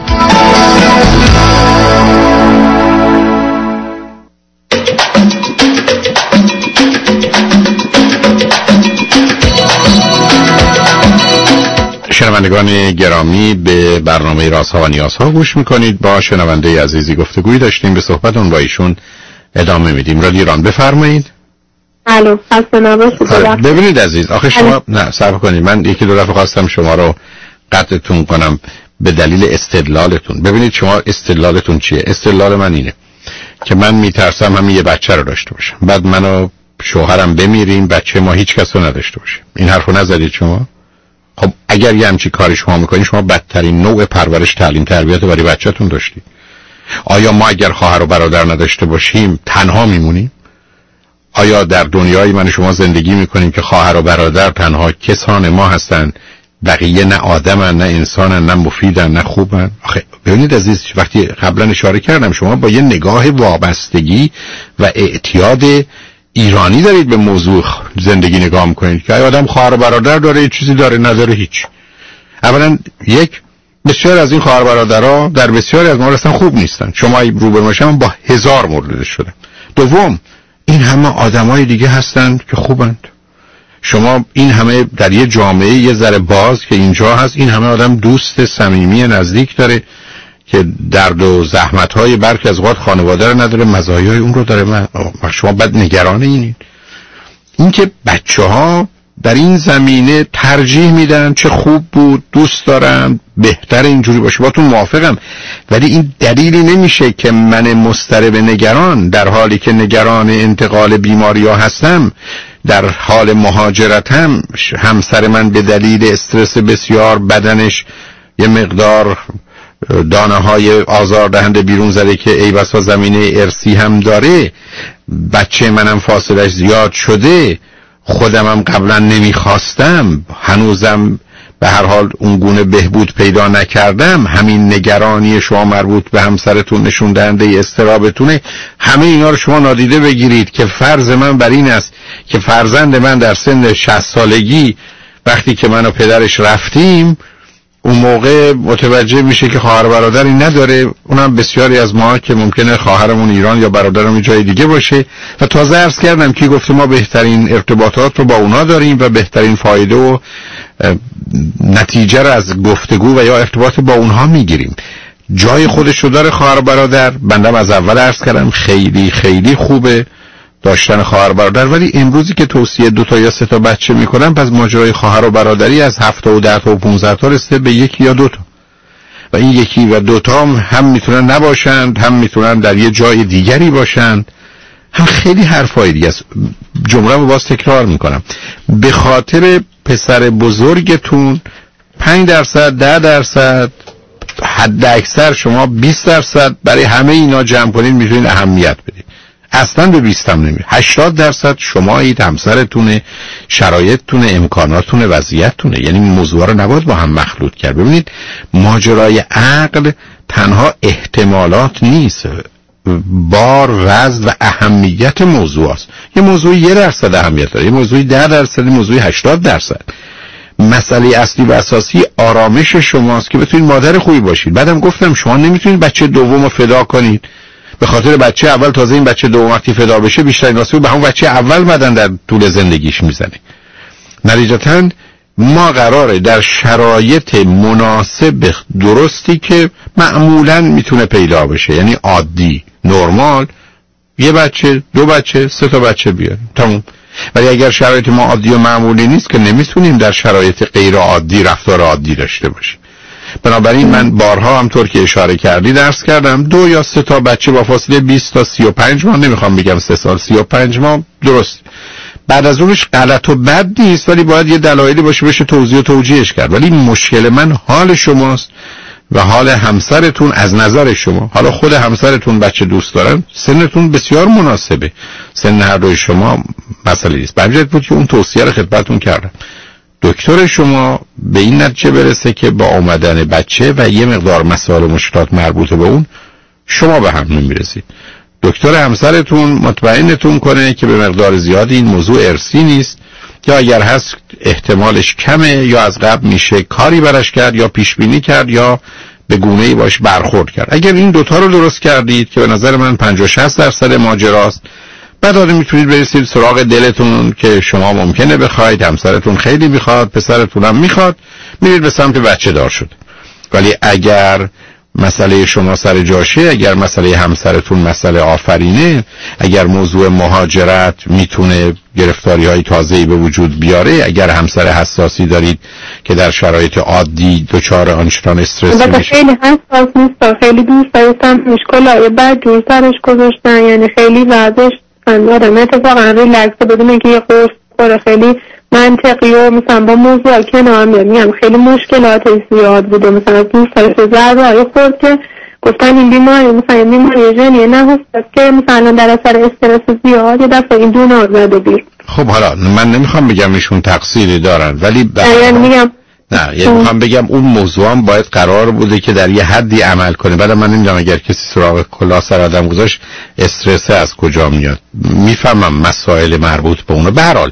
شنوندگان گرامی، به برنامه رازها و نیازها گوش میکنید. با شنونده عزیزی گفتگویی داشتیم، به صحبتون با ایشون ادامه میدیم. رادیو ایران، بفرمایید. الو، خسته نباشید. ببینید عزیز، آخه شما نه صبر کنید، من یکی دو دفعه خواستم شما رو قطعتون کنم به دلیل استدلالتون. ببینید شما استدلالتون چیه؟ استدلال من اینه که من میترسم همین یه بچه رو داشته باشم، بعد منو شوهرم بمیریم، بچه ما هیچ کس رو نداشته باشیم. این حرفو نزدید شما؟ خب اگر یه همچی کاری شما میکنید، شما بدترین نوع پرورش، تعلیم، تربیت برای بچه‌تون داشتید. آیا ما اگر خواهر و برادر نداشته باشیم تنها میمونیم؟ آیا در دنیای من شما زندگی میکنیم که خواهر و برادر تنها کسان ما هستن، بقیه نه آدمن، نه انسانن، نه مفیدن، نه خوبن؟ آخه ببینید عزیز، وقتی قبلا اشاره کردم شما با یه نگاه وابستگی و اعتیاد ایرانی دارید به موضوع زندگی نگاه میکنید که آدم خواهر و برادر داره، یه چیزی داره، نداره هیچ. اولا یک بسیار از این خواهر برادرها در بسیاری از مورد اصلا خوب نیستن، شما روبرو باشم با هزار مورد شده. دوم این همه آدمای دیگه هستن که خوبند، شما این همه در یه جامعه یه ذره باز که اینجا هست، این همه آدم دوست صمیمی نزدیک داره که درد و زحمت‌های برخی از اوقات خانواده رو نداره، مزایای اون رو داره. شما بد نگران اینید. این که بچه‌ها در این زمینه ترجیح میدن چه خوب بود، دوست دارم بهتر اینجوری باشه، باتون موافقم، ولی این دلیلی نمیشه که من مضطرب نگران در حالی که نگران انتقال بیماری ها هستم، در حال مهاجرتم همسر من به دلیل استرس بسیار بدنش یه مقدار دانه های آزاردهنده بیرون زده که ای بسا زمینه ارثی هم داره، بچه منم فاصلش زیاد شده، خودمم قبلا نمیخواستم، هنوزم به هر حال اون گونه بهبود پیدا نکردم، همین نگرانی شما مربوط به همسرتون نشون دهنده اضطرابتونه. همه اینا رو شما نادیده بگیرید که فرض من بر این است که فرزند من در سن شصت سالگی وقتی که من و پدرش رفتیم اون موقع متوجه میشه که خواهر برادری نداره، اونم بسیاری از ما که ممکنه خواهرمون ایران یا برادرمون جای دیگه باشه. و تازه عرض کردم که گفته ما بهترین ارتباطات رو با اونا داریم و بهترین فایده و نتیجه رو از گفتگو و یا ارتباط با اونها میگیریم. جای خودش رو داره خواهر برادر، بندم از اول عرض کردم خیلی خیلی خوبه داشتن خواهر برادر، ولی امروزی که توصیه دو تا یا سه تا بچه میکنن، پس ماجرای خواهر و برادری از هفت و ده تا و پونزده تا رسیده به یکی یا دو تا، و این یکی و دو تا هم, هم میتونن نباشند، هم میتونن در یه جای دیگری باشند، هم خیلی حرفای دیگه است. جمله رو باز تکرار میکنم، به خاطر پسر بزرگتون پنج درصد ده درصد حد اکثر شما بیست درصد برای همه اینا جمع کنید میتونید اهمیت بدید. اصلا به بیست هم نمیره. هشتاد درصد شمایید، همسرتونه، شرایطتونه، امکاناتونه، وضعیتتونه. یعنی موضوع رو نباید با هم مخلوط کرد. ببینید ماجرای عقل تنها احتمالات نیست، بار وزن و اهمیت موضوع است. یه موضوع یه درصد اهمیت داره، یه موضوع ده درصد، یه موضوع هشتاد درصد. مسئله اصلی و اساسی آرامش شماست که بتونید مادر خوبی باشید. بعدم گفتم شما نمیتونید بچه دوم رو فدا کنید به خاطر بچه اول. تازه این بچه دوم وقتی فدا بشه بیشتر ناصب به همون بچه اول بدن در طول زندگیش میزنه. نتیجتاً ما قراره در شرایط مناسب درستی که معمولاً میتونه پیدا بشه، یعنی عادی نرمال، یه بچه دو بچه سه تا بچه بیاریم تموم. ولی اگر شرایط ما عادی و معمولی نیست که نمیتونیم در شرایط غیر عادی رفتار عادی داشته باشیم. بنابراین من بارها هم طور که اشاره کردی درس کردم دو یا سه تا بچه با فاصله بیست تا سی و پنج ماه، نمیخوام بگم سه سال، سی و پنج ماه درست. بعد از اونش غلط و بد نیست، ولی باید یه دلایلی باشه بشه توضیح و توجیهش کرد. ولی مشکل من حال شماست و حال همسرتون از نظر شما. حالا خود همسرتون بچه دوست دارن، سنتون بسیار مناسبه، سن هر دوی شما مسئله نیست. بنجد بود که اون توصیه رو خدمتتون کردم. دکتر شما به این نتیجه برسه که با آمدن بچه و یه مقدار مسائل و مشکلات مربوط به اون شما به هم نمیرسید. دکتر همسرتون مطمئنتون کنه که به مقدار زیادی این موضوع ارثی نیست، یا اگر هست احتمالش کمه، یا از قبل میشه کاری برش کرد، یا پیش بینی کرد، یا به گونه‌ای باش برخورد کرد. اگر این دوتا رو درست کردید که به نظر من پنجاه شصت درصد ماجراست، بعد آره میتونید برسید سراغ دلتون که شما ممکنه بخواید، همسرتون خیلی میخواد، پسرتون هم میخواد، میرید به سمت بچه دار شده. ولی اگر مسئله شما سر جاشه، اگر مسئله همسرتون مسئله آفرینه، اگر موضوع مهاجرت میتونه گرفتاری های تازه‌ای به وجود بیاره، اگر همسر حساسی دارید که در شرایط عادی دچار آنچنان استرس میشه، خیلی حساس نیست، خیلی دوست داشتم مشکل بعد جور سرش گذاشتن، یعنی خیلی وضعش آدم اتفاقا ریلکس بدون اینکه یه قرص بخوره، خیلی منطقی و مثلا با موضوع کنار میاد. میگم خیلی مشکلات زیاد بوده، مثلا دوستش ضربه های خورد که گفتن این بیماری مثلا این بیماری ژنیه نه هست که مثلا در اثر استرس زیاد یه دفعه این دونه زده بیر. خب حالا من نمیخوام بگم ایشون تقصیری دارن، ولی یعنی میگم نه، یعنی میخوام بگم اون موضوع هم باید قرار بوده که در یه حدی عمل کنه. بعد من نمیدونم اگر کسی سراغ کلاه سر آدم گذاشت استرس از کجا میاد. میفهمم مسائل مربوط به اونه. به هر حال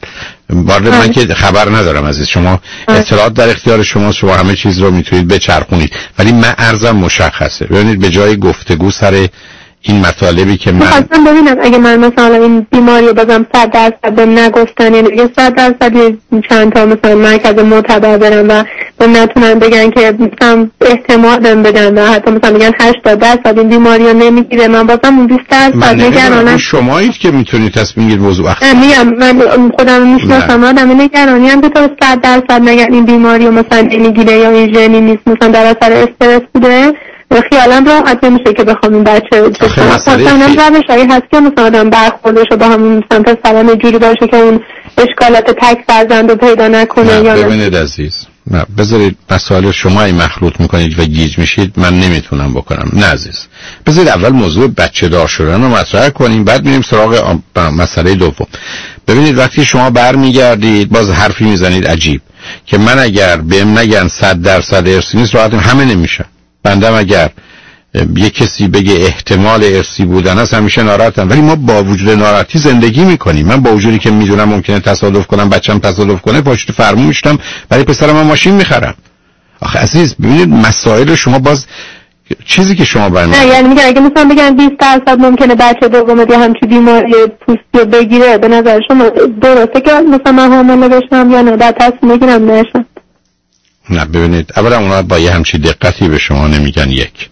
وارد من که خبر ندارم عزیز، شما اطلاعات در اختیار شما، شما همه چیز رو میتونید بچرخونید، ولی من عرضم مشخصه. ببینید به جای گفتگو سر این مطالبی که من خواستم ببینم اگه من مثلا این بیماری رو بازم صد درصد بهم نگفتن، یعنی اگه صد درصد چند تا مثلا مرکز معتبر برم و بهم نتونن بگن که مثلا احتمال بهم بدن و حتی مثلا بگن هشتاد درصد این بیماری رو نمیگیره، من بازم اون بیست درصد نگرانم. شمایید که میتونید تصمیم بگیرید موضوع اخیر. میگم من خودم میشناسم، آدم نگرانی هم که تا صد درصد نگن این بیماری رو مثلا نمیگیره یا این ژنی نیست، مثلا در اثر استرس بوده، خیالم راحت نمیشه که بخوام این بچه مثلا روش هایی هست که مثلا آدم برخوردش رو با همون مثلا پسرم یه جوری باشه که اون اشکالات تک فرزند رو پیدا نکنه یا نه. ببینید عزیز، نه بذارید مسائل شما ای مخلوط میکنید و گیج میشید، من نمیتونم بکنم. نه عزیز، بذارید اول موضوع بچه دار شدن رو مطرح کنیم، بعد میریم سراغ مسئله دوم. ببینید وقتی شما برمیگردید باز حرفی میزنید عجیب که من اگر بهم نگن صد درصد ارثی نیست راحت همه نمیشن. بندم اگر یک کسی بگه احتمال ارثی بودن هست همیشه ناراحتم، ولی ما با وجود ناراحتی زندگی میکنیم. من با وجودی که میدونم ممکنه تصادف کنم، بچم تصادف کنه، پاشت فرمون میشتم برای پسرم من ماشین میخرم. آخه عزیز ببینید مسائل شما باز چیزی که شما برمی نه یعنی میگن اگه مثلا بگن بیست درصد ممکنه بچه دوم یا همچین بیماری پوستی بگیره، به نظر شما درسته که مثلا من حامله بشم یا نه بعد تصمیم بگیرم نشم؟ نه ببینید اولا اونا با یه همچی دقتی به شما نمیگن. یک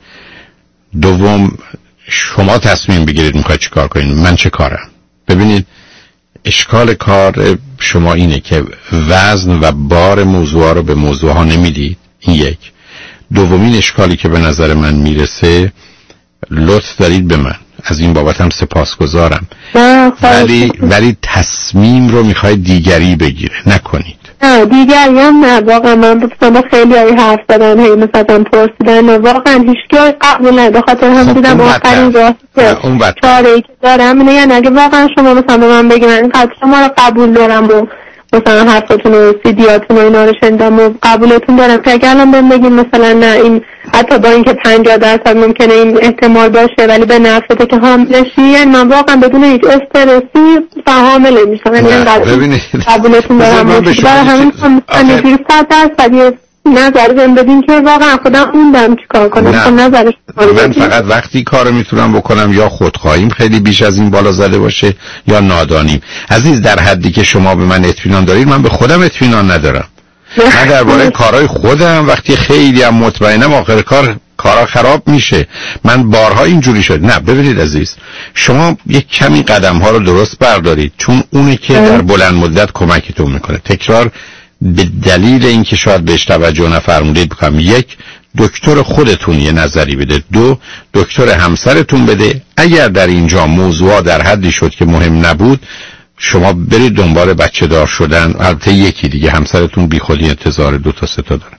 دوم شما تصمیم بگیرید میخواید چی کار کنید، من چه کارم. ببینید اشکال کار شما اینه که وزن و بار موضوع رو به موضوع ها نمیدید، این یک. دومین اشکالی که به نظر من میرسه، لطف دارید به من، از این بابت هم سپاسگزارم، ولی ولی تصمیم رو میخواید دیگری بگیره، نکنید. نه دیگری هم نه، واقعا من بسیار خیلی هایی حرف دادن، هی مثلا پرسیدن، واقعا هیچ قبول نه، به خاطر هم دیدم آخرین راه که چاره ای که دارم اینه، یعنی اگه واقعا شما مثلا به من بگید من اینقدر شما رو قبول دارم و مثلا حرفتون و سیدیاتون و اینا رو شنیدم و قبولتون دارم که اگه الان بهم بگید مثلا نه این حتی با اینکه پنجاه درصد ممکنه این احتمال باشه ولی به نفعته که حامله شی، یعنی من واقعا بدون هیچ استرسی حامله میشم. یعنی اینقدر قبولتون دارم برای همین همین صد درصد نظر بهم بدین که واقعا خودم موندم چیکار کنم. نظرش من فقط وقتی کارو میتونم بکنم یا خودخواهیم خیلی بیش از این بالا زده باشه یا نادانیم. عزیز در حدی که شما به من اطمینان دارید من به خودم اطمینان ندارم. من درباره کارهای خودم وقتی خیلی هم مطمئنم آخر کار کارا خراب میشه. من بارها اینجوری شد. نه ببینید عزیز، شما یک کمی قدم ها رو درست بردارید، چون اونه که در بلند مدت کمکتون میکنه. تکرار به دلیل اینکه شاید بهش توجه نفرمودید بکنم، یک دکتر خودتون یه نظری بده، دو دکتر همسرتون بده. اگر در اینجا موضوع در حدی شد که مهم نبود شما برید دنبال بچه دار شدن. البته یکی دیگه همسرتون بی خودی انتظار دو تا سه تا داره.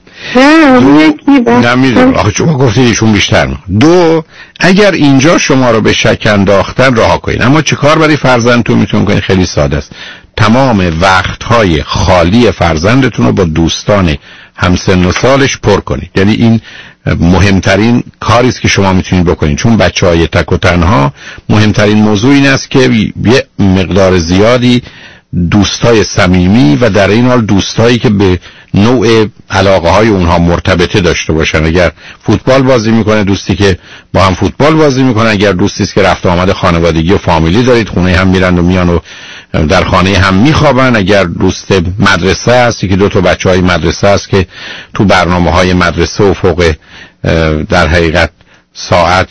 نه میدونم آخه شما گفتید ایشون بیشتر میخواد. دو اگر اینجا شما رو به شک انداختن رها کنید. اما چه کار برای فرزندتون میتونید کنید؟ خیلی ساده است. تمام وقتهای خالی فرزندتون رو با دوستان همسن و سالش پر کنید. یعنی این مهمترین کاری است که شما میتونید بکنید، چون بچهای تک و تنها مهمترین موضوع این است که یه مقدار زیادی دوستای صمیمی و در این حال دوستایی که به نوع علاقه های اونها مرتبطه داشته باشن. اگر فوتبال بازی میکنه دوستی که با هم فوتبال بازی میکنه، اگر دوستی است که رفت آمد خانوادگی و فامیلی دارید، خونه هم میرن و میان و در خانه هم میخوابن، اگر دوست مدرسه هستی که دو تا بچهای مدرسه است که تو برنامه‌های مدرسه و فوق در حقیقت ساعت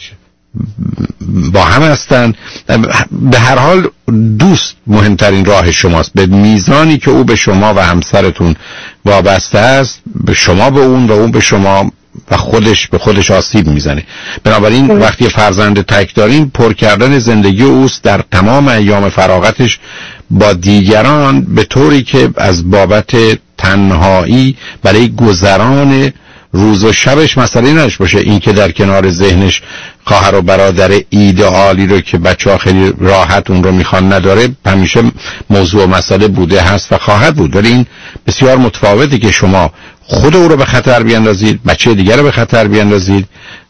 با هم هستن، به هر حال دوست مهمترین راه شماست. به میزانی که او به شما و همسرتون وابسته است، به شما به اون و اون به شما و خودش به خودش آسیب میزنه. بنابراین وقتی فرزند تک دارین، پر کردن زندگی اوست در تمام ایام فراغتش با دیگران، به طوری که از بابت تنهایی برای گذران روز و شبش مسئله نش باشه. این که در کنار ذهنش خواهر و برادر ایدئالی رو که بچه‌ها خیلی راحت اون رو میخوان نداره، همیشه موضوع و مسئله بوده هست و خواهد بود. ولی این بسیار متفاوته که شما خود او رو به خطر بیاندازید، بچه دیگر رو به خطر بیاندازید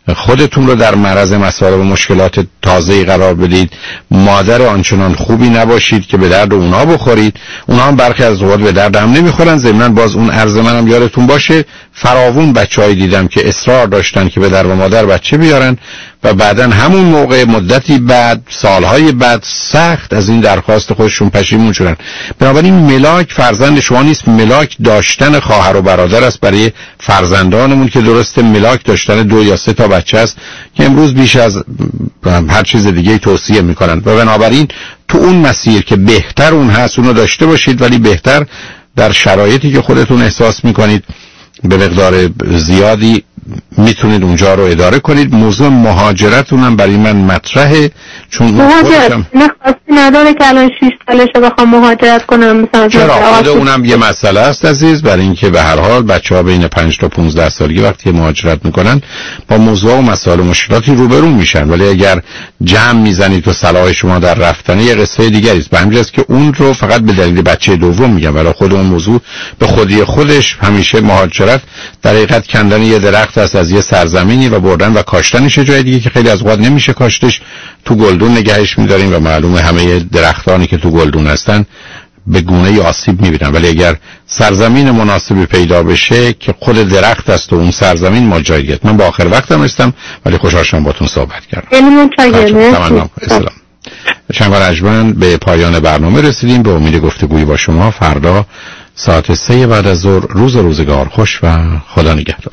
خودتون رو در معرض مسائل و مشکلات تازه‌ای قرار بدید، مادر آنچنان خوبی نباشید که به درد اونا بخورید. اونا هم برخی از اوقات به درد هم نمیخورن. ضمن باز اون عرض منم یادتون باشه فراوون بچه‌ای دیدم که اصرار داشتن که به در و مادر بچه بیارن و بعدن همون موقع مدتی بعد سالهای بعد سخت از این درخواست خودشون پشیمون شدن. بنابراین ملاک فرزند شما نیست، ملاک داشتن خواهر و برادر است برای فرزندانمون که درسته ملاک داشتن دو یا سه تا بچه است که امروز بیش از هر چیز دیگه توصیه میکنن و بنابراین تو اون مسیر که بهتر اون هست اونو داشته باشید، ولی بهتر در شرایطی که خودتون احساس میکنید به مقدار زیادی میتونید اونجا رو اداره کنید. موضوع مهاجرتون هم برای من مطرحه، چون مهاجرت نخواستی نداره که الان شیش سالشه بخوام مهاجرت کنم مثلا. چرا؟ خود اونم یه مسئله است عزیز، برای اینکه به هر حال بچه‌ها بین پنج تا پانزده سالگی وقتی مهاجرت میکنن با موضوع و مسائل و مشکلاتی روبرو میشن، ولی اگر جمع میزنید و صلاح شما در رفتن یه قصه دیگری است. به همین جاست که اون رو فقط به دلیل بچه دوم میگم، ولی خود اون موضوع به خودی خودش همیشه مهاجرت در حقیقت کندن یه درخت است از یه سرزمینی و بردن و کاشتنش جای دیگه که خیلی از اوقات نمیشه کاشتش، تو گلدون نگهش می‌داریم و معلومه همه درختانی که تو گلدون هستن به گونه‌ای آسیب می‌بینن. ولی اگر سرزمین مناسبی پیدا بشه که خود درخت است و اون سرزمین ماجراجوییه. من با آخر وقتم رسیدم ولی خوشحال شدم باهاتون صحبت کردم. خیلی متشکرم. سلام. شنوار اجمن به پایان برنامه رسیدیم. به امید گفتگوی با شما فردا ساعت سه بعد از ظهر. روز روزگار خوش و خدا نگهدار.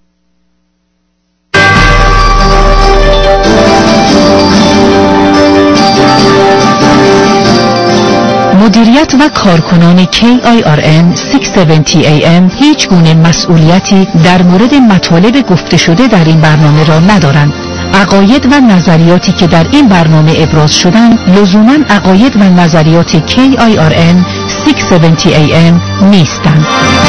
مدیریت و کارکنان کی آی آر ان ششصد و هفتاد ای ام هیچ گونه مسئولیتی در مورد مطالب گفته شده در این برنامه را ندارند. عقاید و نظریاتی که در این برنامه ابراز شدند لزوماً عقاید و نظریات کی آی آر ان ششصد و هفتاد ای ام نیستند.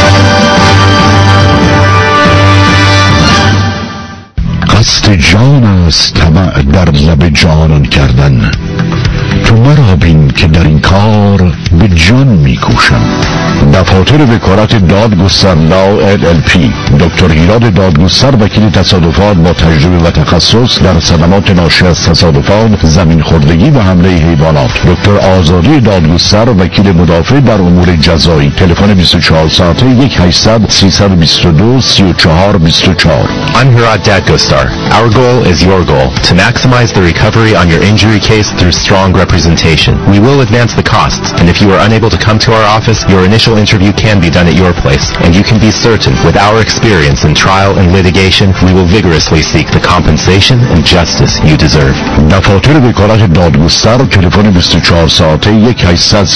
قصد جان است طمع در لب جانان کردن، تو مرا بین که در این کار به جان میکوشم. دفاتر وکالت دادگستر لاو ال ال پی دکتر هیراد دادگستر وکیل تصادفات با تجربه و تخصص در صدمات ناشی از تصادفات، زمین خوردگی و حمله حیوانات. دکتر آزادی دادگستر وکیل مدافع در امور جزایی. تلفن بیست و چهار ساعته یک هشتصد سیصد و بیست و دو سی و چهار بیست و چهار. I'm Hirad Dadgostar. Our goal is your goal, to maximize the recovery on your injury case through strong representation. We will advance the costs, and if you are unable to come to our office, your initial interview can be done at your place, and you can be certain, with our experience in trial and litigation, we will vigorously seek the compensation and justice you deserve. دفاتر وکالت دادگستر. تلفن بیست و چهار ساعته یک هشتصد